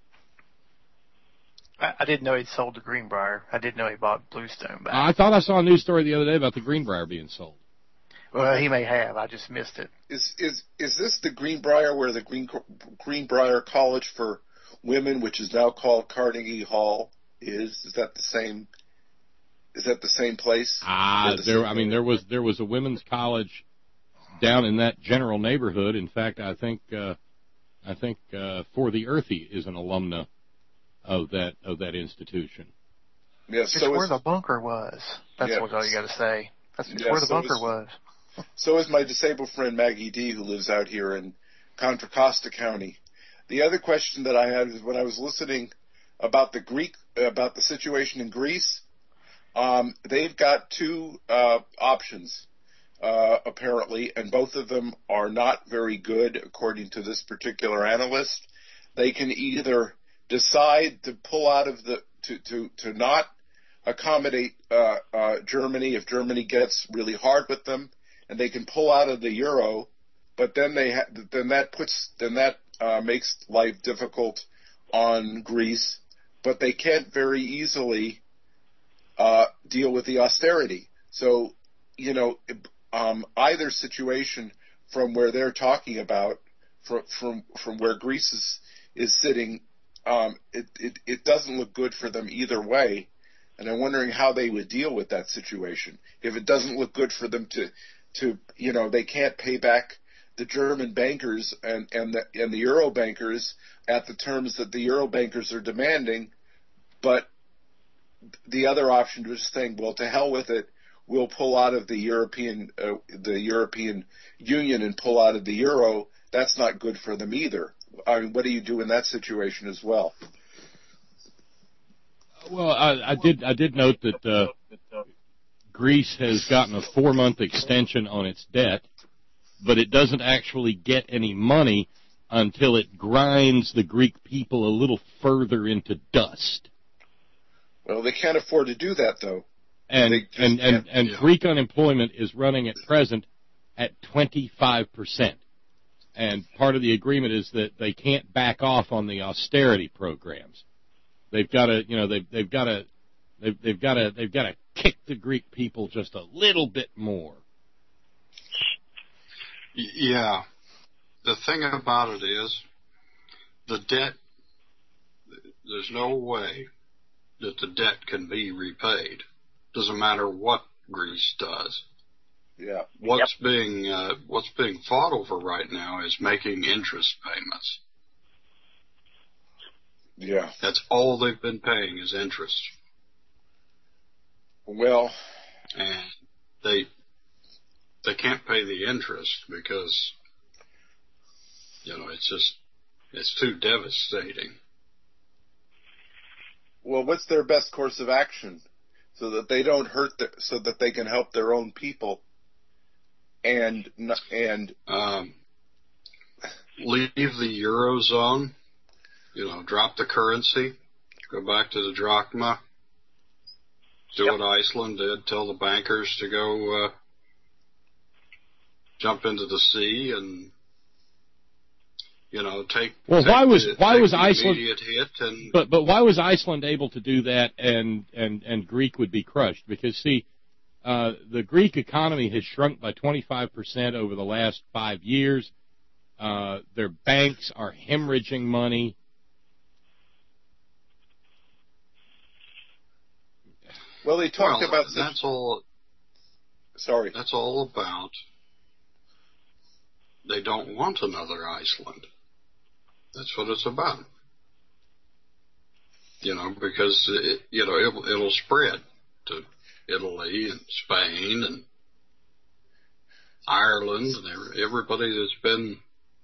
I, I didn't know he'd sold the Greenbrier. I didn't know he bought Bluestone back. I thought I saw a news story the other day about the Greenbrier being sold. Well, he may have. I just missed it. Is is is this the Greenbrier where the Green Greenbrier College for Women, which is now called Carnegie Hall, is? Is that the same? Is that the same place? Ah, the there. I mean, there was there was a women's college down in that general neighborhood. In fact, I think uh, I think uh, For the Earthy is an alumna of that of that institution. Yes, it's so where is, the bunker was. That's yeah, what all you got to say. That's yeah, where the so bunker is, was. So is my disabled friend Maggie D, who lives out here in Contra Costa County. The other question that I had is when I was listening about the Greek about the situation in Greece. Um, they've got two uh, options, uh, apparently, and both of them are not very good, according to this particular analyst. They can either decide to pull out of the to to to not accommodate uh, uh, Germany if Germany gets really hard with them, and they can pull out of the euro. But then they ha- then that puts then that uh, makes life difficult on Greece. But they can't very easily uh, deal with the austerity. So you know, um, either situation from where they're talking about, from from from where Greece is is sitting, um, it, it it doesn't look good for them either way. And I'm wondering how they would deal with that situation if it doesn't look good for them to to you know they can't pay back the German bankers and and the and the Euro bankers at the terms that the Euro bankers are demanding, but the other option was saying, well, to hell with it, we'll pull out of the European uh, the European Union and pull out of the euro. That's not good for them either. I mean, what do you do in that situation as well? Well, I, I did I did note that uh, Greece has gotten a four-month extension on its debt, but it doesn't actually get any money until it grinds the Greek people a little further into dust. Well, they can't afford to do that, though. And and, and, and yeah. Greek unemployment is running at present at twenty-five percent. And part of the agreement is that they can't back off on the austerity programs. They've got to, you know, they've they've got to, they've they've got to, they've got to kick the Greek people just a little bit more. Yeah, the thing about it is, the debt. There's no way that the debt can be repaid. Doesn't matter what Greece does. Yeah. What's yep. being uh, what's being fought over right now is making interest payments. Yeah. That's all they've been paying is interest. Well, and they they can't pay the interest because you know it's just it's too devastating. Well, what's their best course of action so that they don't hurt the, so that they can help their own people? And and um, leave the Eurozone, you know, drop the currency, go back to the drachma, do yep. what Iceland did, tell the bankers to go uh, jump into the sea and, you know, take. Well, take why was the, why was Iceland? Hit and, but but why was Iceland able to do that and and and Greek would be crushed? Because see. Uh, the Greek economy has shrunk by twenty-five percent over the last five years. Uh, their banks are hemorrhaging money. Well, they talked well, about that's such, all. Sorry, that's all about. They don't want another Iceland. That's what it's about. You know, because it, you know it, it'll spread to Italy and Spain and Ireland and everybody that's been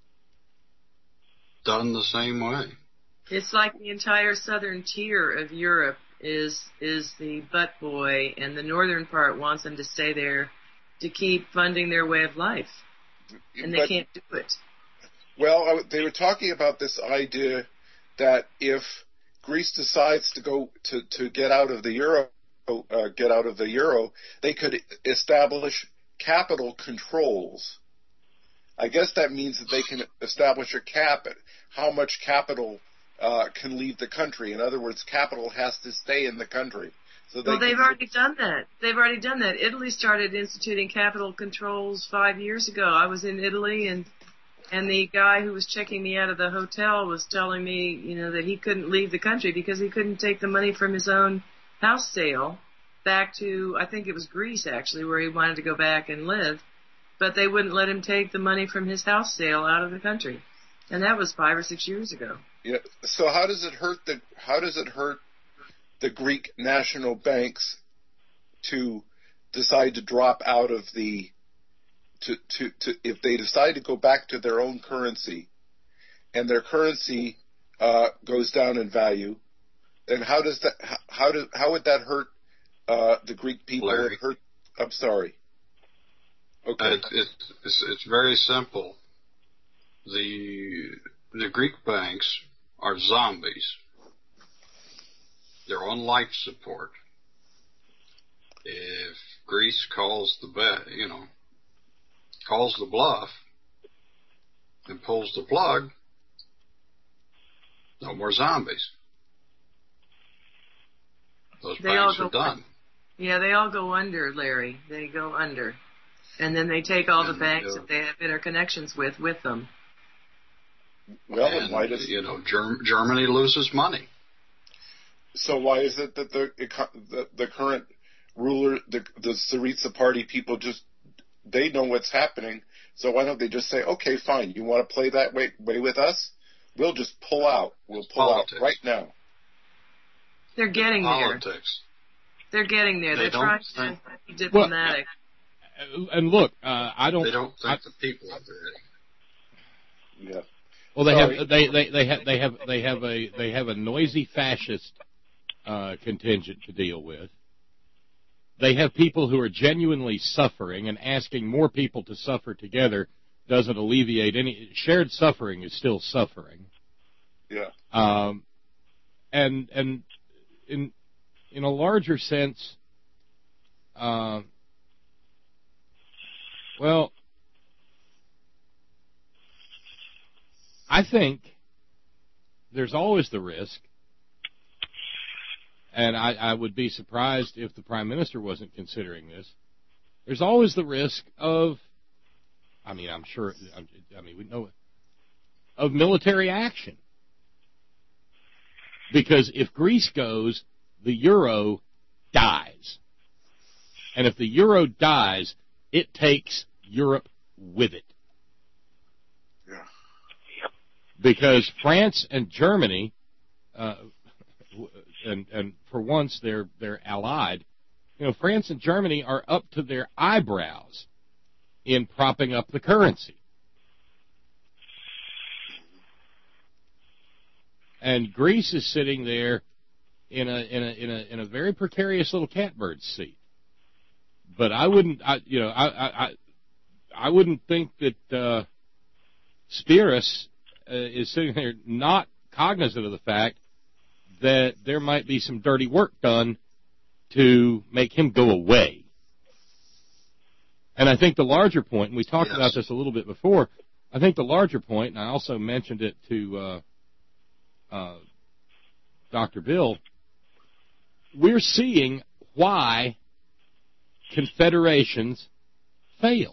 done the same way. It's like the entire southern tier of Europe is is the butt boy, and the northern part wants them to stay there to keep funding their way of life, and they but, can't do it. Well, they were talking about this idea that if Greece decides to go to, to get out of the euro, Uh, get out of the euro, they could establish capital controls. I guess that means that they can establish a cap at how much capital uh, can leave the country. In other words, capital has to stay in the country. So they well, they've can... already done that. They've already done that. Italy started instituting capital controls five years ago. I was in Italy, and and the guy who was checking me out of the hotel was telling me, you know, that he couldn't leave the country because he couldn't take the money from his own house sale back to, I think it was Greece actually, where he wanted to go back and live, but they wouldn't let him take the money from his house sale out of the country, and that was five or six years ago. Yeah. So how does it hurt the how does it hurt the Greek national banks to decide to drop out of the to to, to if they decide to go back to their own currency, and their currency uh, goes down in value, then how does that how do how would that hurt uh, the Greek people? Larry. It hurt. I'm sorry. Okay. Uh, it, it's it's very simple. The the Greek banks are zombies. They're on life support. if Greece calls the bet, you know, calls the bluff and pulls the plug, no more zombies. Those They all banks go are done. Yeah, they all go under, Larry. They go under. And then they take all the And, banks uh, that they have interconnections with with them. Well, and, why does you know, Germ- Germany loses money. So why is it that the the, the current ruler, the, the Syriza party people, just they know what's happening? So why don't they just say, okay, fine, you want to play that way, way with us? We'll just pull out. We'll pull Politics. out right now. They're getting Politics. there. They're getting there. They They're don't trying think- to be diplomatic. Well, and look, uh, I don't. They don't think I, the people are ready. Yeah. Well, they Sorry. have they, they they have they have they have a they have a noisy fascist uh, contingent to deal with. They have people who are genuinely suffering, and asking more people to suffer together doesn't alleviate any. Shared suffering is still suffering. Yeah. Um, and and in in a larger sense, uh, well, I think there's always the risk, and I, I would be surprised if the Prime Minister wasn't considering this. There's always the risk of, I mean, I'm sure, I mean, we know it, of military action. Because if Greece goes, the euro dies. And if the euro dies, it takes Europe with it. Yeah. Because France and Germany, uh, and and for once they're they're allied. You know, France and Germany are up to their eyebrows in propping up the currency. And Greece is sitting there in a in a in a in a very precarious little catbird seat. But I wouldn't, I, you know, I I I, I wouldn't think that uh, Spiros uh, is sitting there not cognizant of the fact that there might be some dirty work done to make him go away. And I think the larger point, and we talked Yes. about this a little bit before, I think the larger point, and I also mentioned it to uh, uh, Doctor Bill, we're seeing why confederations fail.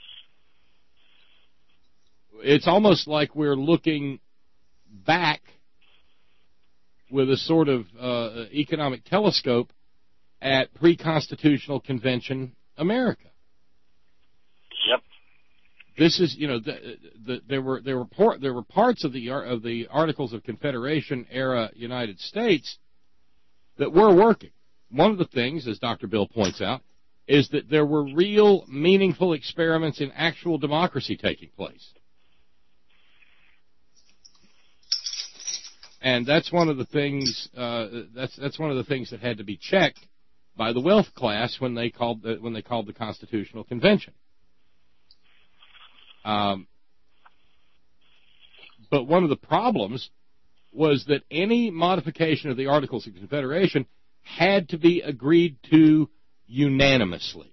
It's almost like we're looking back with a sort of uh, economic telescope at pre-constitutional convention America. Yep. This is, you know, the, the, there were there were por- there were parts of the of the Articles of Confederation era United States that were working. One of the things, as Doctor Bill points out, is that there were real, meaningful experiments in actual democracy taking place. And that's one of the things. Uh, that's that's one of the things that had to be checked by the wealth class when they called the, when they called the Constitutional Convention. Um, but one of the problems was that any modification of the Articles of Confederation had to be agreed to unanimously.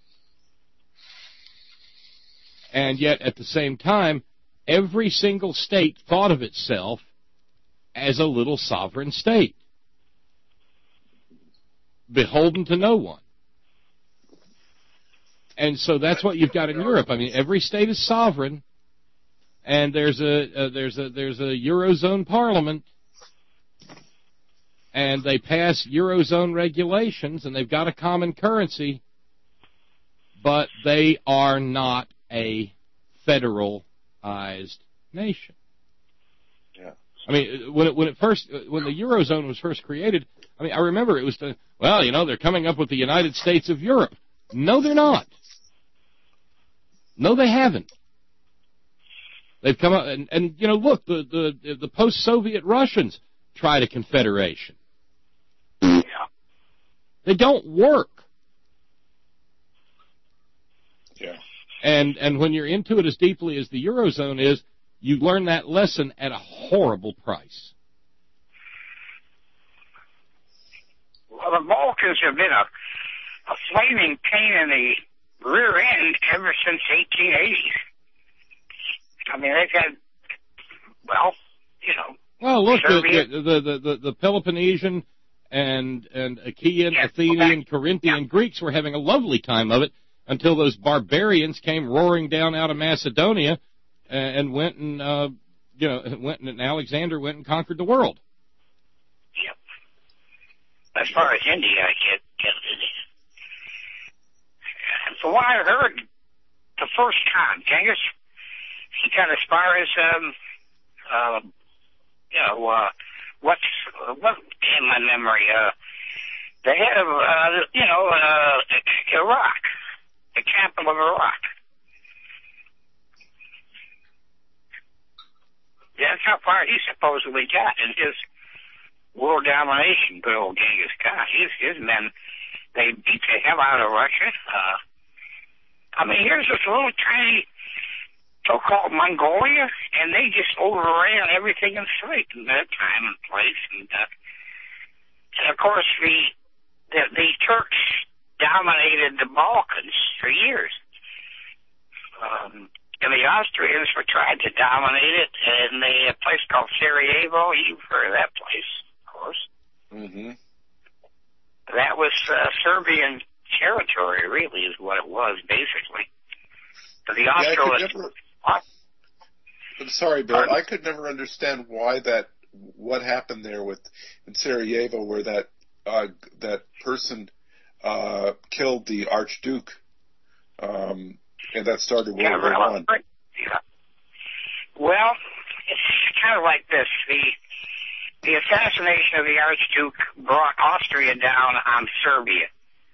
And yet, at the same time, every single state thought of itself as a little sovereign state, beholden to no one. And so that's what you've got in Europe. I mean, every state is sovereign, and there's a uh, there's a there's a Eurozone parliament, and they pass Eurozone regulations, and they've got a common currency, but they are not a federalized nation. Yeah. I mean, when it, when it first when the Eurozone was first created, I mean, I remember it was the, well, you know, they're coming up with the United States of Europe. No, they're not. No, they haven't. They've come up, and, and you know, look, the, the, the post-Soviet Russians tried a confederation. Yeah. They don't work. Yeah. And and when you're into it as deeply as the Eurozone is, you learn that lesson at a horrible price. Well, the Balkans have been a a flaming pain in the rear end ever since eighteen eighties. I mean, they've had, well, you know. Well, look, the, Serbia, the, the, the, the Peloponnesian and, and Achaean, yeah, Athenian, okay. Corinthian yeah. Greeks were having a lovely time of it until those barbarians came roaring down out of Macedonia and, and went and, uh, you know, went and Alexander went and conquered the world. Yep. As far as India, I get, get it. And from what I heard, the first time, Genghis, he kind of as far as, um, uh, you know, uh, what's, what in my memory, uh, the head of, uh, you know, uh, Iraq, the capital of Iraq. That's how far he supposedly got in his world domination, good old Genghis Khan. His, his men, they beat the hell out of Russia. Uh, I mean, here's this little tiny so-called Mongolia, and they just overran everything in sight in that time and place. And, uh, and of course, the, the the Turks dominated the Balkans for years. Um, and the Austrians were trying to dominate it in a place called Sarajevo. You've heard of that place, of course. Mm-hmm. That was uh, Serbian territory, really, is what it was, basically. But the Austrians... I'm sorry, Bill. I could never understand why that, what happened there with in Sarajevo, where that uh, that person uh, killed the Archduke, um, and that started World yeah, War One. Yeah. Well, it's kind of like this: the the assassination of the Archduke brought Austria down on Serbia.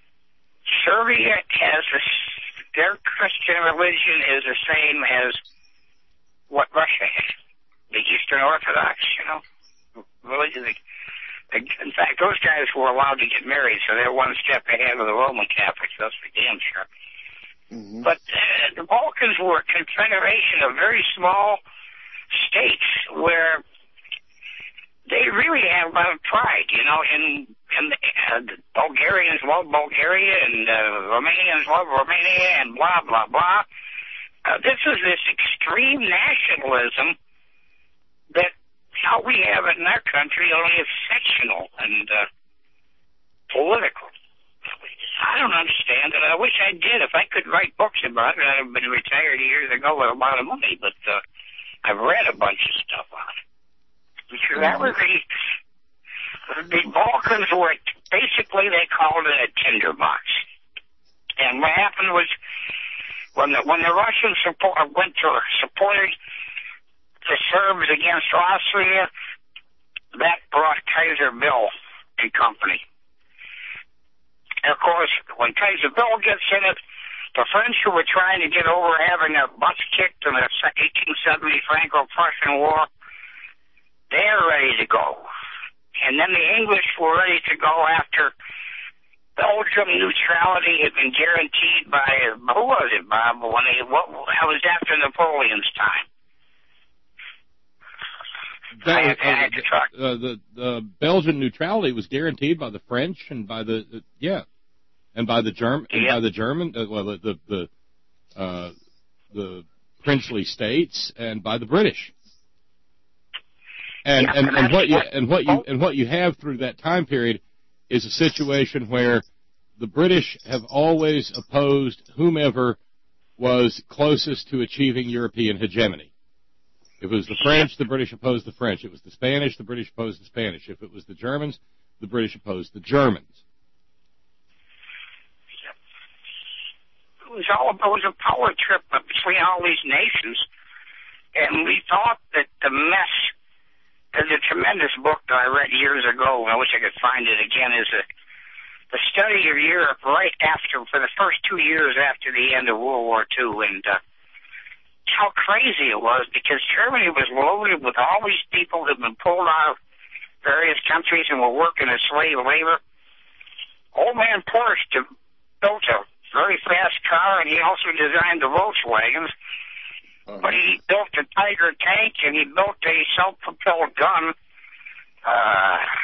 Serbia has a, their Christian religion is the same as what Russia has, the Eastern Orthodox, you know, religion. In fact, those guys were allowed to get married, so they're one step ahead of the Roman Catholics. That's for damn sure. Mm-hmm. But uh, the Balkans were a confederation of very small states where they really have a lot of pride, you know, and, and the, uh, the Bulgarians love Bulgaria, and uh, Romanians love Romania, and blah, blah, blah. Uh, this is this extreme nationalism that how we have it in our country, only it's sectional and uh, political. I don't understand it. I wish I did. If I could write books about it, I'd have been retired years ago with a lot of money, but uh, I've read a bunch of stuff on it. Because that was the, the Balkans were, basically they called it a tinderbox. And what happened was, When the, when the Russians support, went to supported the Serbs against Austria, that brought Kaiser Bill and company. And of course, when Kaiser Bill gets in it, the French, who were trying to get over having their butts kicked in the eighteen seventy Franco-Prussian War, they're ready to go. And then the English were ready to go after Belgium neutrality had been guaranteed by, who was it, Bob? When they, what, that was after Napoleon's time. That, I had, uh, I had to talk. Uh, the, the Belgian neutrality was guaranteed by the French and by the, uh, yeah, and by the German, and yep. by the German, uh, well, the, the, the, uh, the princely states and by the British. And, yeah, and, and, and what you, what, and what you, and what you have through that time period is a situation where the British have always opposed whomever was closest to achieving European hegemony. If it was the French, the British opposed the French. If it was the Spanish, the British opposed the Spanish. If it was the Germans, the British opposed the Germans. It was all it was a power trip between all these nations, and we thought that the mess. There's a tremendous book that I read years ago. I wish I could find it again. Is a the study of Europe right after, for the first two years after the end of World War Two, and uh, how crazy it was, because Germany was loaded with all these people that had been pulled out of various countries and were working as slave labor. Old man Porsche built a very fast car, and he also designed the Volkswagens. But he built a Tiger tank, and he built a self-propelled gun. Uh,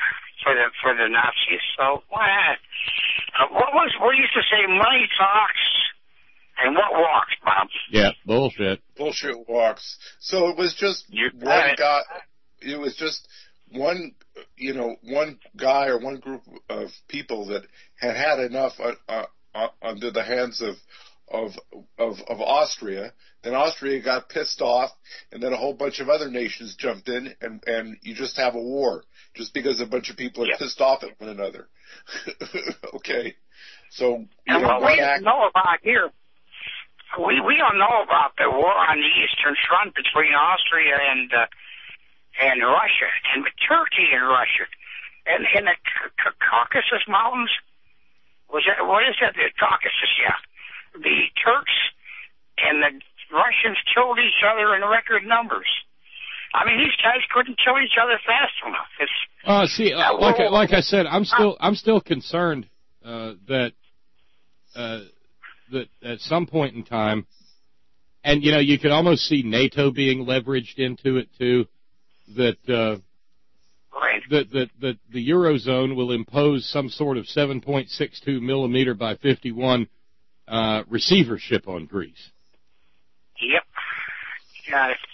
for the for the Nazis. So why not? Uh, what was we used to say? Money talks, and what walks, Bob? Yeah, bullshit. Bullshit walks. So it was just You one it. guy. It was just one, you know, one guy or one group of people that had had enough uh, uh, under the hands of of of of Austria. Then Austria got pissed off, and then a whole bunch of other nations jumped in, and and you just have a war just because a bunch of people are yeah. pissed off at one another. Okay, so you and know, what we act- know about here, we we don't know about the war on the Eastern Front between Austria and uh, and Russia, and Turkey and Russia, and in the C- Caucasus Mountains. Was that what is that? The Caucasus, yeah. The Turks and the Russians killed each other in record numbers. I mean, these guys couldn't kill each other fast enough. It's, uh, see, uh, like I, like I said, I'm still I'm still concerned uh, that uh, that at some point in time, and you know, you could almost see NATO being leveraged into it too. That uh, right. that that that the Eurozone will impose some sort of seven point six two millimeter by fifty-one uh, receivership on Greece. Yep. Got it.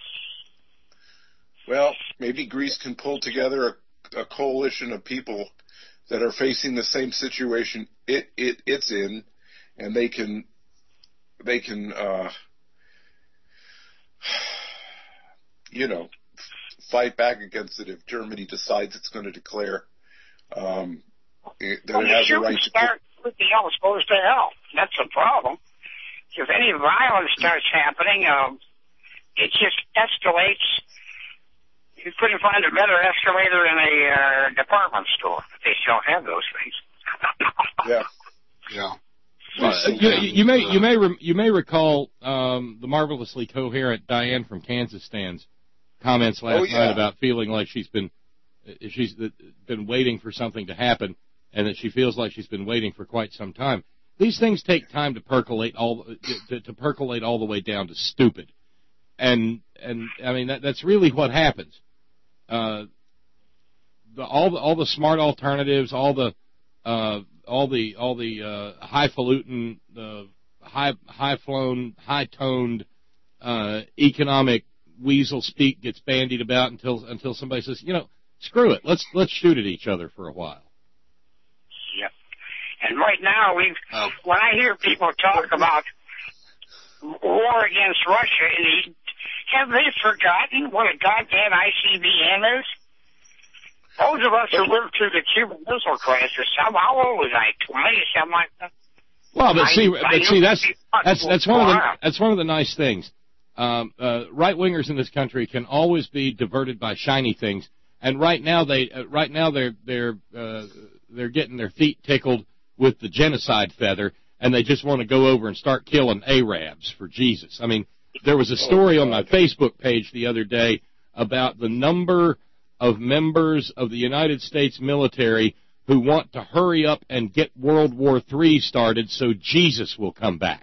Well, maybe Greece can pull together a, a coalition of people that are facing the same situation it, it it's in, and they can they can uh, you know fight back against it if Germany decides it's going to declare um, it, that well, it has a right to. Start, everything else goes to hell. That's the problem. If any violence starts happening, um, it just escalates. You couldn't find a better escalator in a uh, department store. They still have those things. Yeah, yeah. Well, you, you may you may re, you may recall um, the marvelously coherent Diane from Kansas Stand's comments last oh, yeah. night about feeling like she's been she's been waiting for something to happen, and that she feels like she's been waiting for quite some time. These things take time to percolate all to, to percolate all the way down to stupid, and and I mean that, that's really what happens. Uh, the, all the all the smart alternatives, all the uh, all the all the uh, highfalutin, uh, high high flown, high toned uh, economic weasel speak gets bandied about until until somebody says, you know, screw it, let's let's shoot at each other for a while. Yep. And right now, we've oh. when I hear people talk about war against Russia, and he, have they forgotten what a goddamn I C B M is? Those of us who lived through the Cuban Missile Crisis, how, how old was I? Twenty, something like that. Well, but I, see, I but see, that's that's that's one of the that's one of the nice things. Um, uh, right wingers in this country can always be diverted by shiny things, and right now they uh, right now they're they're uh, they're getting their feet tickled with the genocide feather, and they just want to go over and start killing Arabs for Jesus. I mean, there was a story on my Facebook page the other day about the number of members of the United States military who want to hurry up and get World War Three started so Jesus will come back.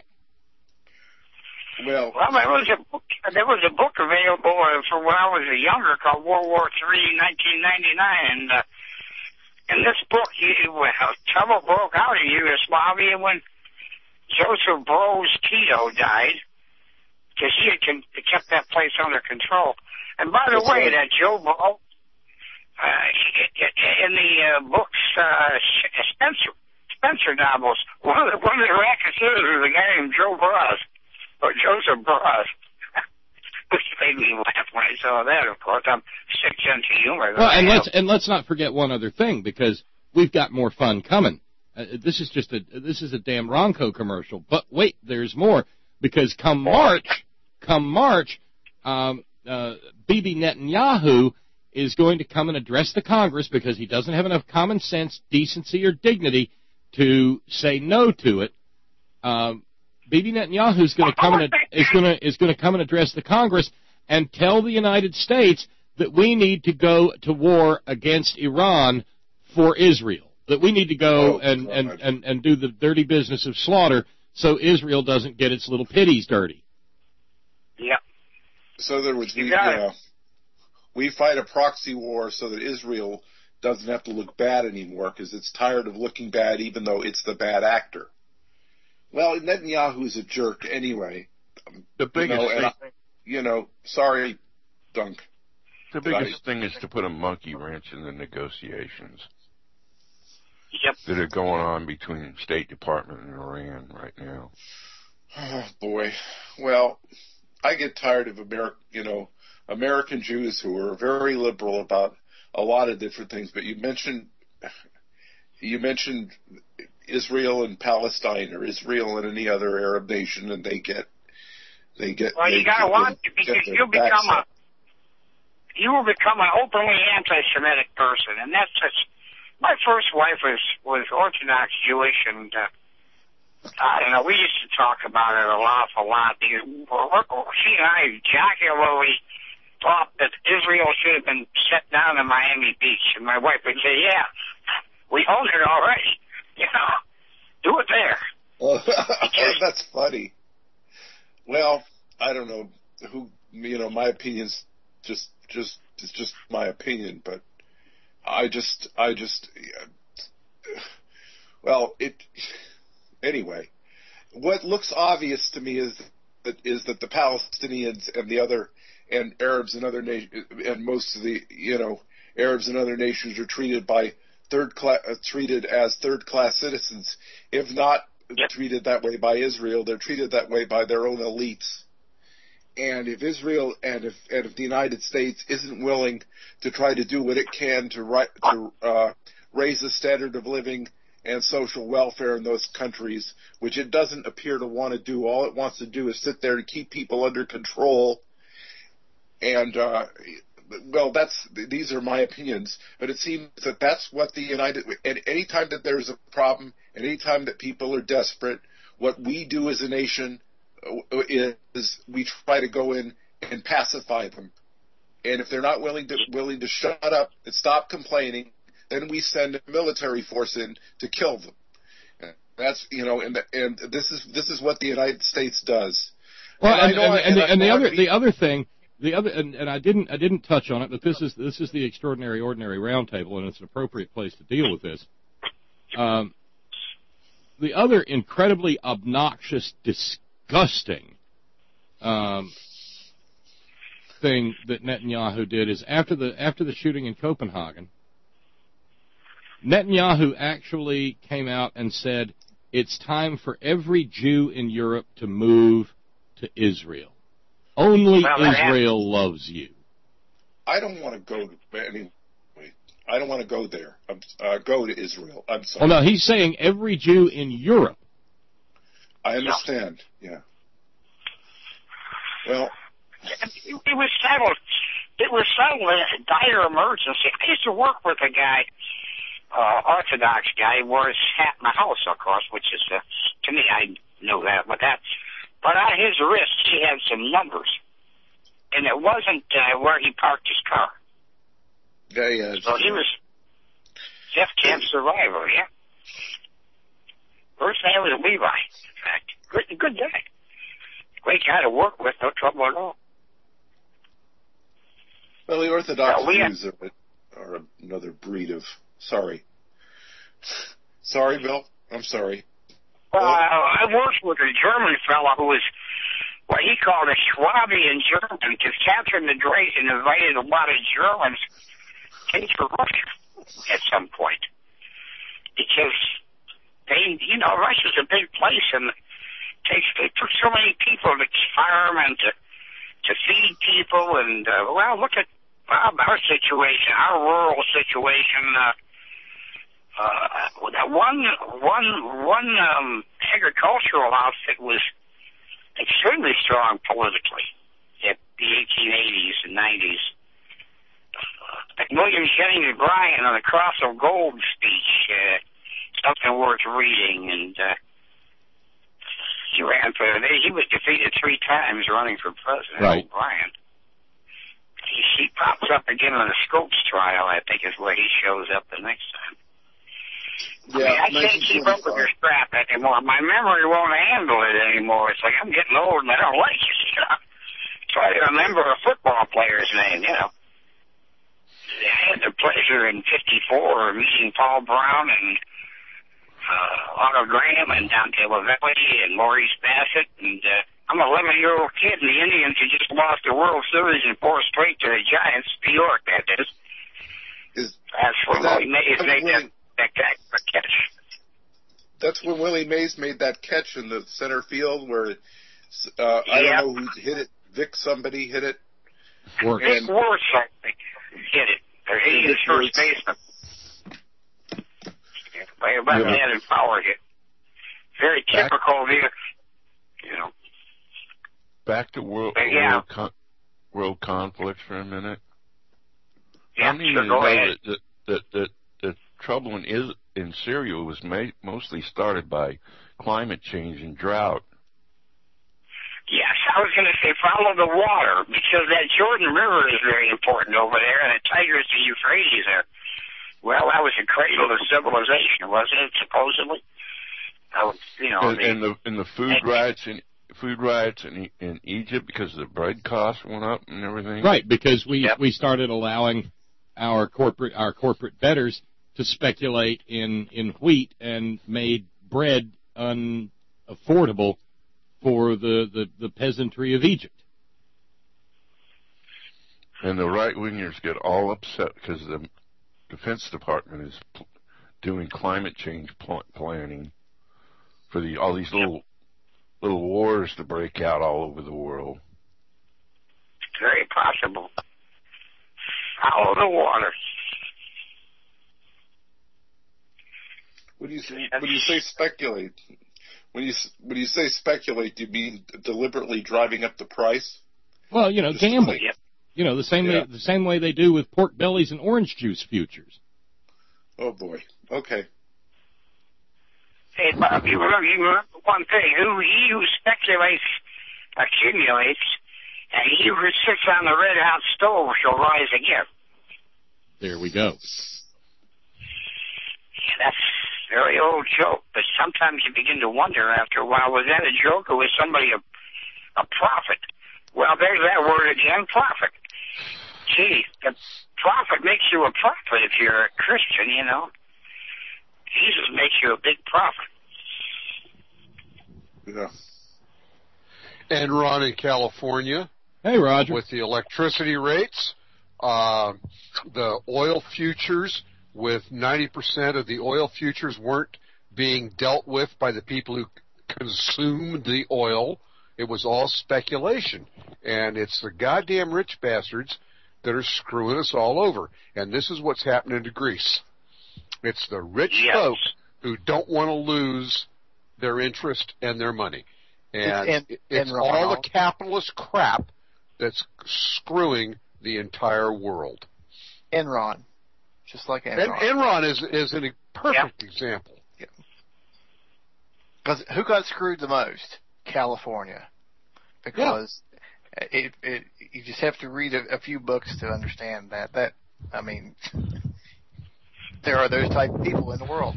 Well, well there was a book, there was a book available uh, for when I was younger called World War Three, nineteen ninety-nine, and uh, in this book, you, well, trouble broke out in Yugoslavia when Joseph Broz Tito died, because he had con- kept that place under control. And by the That's way, right. that Joe Broz, uh, in the uh, books, uh, Spencer Spencer novels, one of the one of the racketeers was a guy named Joe Broz, or Joseph Broz. Which made me laugh when I saw that, of course. I'm sick sense of humor. Well, and let's and let's not forget one other thing, because we've got more fun coming. Uh, this is just a this is a damn Ronco commercial. But wait, there's more, because come March, come March, um, uh, Bibi Netanyahu is going to come and address the Congress because he doesn't have enough common sense, decency, or dignity to say no to it. Um, Bibi Netanyahu is going to come and is going to is going to come and address the Congress and tell the United States that we need to go to war against Iran for Israel. That we need to go oh, and, and, and, and do the dirty business of slaughter so Israel doesn't get its little pitties dirty. Yep. So there was we, you know, we fight a proxy war so that Israel doesn't have to look bad anymore because it's tired of looking bad even though it's the bad actor. Well, Netanyahu's a jerk anyway. The biggest you know, thing, I, you know, sorry, Dunk. The biggest I, thing is to put a monkey wrench in the negotiations. Yep. That are going on between State Department and Iran right now. Oh boy. Well, I get tired of American, you know, American Jews who are very liberal about a lot of different things. But you mentioned, you mentioned Israel and Palestine, or Israel and any other Arab nation, and they get, they get. Well, they you gotta get, watch it because you'll become a, you will become an openly anti-Semitic person, and that's such. My first wife was was Orthodox Jewish, and uh, I don't know. We used to talk about it an awful lot because she and I jocularly thought that Israel should have been set down in Miami Beach, and my wife would say, "Yeah, we own it already. You know, do it there." Well, that's funny. Well, I don't know who. You know, my opinion's just just it's just my opinion, but. I just, I just, well, it, anyway, what looks obvious to me is that, is that the Palestinians and the other, and Arabs and other nations, and most of the, you know, Arabs and other nations are treated by third class, uh, treated as third class citizens. If not yep. treated that way by Israel, they're treated that way by their own elites. And if Israel and if and if the United States isn't willing to try to do what it can to right, to uh, raise the standard of living and social welfare in those countries, which it doesn't appear to want to do, all it wants to do is sit there and keep people under control. And uh, well, that's these are my opinions, but it seems that that's what the United. And any time that there's a problem, and any time that people are desperate, what we do as a nation. Is we try to go in and pacify them, and if they're not willing to willing to shut up and stop complaining, then we send a military force in to kill them. That's you know, and the, and this is this is what the United States does. Well, and, and, and, and, and, the, and the other the other thing, the other and, and I didn't I didn't touch on it, but this is this is the Extraordinary Ordinary Roundtable, and it's an appropriate place to deal with this. Um, the other incredibly obnoxious, disgusting. Disgusting um, thing that Netanyahu did is after the after the shooting in Copenhagen, Netanyahu actually came out and said it's time for every Jew in Europe to move to Israel. Only well, Israel has, loves you. I don't want to go to anyway. I don't want to go there. Uh, go to Israel. I'm sorry. Well, no, he's saying every Jew in Europe. I understand, yeah. Well, it, it was settled. It was settled in a dire emergency. I used to work with a guy, uh, Orthodox guy, who wore his hat in the house, of course, which is, uh, to me, I know that, but that, but on his wrist, he had some numbers, and it wasn't uh, where he parked his car. Yeah, yeah. So he was Jeff Camp survivor, yeah. First name was Levi, in fact. Good, good guy. Great guy to work with, no trouble at all. Well, the Orthodox yeah, we Jews have, are another breed of... Sorry. Sorry, Bill. I'm sorry. Well, well I, I worked with a German fellow who was what he called a Schwabian German, because Catherine the Great invited a lot of Germans into Russia at some point. Because they, you know, Russia's a big place, and takes they took so many people to farm and to to feed people, and uh, well, look at well, our situation, our rural situation. Uh, uh, that one one one um, agricultural outfit was extremely strong politically at the eighteen eighties and nineties. Like William Jennings Bryan on the Cross of Gold speech, uh, something worth reading, and uh, he ran for, he was defeated three times running for president, right. O'Brien. He, he pops up again on the Scopes trial, I think is where he shows up the next time. Yeah, I, mean, I can't keep up with your crap anymore. My memory won't handle it anymore. It's like I'm getting old and I don't like it, you know. Try to remember a football player's name, you know. I had to pleasure in fifty-four meeting Paul Brown and uh, Otto Graham and Dante Lavelli and Maurice Bassett. And uh, I'm an eleven-year-old kid, and the Indians had just lost the World Series in four straight to the Giants, New York, that is. Is, That's when is that, Willie Mays made that spectacular catch. That's when Willie Mays made that catch in the center field where uh, I yep. don't know who hit it. Vic somebody hit it. Works. Vic Works, I think, hit it. Or he is first baseman. Way about yeah. that and power hit. Very typical of you, you know. Back to world, but, yeah. world, con- world conflicts for a minute. Yeah, I mean, sure, you go know ahead. that, that, that, that the trouble in, is, in Syria was ma- mostly started by climate change and drought. Yes, I was going to say follow the water, because that Jordan River is very important over there, and the Tigris and Euphrates are, well, that was the cradle of civilization, wasn't it, supposedly? Uh, you know, and, the, and the and the food and, riots in food riots in in Egypt because the bread costs went up and everything. Right, because we yep. we started allowing our corporate our corporate bettors to speculate in in wheat and made bread unaffordable for the, the, the peasantry of Egypt. And the right-wingers get all upset because the Defense Department is pl- doing climate change pl- planning for the all these little little wars to break out all over the world. Very possible. Follow the water. When you say, when you say speculate, when you when you say speculate, do you mean deliberately driving up the price? Well, you know, Just gamble. like, you know, the same yeah. way, the same way they do with pork bellies and orange juice futures. Oh boy. Okay. Hey, Bob, you remember, you remember one thing: who he who speculates accumulates, and he who sits on the red hot stove shall rise again. There we go. Yeah, that's a very old joke, but sometimes you begin to wonder after a while, was that a joke or was somebody a, a prophet? Well, there's that word again, prophet. Gee, the prophet makes you a prophet if you're a Christian, you know. Jesus makes you a big prophet. Yeah. Enron in California. Hey, Roger. With the electricity rates, uh, the oil futures, with ninety percent of the oil futures weren't being dealt with by the people who consumed the oil. It was all speculation. And it's the goddamn rich bastards that are screwing us all over. And this is what's happening to Greece. It's the rich yes. folk who don't want to lose their interest and their money. And it's, in, it's Enron. all the capitalist crap that's screwing the entire world. Enron. Just like Enron. And Enron is, is a perfect yep. example. Because who got screwed the most? California. Because yeah. it, it, you just have to read a, a few books to understand that. That I mean, there are those type of people in the world.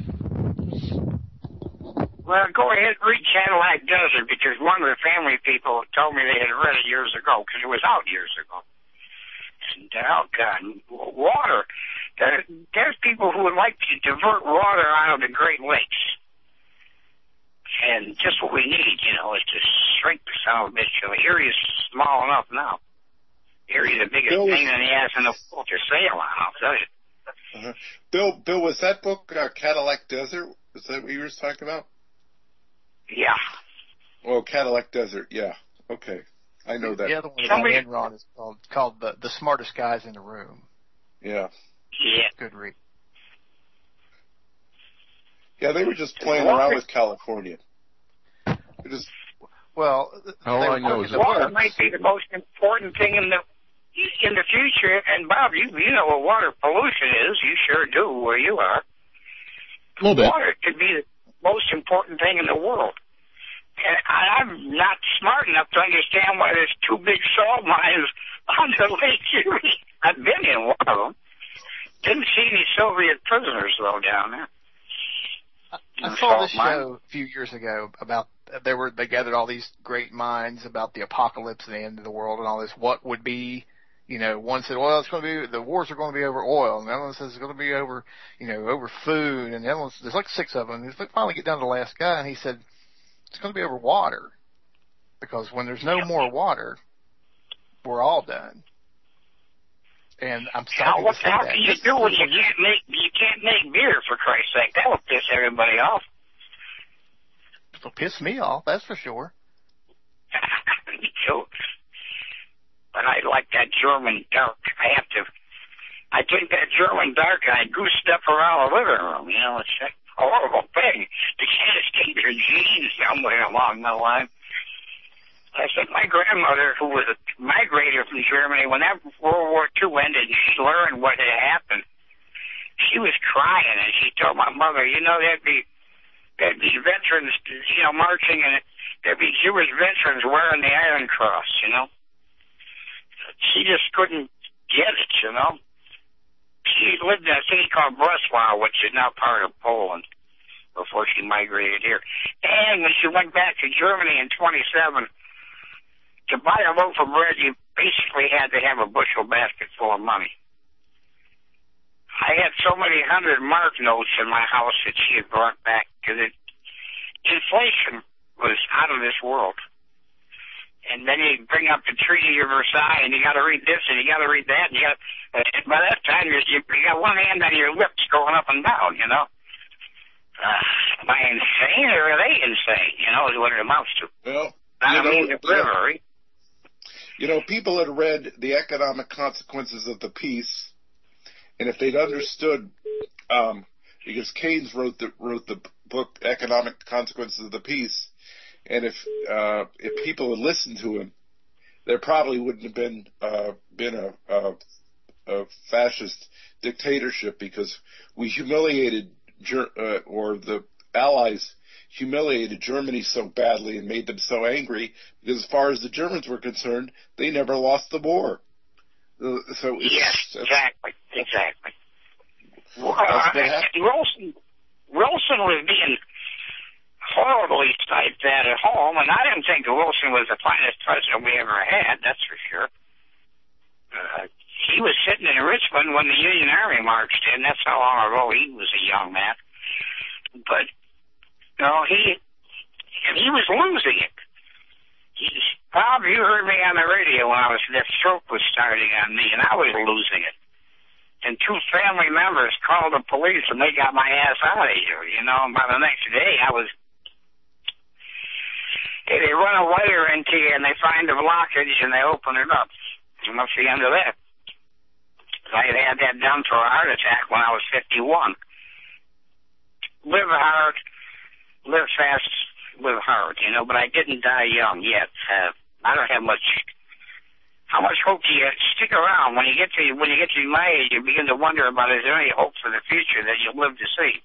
Well, go ahead and read Cadillac Desert, because one of the family people told me they had read it years ago, because it was out years ago. And, oh, God, water. There, there's people who would like to divert water out of the Great Lakes. And just what we need, you know, is to shrink the son of a bitch. The area's small enough now. Area's the biggest Bill, pain in the ass in the world to sail on, I'll tell you. Uh-huh. Bill, Bill, was that book uh, Cadillac Desert? Was that what you were talking about? Yeah. Oh, Cadillac Desert, yeah. Okay. I know that. The other one about Enron is called, called the, the Smartest Guys in the Room. Yeah. Yeah. Good read. Yeah, they were just playing around with California. They're just well, all I know is water might be the most important thing in the in the future. And Bob, you you know what water pollution is. You sure do where you are. A little bit. Water could be the most important thing in the world. And I, I'm not smart enough to understand why there's two big salt mines on the Lake Erie. I've been in one of them. Didn't see any Soviet prisoners though down there. I saw this show a few years ago about they were they gathered all these great minds about the apocalypse and the end of the world and all this. What would be, You know, one said, well, it's going to be, the wars are going to be over oil, and the other one says it's going to be over, you know, over food, and the other one, there's like six of them. And they finally get down to the last guy, and he said, it's going to be over water. Because when there's no more water, we're all done. And I'm sorry what to the say hell that. can you Just do when you listen, can't make, you can't make beer, for Christ's sake? That will piss everybody off. It'll piss me off, that's for sure. Me too. But I like that German dark. I have to, I drink that German dark and I goose stuff around the living room. You know, it's a horrible thing. You can't escape your genes somewhere along the line. I said my grandmother, who was a migrator from Germany, when that World War Two ended and she learned what had happened, she was crying and she told my mother, you know, there'd be, there'd be veterans, you know, marching and there'd be Jewish veterans wearing the Iron Cross, you know. She just couldn't get it, you know. She lived in a city called Breslau, which is now part of Poland, before she migrated here. And when she went back to Germany in twenty-seven, to buy a loaf of bread, you basically had to have a bushel basket full of money. I had so many hundred mark notes in my house that she had brought back, because it, inflation was out of this world. And then you bring up the Treaty of Versailles, and you got to read this, and you got to read that, and you got. And by that time, you you got one hand on your lips going up and down. You know, uh, am I insane or are they insane? You know, is what it amounts to. Well, I you mean, know, the bravery. You know, people had read The Economic Consequences of the Peace, and if they'd understood, um, because Keynes wrote the wrote the book Economic Consequences of the Peace. And if uh, if people had listened to him, there probably wouldn't have been uh, been a, a, a fascist dictatorship, because we humiliated Ger- uh, or the Allies humiliated Germany so badly and made them so angry, because as far as the Germans were concerned, they never lost the war. Uh, so it's, yes, exactly, exactly. Well, that's what uh, Wilson Wilson was being horribly typed at at home, and I didn't think Wilson was the finest president we ever had, that's for sure. Uh, he was sitting in Richmond when the Union Army marched in. That's how long ago he was a young man. But, you know, he, he was losing it. He, Bob, you heard me on the radio when I was, that stroke was starting on me, and I was losing it. And two family members called the police, and they got my ass out of here, you know, and by the next day I was. Hey, they run a wire into you and they find the blockage and they open it up. And what's the end of that? I had had that done for a heart attack when I was fifty-one. Live hard, live fast, live hard, you know, but I didn't die young yet. Uh, I don't have much. How much hope do you stick around? When you get to when you get to my age, you begin to wonder about, is there any hope for the future that you'll live to see?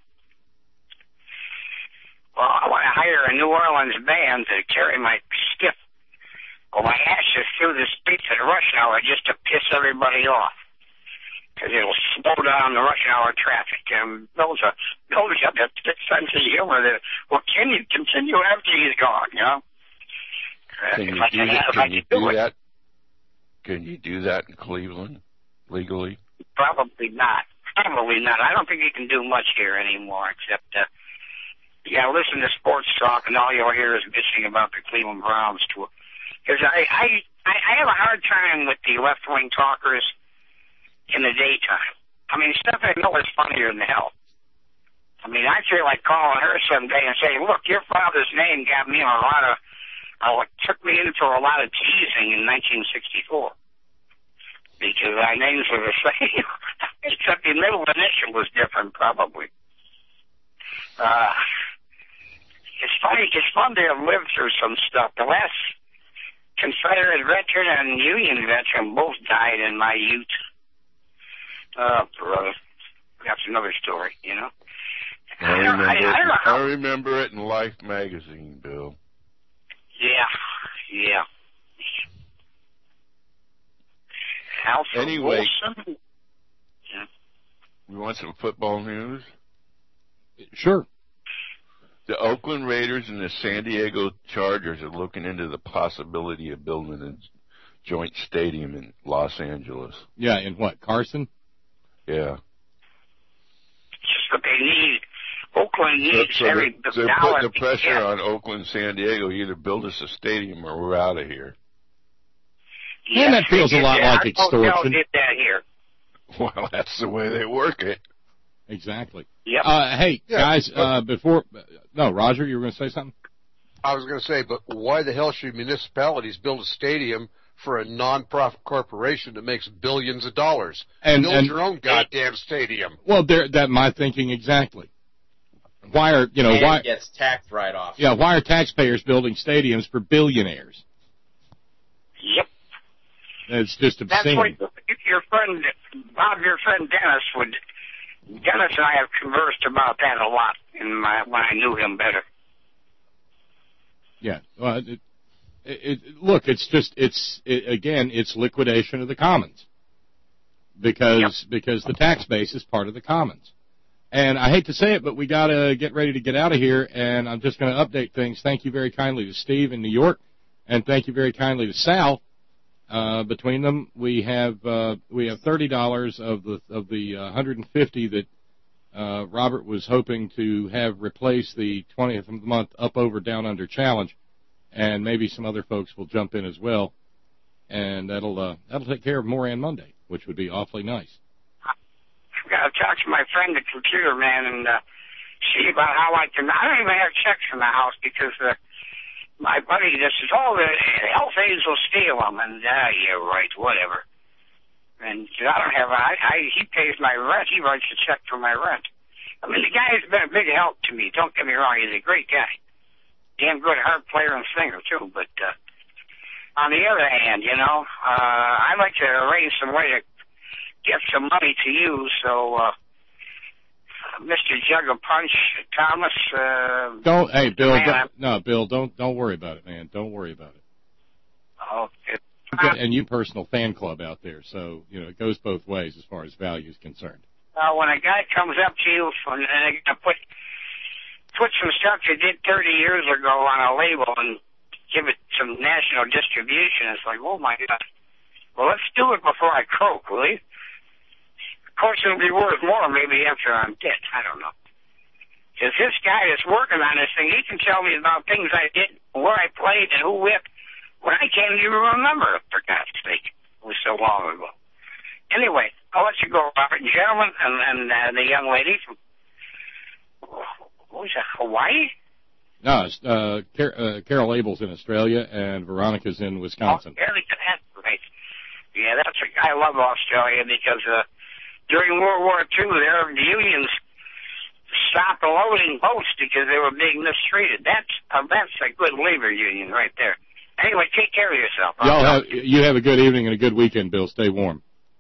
Well, I want to hire a New Orleans band to carry my skiff or my ashes through the streets at rush hour just to piss everybody off, because it'll slow down the rush hour traffic and builds a builds up that sense of humor that, well, can you continue after he's gone? You know. Can you do that? Can you do that? Can you do that in Cleveland legally? Probably not. Probably not. I don't think you can do much here anymore, except. Uh, Yeah, listen to sports talk, and all you'll hear is bitching about the Cleveland Browns. Because I, I, I have a hard time with the left-wing talkers in the daytime. I mean, Stephanie Miller's funnier than hell. I mean, I feel like calling her someday and saying, look, your father's name got me in a lot of, uh, took me in for a lot of teasing in nineteen sixty-four. Because our names were the same, except the middle initial was different, probably. Uh... It's funny, it's fun to have lived through some stuff. The last Confederate veteran and Union veteran both died in my youth. Oh, brother. That's another story, you know? I remember, I, I, don't know how... I remember it in Life magazine, Bill. Yeah, yeah. Alfred anyway, Wilson? Yeah. We want some football news? Sure. The Oakland Raiders and the San Diego Chargers are looking into the possibility of building a joint stadium in Los Angeles. Yeah, in what, Carson? Yeah. Just what they need. Oakland needs so, so every they're, they're dollar. putting the pressure yeah. on Oakland, San Diego. Either build us a stadium or we're out of here. Yes, and that feels a lot that. like extortion. Our hotel did that here. Well, that's the way they work it. Exactly. Yep. Uh, hey, Yeah, guys, but, uh, before... No, Roger, you were going to say something? I was going to say, but why the hell should municipalities build a stadium for a non-profit corporation that makes billions of dollars? And, build and, your own goddamn stadium. Well, there, that my thinking exactly. Why are, you know, and why... it gets tax write-offs. Yeah, why are taxpayers building stadiums for billionaires? Yep. It's just That's obscene. what your friend, Bob, your friend Dennis would... Dennis and I have conversed about that a lot in my, when I knew him better. Yeah. Well, it, it, it, look, it's just, it's, it, again, it's liquidation of the commons. Because, yep. because the tax base is part of the commons. And I hate to say it, but we got to get ready to get out of here, and I'm just going to update things. Thank you very kindly to Steve in New York, and thank you very kindly to Sal. Uh, between them, we have uh, we have thirty dollars of the of the uh, one hundred fifty that uh, Robert was hoping to have replace the twentieth of the month Up Over Down Under challenge, and maybe some other folks will jump in as well, and that'll uh, that'll take care of Moran Monday, which would be awfully nice. I've got to talk to my friend, the computer man, and uh, see about how I can. I don't even have checks in the house because uh, my buddy just says, "Oh, the health aides will steal them," and ah, yeah, right, whatever. And I don't have. I, I he pays my rent. He writes a check for my rent. I mean, the guy has been a big help to me. Don't get me wrong; he's a great guy, damn good harp player and singer too. But uh, on the other hand, you know, uh, I'd like to arrange some way to get some money to you. So, uh, Mister Jug of Punch, Thomas. Uh, don't, hey, Bill. man, Don't, no, Bill. Don't don't worry about it, man. Don't worry about it. Okay. Okay, and you personal fan club out there, so you know it goes both ways as far as value is concerned. Uh, when a guy comes up to you and they put put some stuff you did thirty years ago on a label and give it some national distribution, it's like, oh my God. Well, let's do it before I croak, will you? Of course, it'll be worth more maybe after I'm dead. I don't know. Because this guy that's working on this thing, he can tell me about things I did, where I played, and who whipped, when I can't even remember, for God's sake. It was so long ago. Anyway, I'll let you go, Robert. Gentlemen, and, and uh, the young lady from, what was that, Hawaii? No, it's, uh, Car- uh, Carol Abel's in Australia, and Veronica's in Wisconsin. Oh, that's right. Yeah, that's a, I love Australia because uh, during World War Two, there the unions stopped loading boats because they were being mistreated. That's uh, that's a good labor union right there. Anyway, take care of yourself. Y'all have you have a good evening and a good weekend, Bill. Stay warm.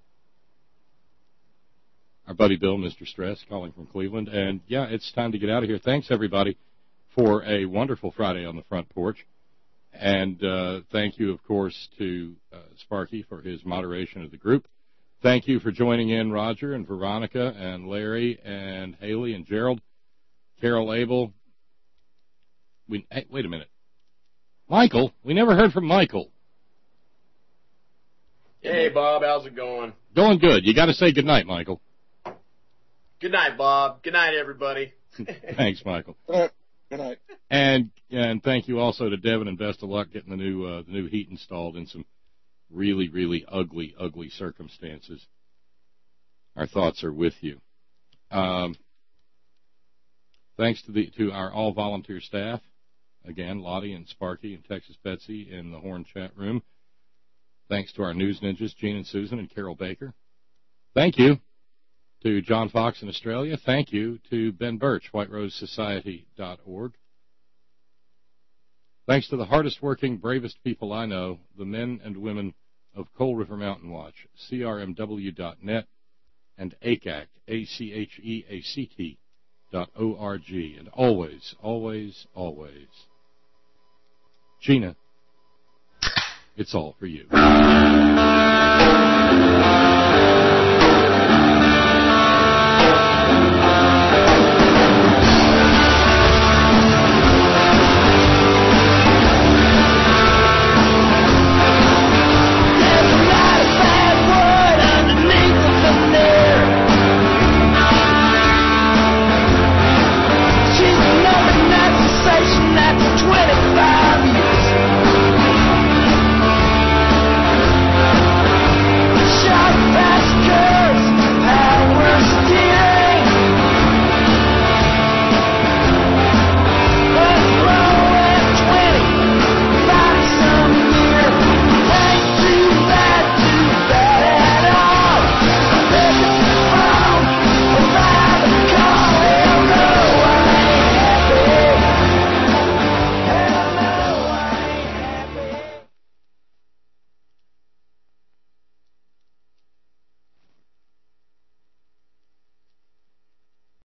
Our buddy Bill, Mister Stress, calling from Cleveland, and yeah, it's time to get out of here. Thanks everybody for a wonderful Friday on the front porch. And uh, thank you, of course, to uh, Sparky for his moderation of the group. Thank you for joining in, Roger and Veronica and Larry and Haley and Gerald, Carol Abel. We, hey, wait a minute. Michael? We never heard from Michael. Hey, Bob. How's it going? Going good. You got to say goodnight, Michael. Good night, Bob. Good night, everybody. Thanks, Michael. Good night. And and thank you also to Devin and best of luck getting the new uh, the new heat installed in some really really ugly ugly circumstances. Our thoughts are with you. Um, thanks to the to our all volunteer staff, again Lottie and Sparky and Texas Betsy in the Horn chat room. Thanks to our news ninjas Gene and Susan and Carol Baker. Thank you to John Fox in Australia. Thank you to Ben Birch, white rose society dot org. Thanks to the hardest working, bravest people I know, the men and women of Coal River Mountain Watch, C R M W dot net, and A C A C, A C H E A C T dot O R G. And always, always, always, Gina, it's all for you.